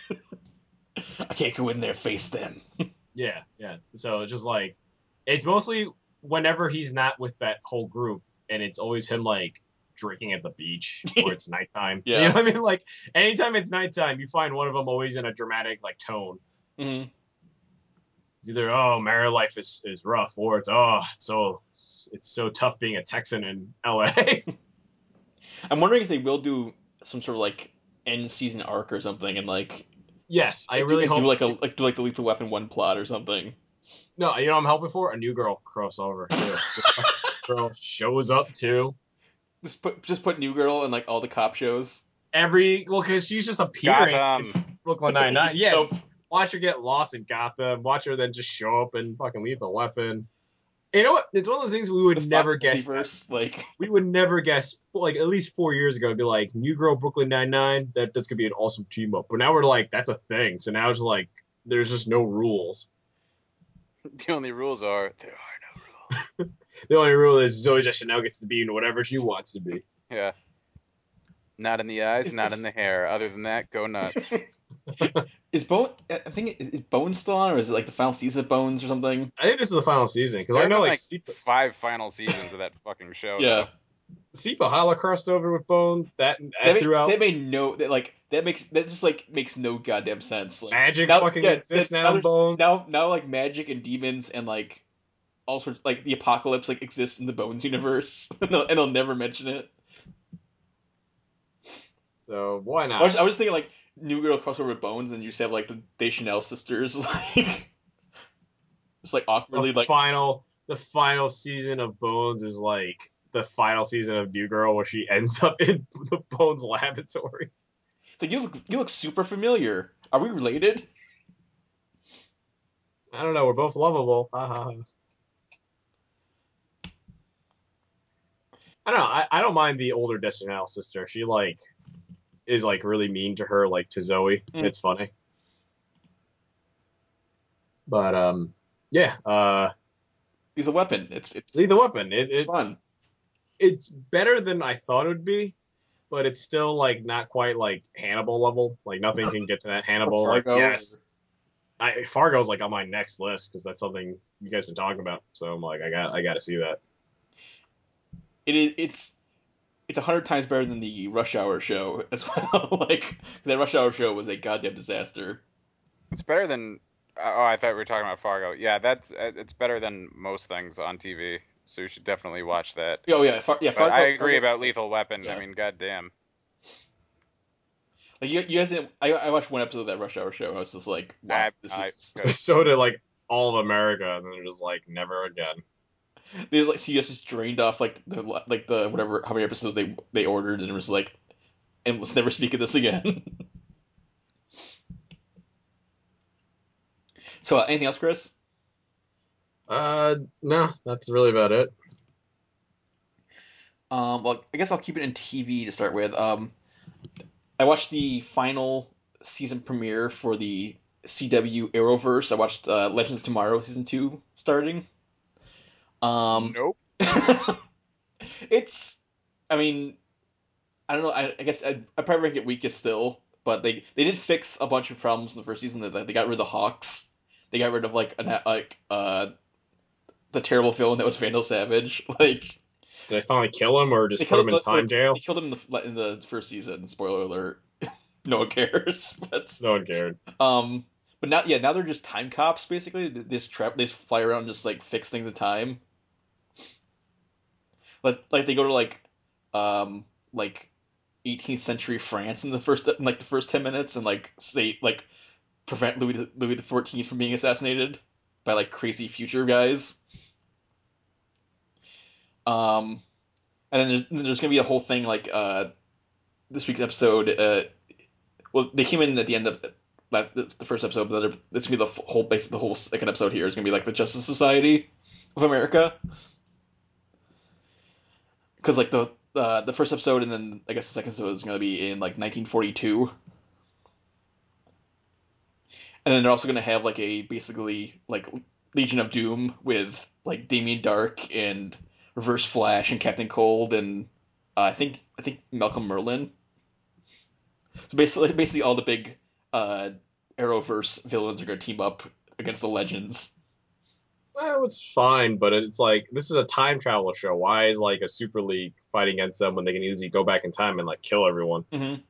I can't go in there, face them. yeah, yeah. So it's just like it's mostly whenever he's not with that whole group, and it's always him like drinking at the beach or it's nighttime. Yeah. You know what I mean? Like anytime it's nighttime, you find one of them always in a dramatic like tone. hmm It's either oh married life is, is rough or it's oh it's so it's so tough being a Texan in L A. I'm wondering if they will do some sort of like end season arc or something, and like Yes, I do, really do hope like a like do like the Lethal Weapon one plot or something. No, you know what I'm hoping for? A new girl crossover. Too. Girl shows up too. Just put just put New Girl in like all the cop shows. Every well, because she's just appearing Gotham. in Brooklyn Nine Nine. Yes, Nope. watch her get lost in Gotham. Watch her then just show up and fucking leave the weapon. You know what? It's one of those things we would The never Fox guess. multiverse, like We would never guess. Like at least four years ago, it'd be like New Girl Brooklyn Nine Nine. That that's gonna be an awesome team up. But now we're like that's a thing. So now it's like there's just no rules. The only rules are there are no rules. The only rule is Zoe Deschanel gets to be in whatever she wants to be. Yeah. Not in the eyes, Is not this- in the hair. Other than that, go nuts. is Bone. I think is, is Bones still on, or is it like the final season of Bones or something? I think this is the final season because There I have know been, like, like Sipa, five final seasons of that fucking show. Yeah. Sipa Hala crossed over with Bones. That, That, that make, throughout that made no that like that makes that just like makes no goddamn sense. Like, Magic now, fucking yeah, exists yeah, now. in there's- Bones. Now now like magic and demons and like all sorts like the apocalypse like exists in the Bones universe, and they'll, and they'll never mention it. So why I not? was, I was thinking like New Girl crossover with Bones, and you just have like the Deschanel sisters, like it's like awkwardly the like final, the final season of Bones is like the final season of New Girl, where she ends up in the Bones laboratory. it's like you look you look super familiar. Are we related? I don't know. We're both lovable. Ha, ha, ha. I don't know. I, I don't mind the older Deschanel sister. She like is like really mean to her, like to Zoe. Mm. It's funny. But um, yeah. Uh, He's a weapon. It's it's leave the weapon. It, it's it, fun. it's better than I thought it would be, but it's still like not quite like Hannibal level. Like nothing can get to that Hannibal. Like Fargo. yes, I Fargo's like on my next list because that's something you guys been talking about. So I'm like, I got I got to see that. It is it's it's a hundred times better than the Rush Hour show as well. Like 'cause that Rush Hour show was a goddamn disaster. It's better than. Oh, I thought we were talking about Fargo. Yeah, that's it's better than most things on T V. So you should definitely watch that. Oh yeah, Far, yeah. But Fargo, I agree Fargo about was, Lethal Weapon. yeah. I mean, goddamn. Like you, you guys didn't. I, I watched one episode of that Rush Hour show, and I was just like, wow, I- this I- is. So did like all of America, and then they're just like never again. They like C B S just drained off like the like the whatever how many episodes they they ordered, and it was like, and let's never speak of this again. So uh, anything else, Chris? Uh, no, that's really about it. Um, well, I guess I'll keep it in T V to start with. Um, I watched the final season premiere for the C W Arrowverse. I watched uh, Legends of Tomorrow season two starting. Um, Nope. It's, I mean, I don't know. I, I guess I'd, I'd probably rank it weakest still, but they they did fix a bunch of problems in the first season. That they got rid of the Hawks. They got rid of like an like uh the terrible villain that was Vandal Savage. Like Did they finally kill him or they just put killed him in time they, jail? They killed him in the in the first season. Spoiler alert. No one cares. But No one cared. um, but now yeah, now they're just time cops basically. They just trap. They just fly around and just like fix things in time. Like like they go to like um like eighteenth century France in the first in, like the first ten minutes and like say like prevent Louis Louis the Fourteenth from being assassinated by like crazy future guys. Um, and then there's, there's gonna be a whole thing like uh this week's episode. Uh, well, they came in at the end of last the first episode, but it's gonna be the whole basically the whole second episode here is gonna be like the Justice Society of America. Because like the uh, the first episode and then I guess the second episode is going to be in like nineteen forty-two, and then they're also going to have like a basically like Legion of Doom with like Damien Dark and Reverse Flash and Captain Cold and uh, I think I think Malcolm Merlin. So basically, basically all the big uh, Arrowverse villains are going to team up against the Legends. Well, it's fine, but it's like this is a time travel show. Why is like a Super League fighting against them when they can easily go back in time and like kill everyone? Mm-hmm.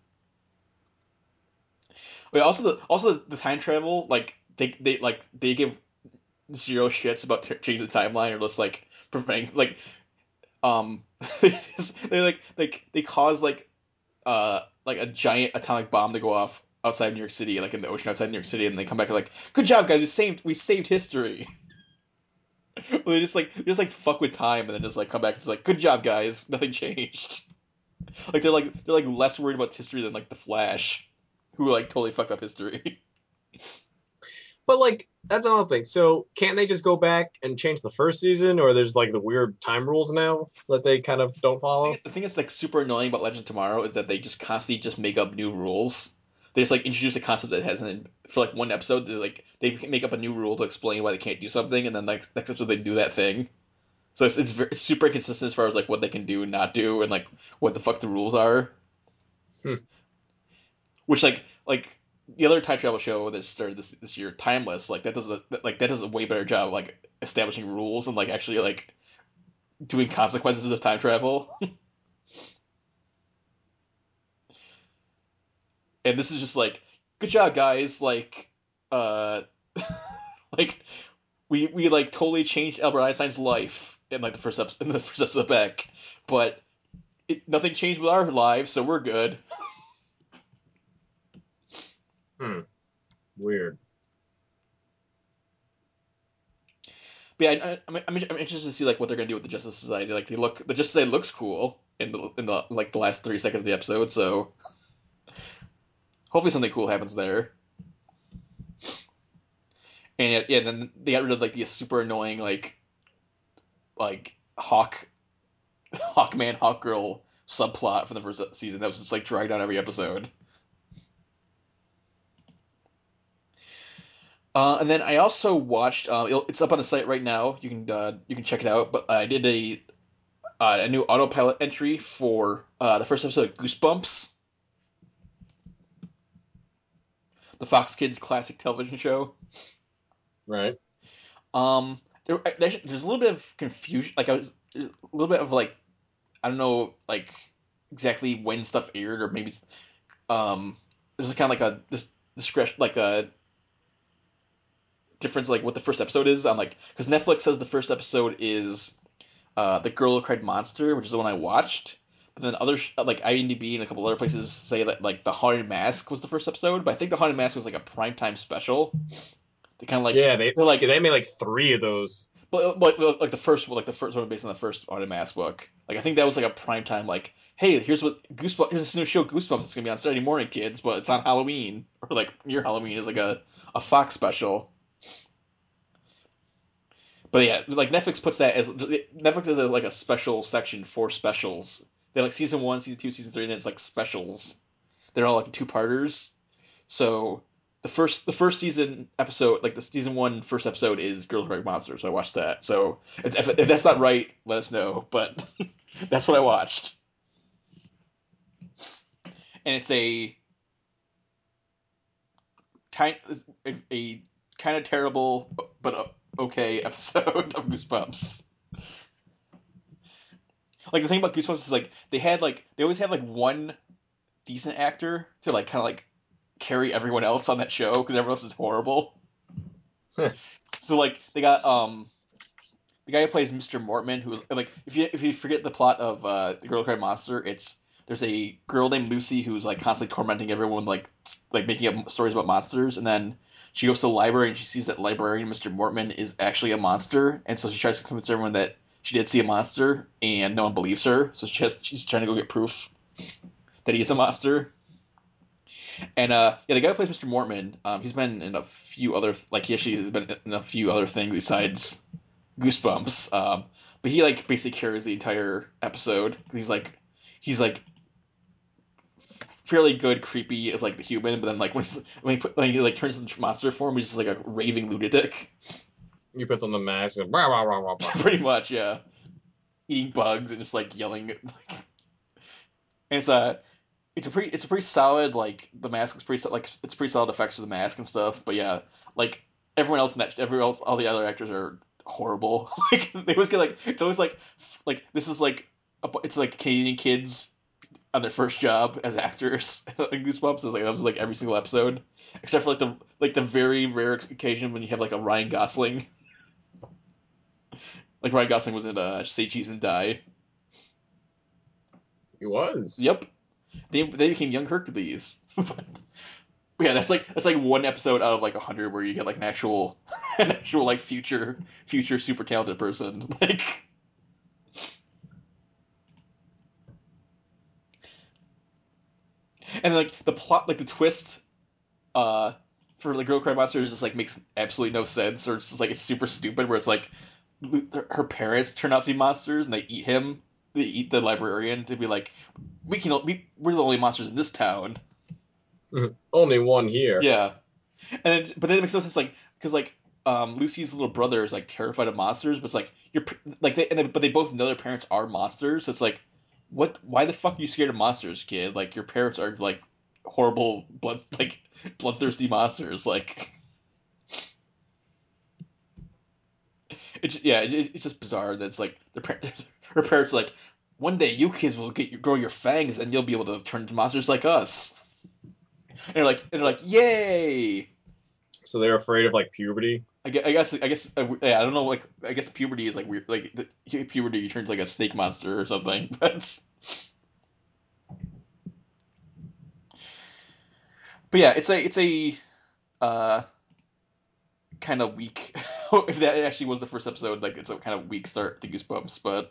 Wait, also the also the time travel like they they like they give zero shits about t- changing the timeline or just like preventing like um they just they like like they cause like uh like a giant atomic bomb to go off outside New York City, like in the ocean outside New York City, and they come back and like, good job guys, we saved we saved history. Well, they just like they just like fuck with time and then just like come back and just like, good job guys, nothing changed. Like they're like they're like less worried about history than like the Flash, who like totally fucked up history. But like that's another thing. So can't they just go back and change the first season, or there's like the weird time rules now that they kind of don't The follow? thing, the thing that's like super annoying about Legend of Tomorrow is that they just constantly just make up new rules. They just like introduce a concept that hasn't for like one episode. They like they make up a new rule to explain why they can't do something, and then like next episode they do that thing. So it's it's, very, it's super inconsistent as far as like what they can do and not do, and like what the fuck the rules are. Hmm. Which like like the other time travel show that started this this year, Timeless, like that does a like that does a way better job of, like establishing rules and like actually like doing consequences of time travel. And this is just like, good job guys, like uh like we we like totally changed Albert Einstein's life in like the first episode in the first episode back, but it, nothing changed with our lives, so we're good. Hmm. Weird. But yeah, I, I'm, I'm I'm interested to see like what they're gonna do with the Justice Society. Like they look, the Justice Society looks cool in the in the like the last three seconds of the episode, so hopefully something cool happens there. And yeah, yeah, then they got rid of like the super annoying like like Hawk Hawkman Hawkgirl subplot from the first season that was just like dragged out every episode. Uh, and then I also watched. Uh, it'll- it's up on the site right now. You can uh, you can check it out. But I did a uh, a new autopilot entry for uh, the first episode of Goosebumps, the Fox Kids classic television show. Right. Um, there, there's, there's a little bit of confusion. Like I was a little bit of like I don't know like exactly when stuff aired or maybe um there's kind of like a this discretion like a difference like what the first episode is on like because Netflix says the first episode is uh The Girl Who Cried Monster, which is the one I watched. But then other sh- like IMDb and a couple other places say that like The Haunted Mask was the first episode, but I think The Haunted Mask was like a primetime special. They kind of like Yeah, they they're like they made like three of those. but, but like the first like the first one based on the first Haunted Mask book. Like I think that was like a primetime like hey here's what Goosebumps here's this new show Goosebumps it's gonna be on Saturday morning kids, but it's on Halloween or like near Halloween is like a a Fox special. But yeah, like Netflix puts that as Netflix has a, like a special section for specials. They have, like season one, season two, season three, and then it's like specials. They're all like the two parters. So the the first the first season episode, like the season one first episode, is Girls Who Write Monsters. So I watched that. So if, if, if that's not right, let us know. But that's what I watched, and it's a kind a, a kind of terrible but okay episode of Goosebumps. Like the thing about Goosebumps is like they had like they always have like one decent actor to like kind of like carry everyone else on that show because everyone else is horrible. So like they got um the guy who plays Mister Mortman, who's like if you if you forget the plot of uh, The Girl Who Cried Monster, it's there's a girl named Lucy who's like constantly tormenting everyone, like like making up stories about monsters, and then she goes to the library and she sees that librarian Mister Mortman is actually a monster, and so she tries to convince everyone that she did see a monster, and no one believes her. So she has, she's trying to go get proof that he is a monster. And uh, yeah, the guy who plays Mister Mortman, um, he's been in a few other like he actually has been in a few other things besides Goosebumps. Um, but he like basically carries the entire episode. He's like he's like fairly good, creepy as like the human, but then like when he's, when he put, when he like turns into monster form, he's just like a raving lunatic. He puts on the mask and rah, rah, rah, rah, rah. Pretty much, yeah. Eating bugs and just like yelling. Like, and it's a it's a pretty it's a pretty solid like the mask is pretty like it's pretty solid effects for the mask and stuff. But yeah, like everyone else in that everyone else all the other actors are horrible. Like they always get like it's always like like this is like a, it's like Canadian kids on their first job as actors in Goosebumps. It's like that was like every single episode, except for like the like the very rare occasion when you have like a Ryan Gosling. Like Ryan Gosling was in uh, Say Cheese and Die. He was. Yep. They they became young Hercules. But yeah, that's like that's like one episode out of like a hundred where you get like an actual an actual like future future super talented person. Like and like the plot like the twist uh for the Girl Cry Monster just like makes absolutely no sense, or it's just like it's super stupid where it's like her parents turn out to be monsters and they eat him. They eat the librarian to be like, we can we, we're the only monsters in this town. Only one here. Yeah, and then, but then it makes no sense like because like um, Lucy's little brother is like terrified of monsters, but it's like you're like they, and they, but they both know their parents are monsters. So it's like, what? Why the fuck are you scared of monsters, kid? Like your parents are like horrible blood like bloodthirsty monsters. Like it's yeah, it, it's just bizarre that it's like their parents, her parents are like, one day you kids will get your, grow your fangs and you'll be able to turn into monsters like us. And they're like, and they're like, yay! So they're afraid of like puberty. I guess, I guess, I guess, uh, yeah, I don't know. Like, I guess puberty is like weird. Like, the, puberty, you turn into like a snake monster or something. But, but yeah, it's a, it's a, uh, kind of weak. If that actually was the first episode, like, it's a kind of weak start to Goosebumps. But,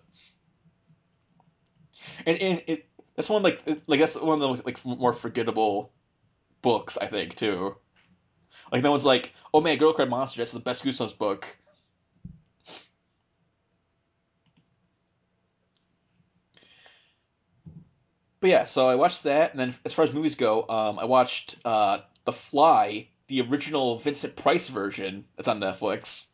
and and it that's one like like that's one of the like more forgettable books, I think, too. Like no one's like, oh man, Girl Cried Monster, that's the best Goosebumps book. But yeah, so I watched that, and then as far as movies go, um, I watched uh, The Fly, the original Vincent Price version that's on Netflix.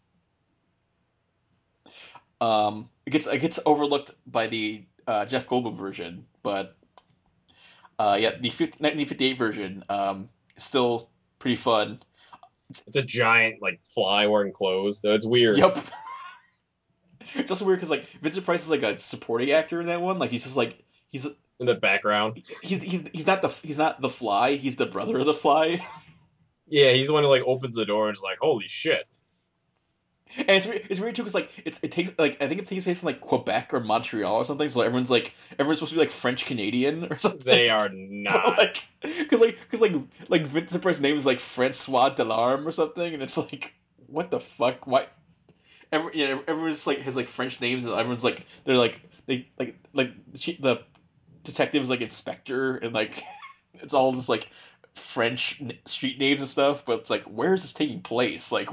Um, it gets it gets overlooked by the uh, Jeff Goldblum version, but uh, yeah, the nineteen fifty-eight version um, is still pretty fun. It's a giant like fly wearing clothes. Though it's weird. Yep. It's also weird because like Vincent Price is like a supporting actor in that one. Like he's just like he's in the background. He's he's he's not the he's not the Fly. He's the brother of the Fly. Yeah, he's the one who like opens the door and is like, "Holy shit!" And it's it's weird too because like it's it takes like I think it takes place in like Quebec or Montreal or something. So everyone's like everyone's supposed to be like French Canadian or something. They are not. Like because like because like like Vincent Price's name is like Francois Delarme or something, and it's like what the fuck? Why? Every, yeah, everyone's like has like French names, and everyone's like they're like they like like the, the detective is like Inspector, and like it's all just like French street names and stuff. But it's like where is this taking place? Like.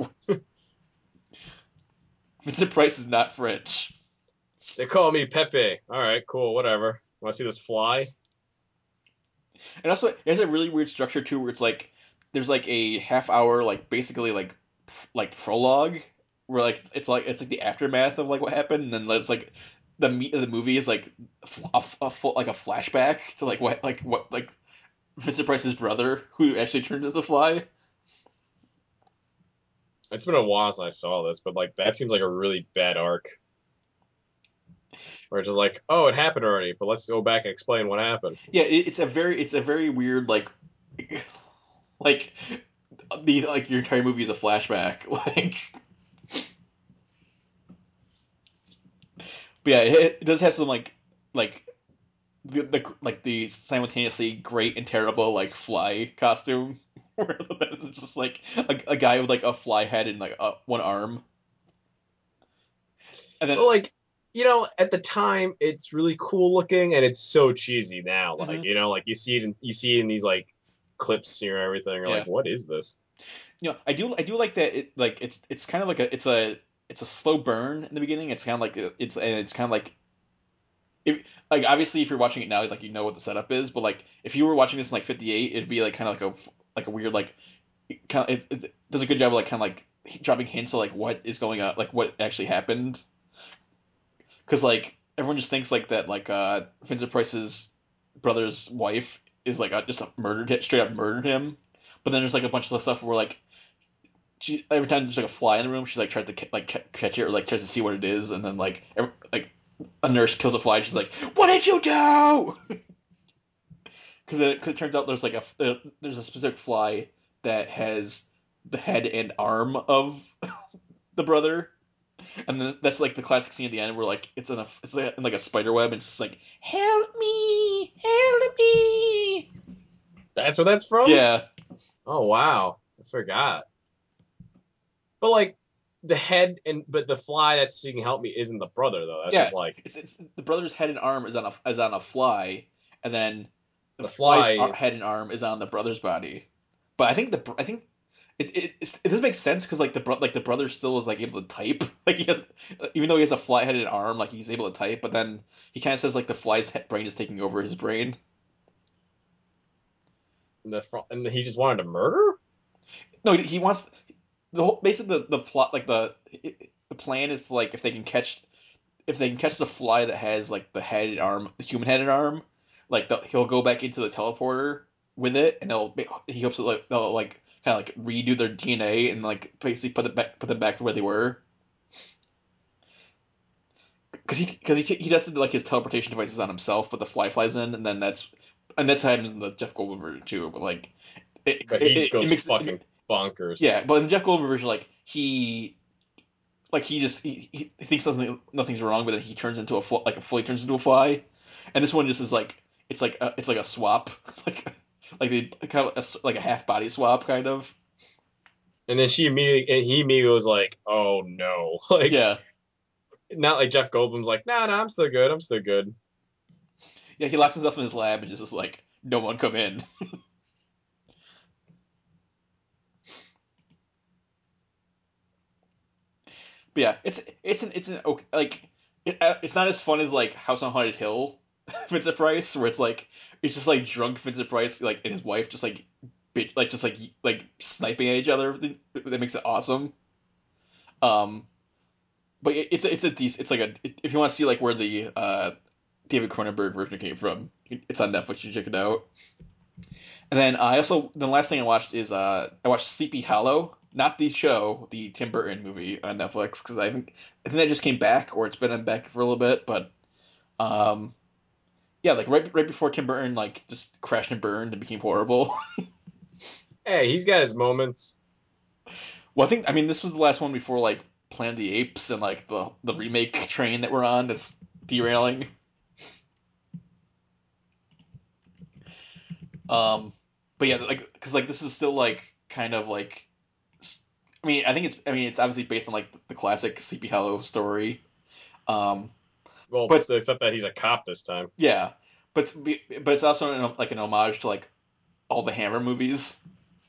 Vincent Price is not French. They call me Pepe. All right, cool, whatever. Want to see this fly? And also, it has a really weird structure too, where it's like there's like a half hour like basically like f- like prologue where like it's like it's like the aftermath of like what happened, and then it's like the meat of the movie is like a, a, a full like a flashback to like what like what like Vincent Price's brother who actually turned into the Fly. It's been a while since I saw this, but like that seems like a really bad arc. Where it's just like, oh, it happened already, but let's go back and explain what happened. Yeah, it, it's a very it's a very weird like like the like your entire movie is a flashback like. But yeah, it, it does have some like like the, the like the simultaneously great and terrible like fly costume where it's just like a, a guy with like a fly head and like a, one arm, and then But like, you know, at the time, it's really cool looking, and it's so cheesy now. Like, Mhm. you know, like you see it, in, you see it in these like clips here and everything. You're Yeah. like, what is this? you know I do I do like that it like it's it's kind of like a it's a it's a slow burn in the beginning. It's kind of like it's and it's kind of like if like obviously if you're watching it now like you know what the setup is, but like if you were watching this in like fifty-eight, it'd be like kind of like a like a weird like kind of it, it does a good job of like kind of like dropping hints of like what is going on, like what actually happened, because like everyone just thinks like that like uh Vincent Price's brother's wife is like uh, just murdered him, straight up murdered him, but then there's like a bunch of stuff where like she every time there's like a fly in the room, she's like tries to ca- like ca- catch it or like tries to see what it is, and then like every, like a nurse kills a fly, and she's like, "What did you do?" Because it, 'cause it turns out there's like a uh, there's a specific fly that has the head and arm of the brother, and then that's like the classic scene at the end where like it's in a it's like in like a spider web, and it's just like, "Help me, help me." That's where that's from? Yeah, Oh wow, I forgot. But like, the head and but the fly that's seeking help me isn't the brother though. That's yeah. just like It's it's the brother's head and arm is on a is on a fly, and then the the fly's fly ar- is. head and arm is on the brother's body. But I think the I think it it, it's, it doesn't make sense because like the bro- like the brother still is like able to type, like he has, even though he has a fly headed arm, like he's able to type. But then he kind of says like the fly's he- brain is taking over his brain. The fr- and he just wanted to murder. No, he, he wants the whole basically the, the plot like the the plan is to, like if they can catch if they can catch the fly that has like the head and arm, the human head and arm, like the, he'll go back into the teleporter with it, and they'll he hopes that like they'll like kind of like redo their D N A and like basically put it back put them back to where they were. Because he because he he tested like his teleportation devices on himself, but the fly flies in, and then that's and that's how happens in the Jeff Goldblum version too. But like it But it, he it, it goes makes fucking it, bonkers. yeah. But in the Jeff Goldblum version, like he like he just he, he thinks nothing nothing's wrong, but then he turns into a fl- like a fully turns into a fly, and this one just is like it's like a, it's like a swap, like like they kind of a, like a half body swap kind of. And then she immediately and he immediately was like, "Oh no!" Like Yeah, not like Jeff Goldblum's like, "Nah, nah, I'm still good. I'm still good." yeah. He locks himself in his lab and just is like, no one come in. But yeah, it's it's an it's an okay, like it, uh, it's not as fun as like House on Haunted Hill, Vincent Price, where it's like it's just like drunk Vincent Price like and his wife just like bitch, like just like like sniping at each other. That makes it awesome. Um, but it, it's a, it's a decent. It's like a if you want to see like where the uh David Cronenberg version came from, it's on Netflix. You check it out. And then I also the last thing I watched is uh I watched Sleepy Hollow, not the show, the Tim Burton movie on Netflix because I think I think that just came back or it's been on back for a little bit, but um yeah, like right right before Tim Burton like just crashed and burned and became horrible. Hey, he's got his moments. Well, I think I mean this was the last one before like Planet of the Apes and like the the remake train that we're on that's derailing. Um, but yeah, like because like this is still like kind of like I mean, I think it's. I mean, it's obviously based on like the classic Sleepy Hollow story. Um, Well, but except that he's a cop this time. yeah, but it's, but it's also an, like an homage to like all the Hammer movies,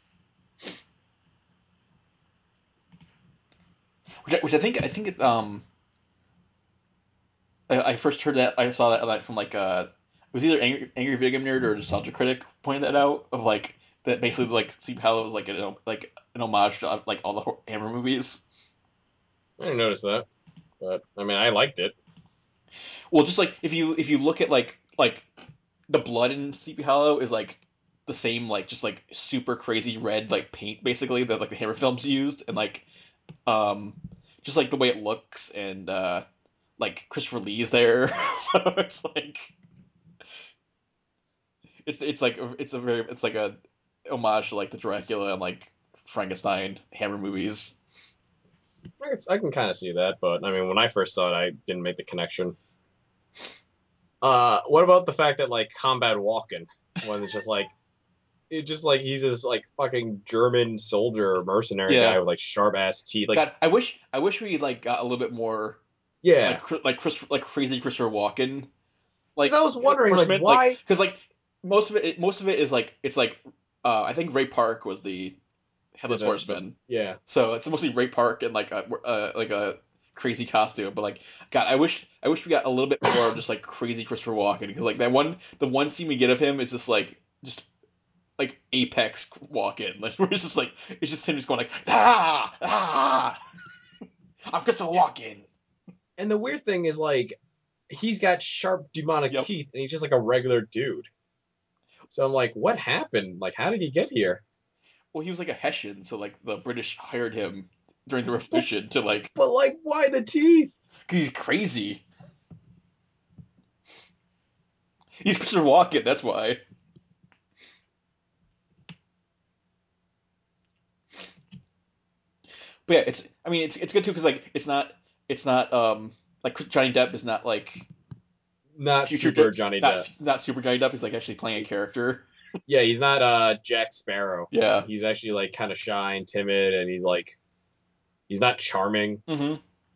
which I, which I think I think it, um I, I first heard that I saw that, that from like uh it was either Angry, Angry Video Game Nerd or Nostalgia Critic pointed that out of like that basically like Sleepy Hollow was like an like an homage to like all the Hammer movies. I didn't notice that, but I mean, I liked it. Well, just like if you if you look at like like the blood in Sleepy Hollow is like the same like just like super crazy red like paint basically that like the Hammer films used, and like um just like the way it looks, and uh like Christopher Lee is there, so it's like it's it's like it's a very it's like a homage to like the Dracula and like Frankenstein Hammer movies. I can, I can kind of see that, but I mean, when I first saw it, I didn't make the connection. Uh, what about the fact that like Combat Walken, when it's just like, it's just like he's this like fucking German soldier mercenary Yeah. guy with like sharp ass teeth. Like, God, I wish I wish we like got a little bit more yeah, like cr- like Chris like crazy Christopher Walken. Like 'Cause I was wondering, like, horseman, why- Because like most of it, most of it is like it's like uh, I think Ray Park was the headless The- horseman. yeah. So it's mostly Ray Park and like a uh, like a crazy costume. But like, God, I wish I wish we got a little bit more of just like crazy Christopher Walken, because like that one the one scene we get of him is just like just like apex Walken. Like we're just like it's just him just going like ah ah. I'm Christopher Walken. And the weird thing is like, he's got sharp demonic Yep. teeth, and he's just like a regular dude. So I'm like, what happened? Like, how did he get here? Well, he was like a Hessian, so like the British hired him during the Revolution to like, But like, why the teeth? because he's crazy. He's Christopher Walken, that's why. But yeah, it's. I mean, it's it's good too because like it's not it's not um like Johnny Depp is not like Not future super Depp- Johnny not, Depp. not super Johnny Depp. He's like actually playing a character. Yeah, he's not uh Jack Sparrow. Yeah. He's actually like kind of shy and timid, and he's like, he's not charming. Mm-hmm.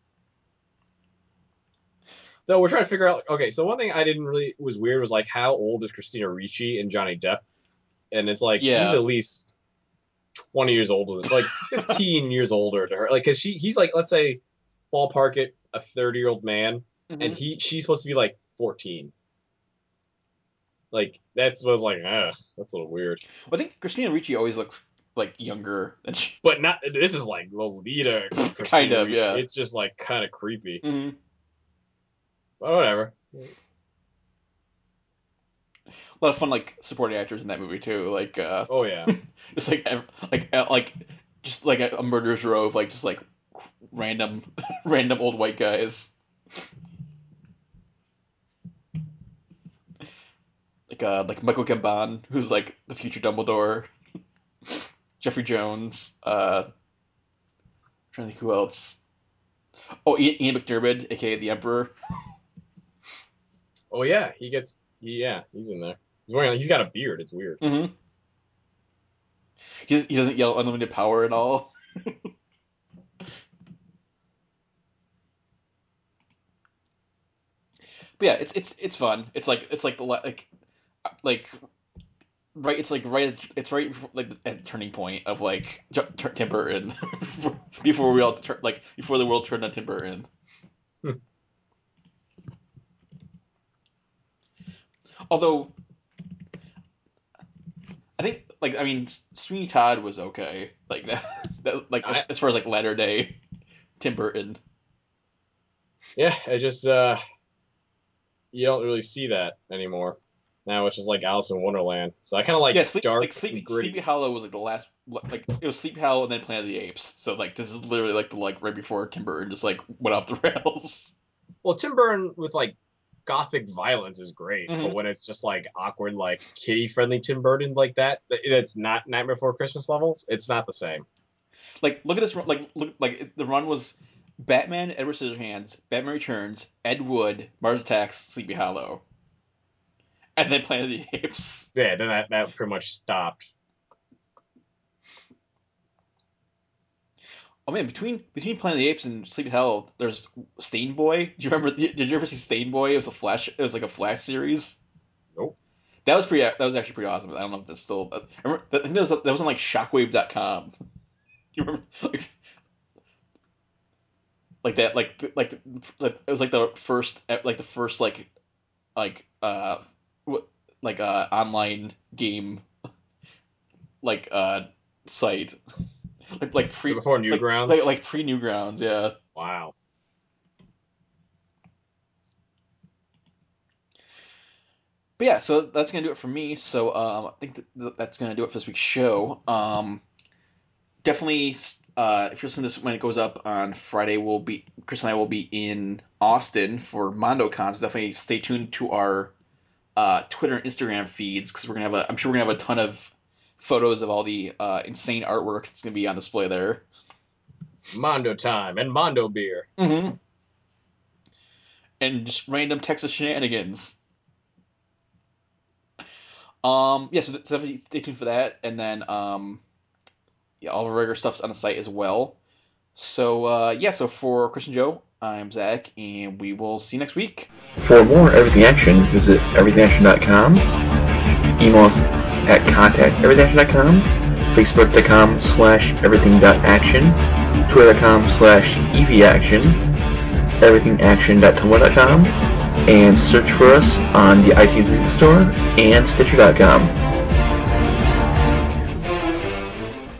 Though we're trying to figure out. Okay, so one thing I didn't really was weird was like, how old is Christina Ricci and Johnny Depp? And it's like Yeah. he's at least twenty years older, than, like fifteen years older to her. Like, cause she he's like, let's say ballpark it, a thirty year old man, Mm-hmm. and he she's supposed to be like fourteen. Like that's was like, ah, that's a little weird. Well, I think Christina Ricci always looks like younger than she. But not this is like Lolita. Christina Kind of, Ricci. yeah. It's just like kind of creepy. Mm-hmm. But whatever. A lot of fun like supporting actors in that movie too. Like uh, Oh yeah. just like ev- like uh, like just like a, a murderer's row of like just like random random old white guys. Like uh like Michael Gambon, who's like the future Dumbledore. Jeffrey Jones. Uh, I'm trying to think who else. Oh, Ian, Ian McDermott, aka the Emperor. Oh yeah. He gets. He, yeah, he's in there. He's wearing. He's got a beard. It's weird. Mm-hmm. He he doesn't yell unlimited power at all. But yeah, it's it's it's fun. It's like it's like the la- like like right. It's like right. At, it's right like at the turning point of like J- T- Tim Burton before we all tur- like before the world turned on Tim Burton. Hmm. Although I think like I mean Sweeney Todd was okay like that, that like as, I- as far as like latter day Tim Burton. Yeah. I just. uh You don't really see that anymore. Now it's just like Alice in Wonderland. So I kind of like Yeah, sleep, dark like Sleepy, and gritty. Sleepy Hollow was like the last, like it was Sleepy Hollow and then Planet of the Apes. So like this is literally like the like right before Tim Burton just like went off the rails. Well, Tim Burton with like gothic violence is great, Mhm. but when it's just like awkward, like kiddie friendly Tim Burton like that, it's not Nightmare Before Christmas levels. It's not the same. Like look at this, run- like look like the run was Batman, Edward Scissorhands, Batman Returns, Ed Wood, Mars Attacks, Sleepy Hollow, and then Planet of the Apes. Yeah, then that, that pretty much stopped. Oh man, between between Planet of the Apes and Sleepy Hollow, there's Stain Boy. Did you remember? Did you ever see Stain Boy? It was a Flash. It was like a Flash series. Nope. That was pretty. That was actually pretty awesome. I don't know if that's still. I remember. I think that was that was on like Shockwave dot com. You remember? Like, like that. Like like like it was like the first like the first like like uh what like uh online game like uh site, like like pre So before like, Newgrounds? like like pre Newgrounds, yeah. Wow. But yeah, so that's gonna do it for me. So um, I think that that's gonna do it for this week's show. Um, definitely, uh, if you're listening to this when it goes up on Friday, we'll be Chris and I will be in Austin for MondoCon. So definitely stay tuned to our uh, Twitter and Instagram feeds because we're gonna have a. I'm sure we're gonna have a ton of photos of all the uh, insane artwork that's gonna be on display there. Mondo time and Mondo beer. Mm-hmm. And just random Texas shenanigans. Um, yeah, so definitely stay tuned for that, and then um, yeah, all of our regular stuff's on the site as well. So uh, yeah, so for Chris and Joe, I'm Zach, and we will see you next week. For more Everything Action, visit everything action dot com, email us at contact everything action dot com, facebook dot com slash everything dot action, twitter dot com slash evaction, everything action dot tumblr dot com, and search for us on the iTunes Music Store and Stitcher dot com.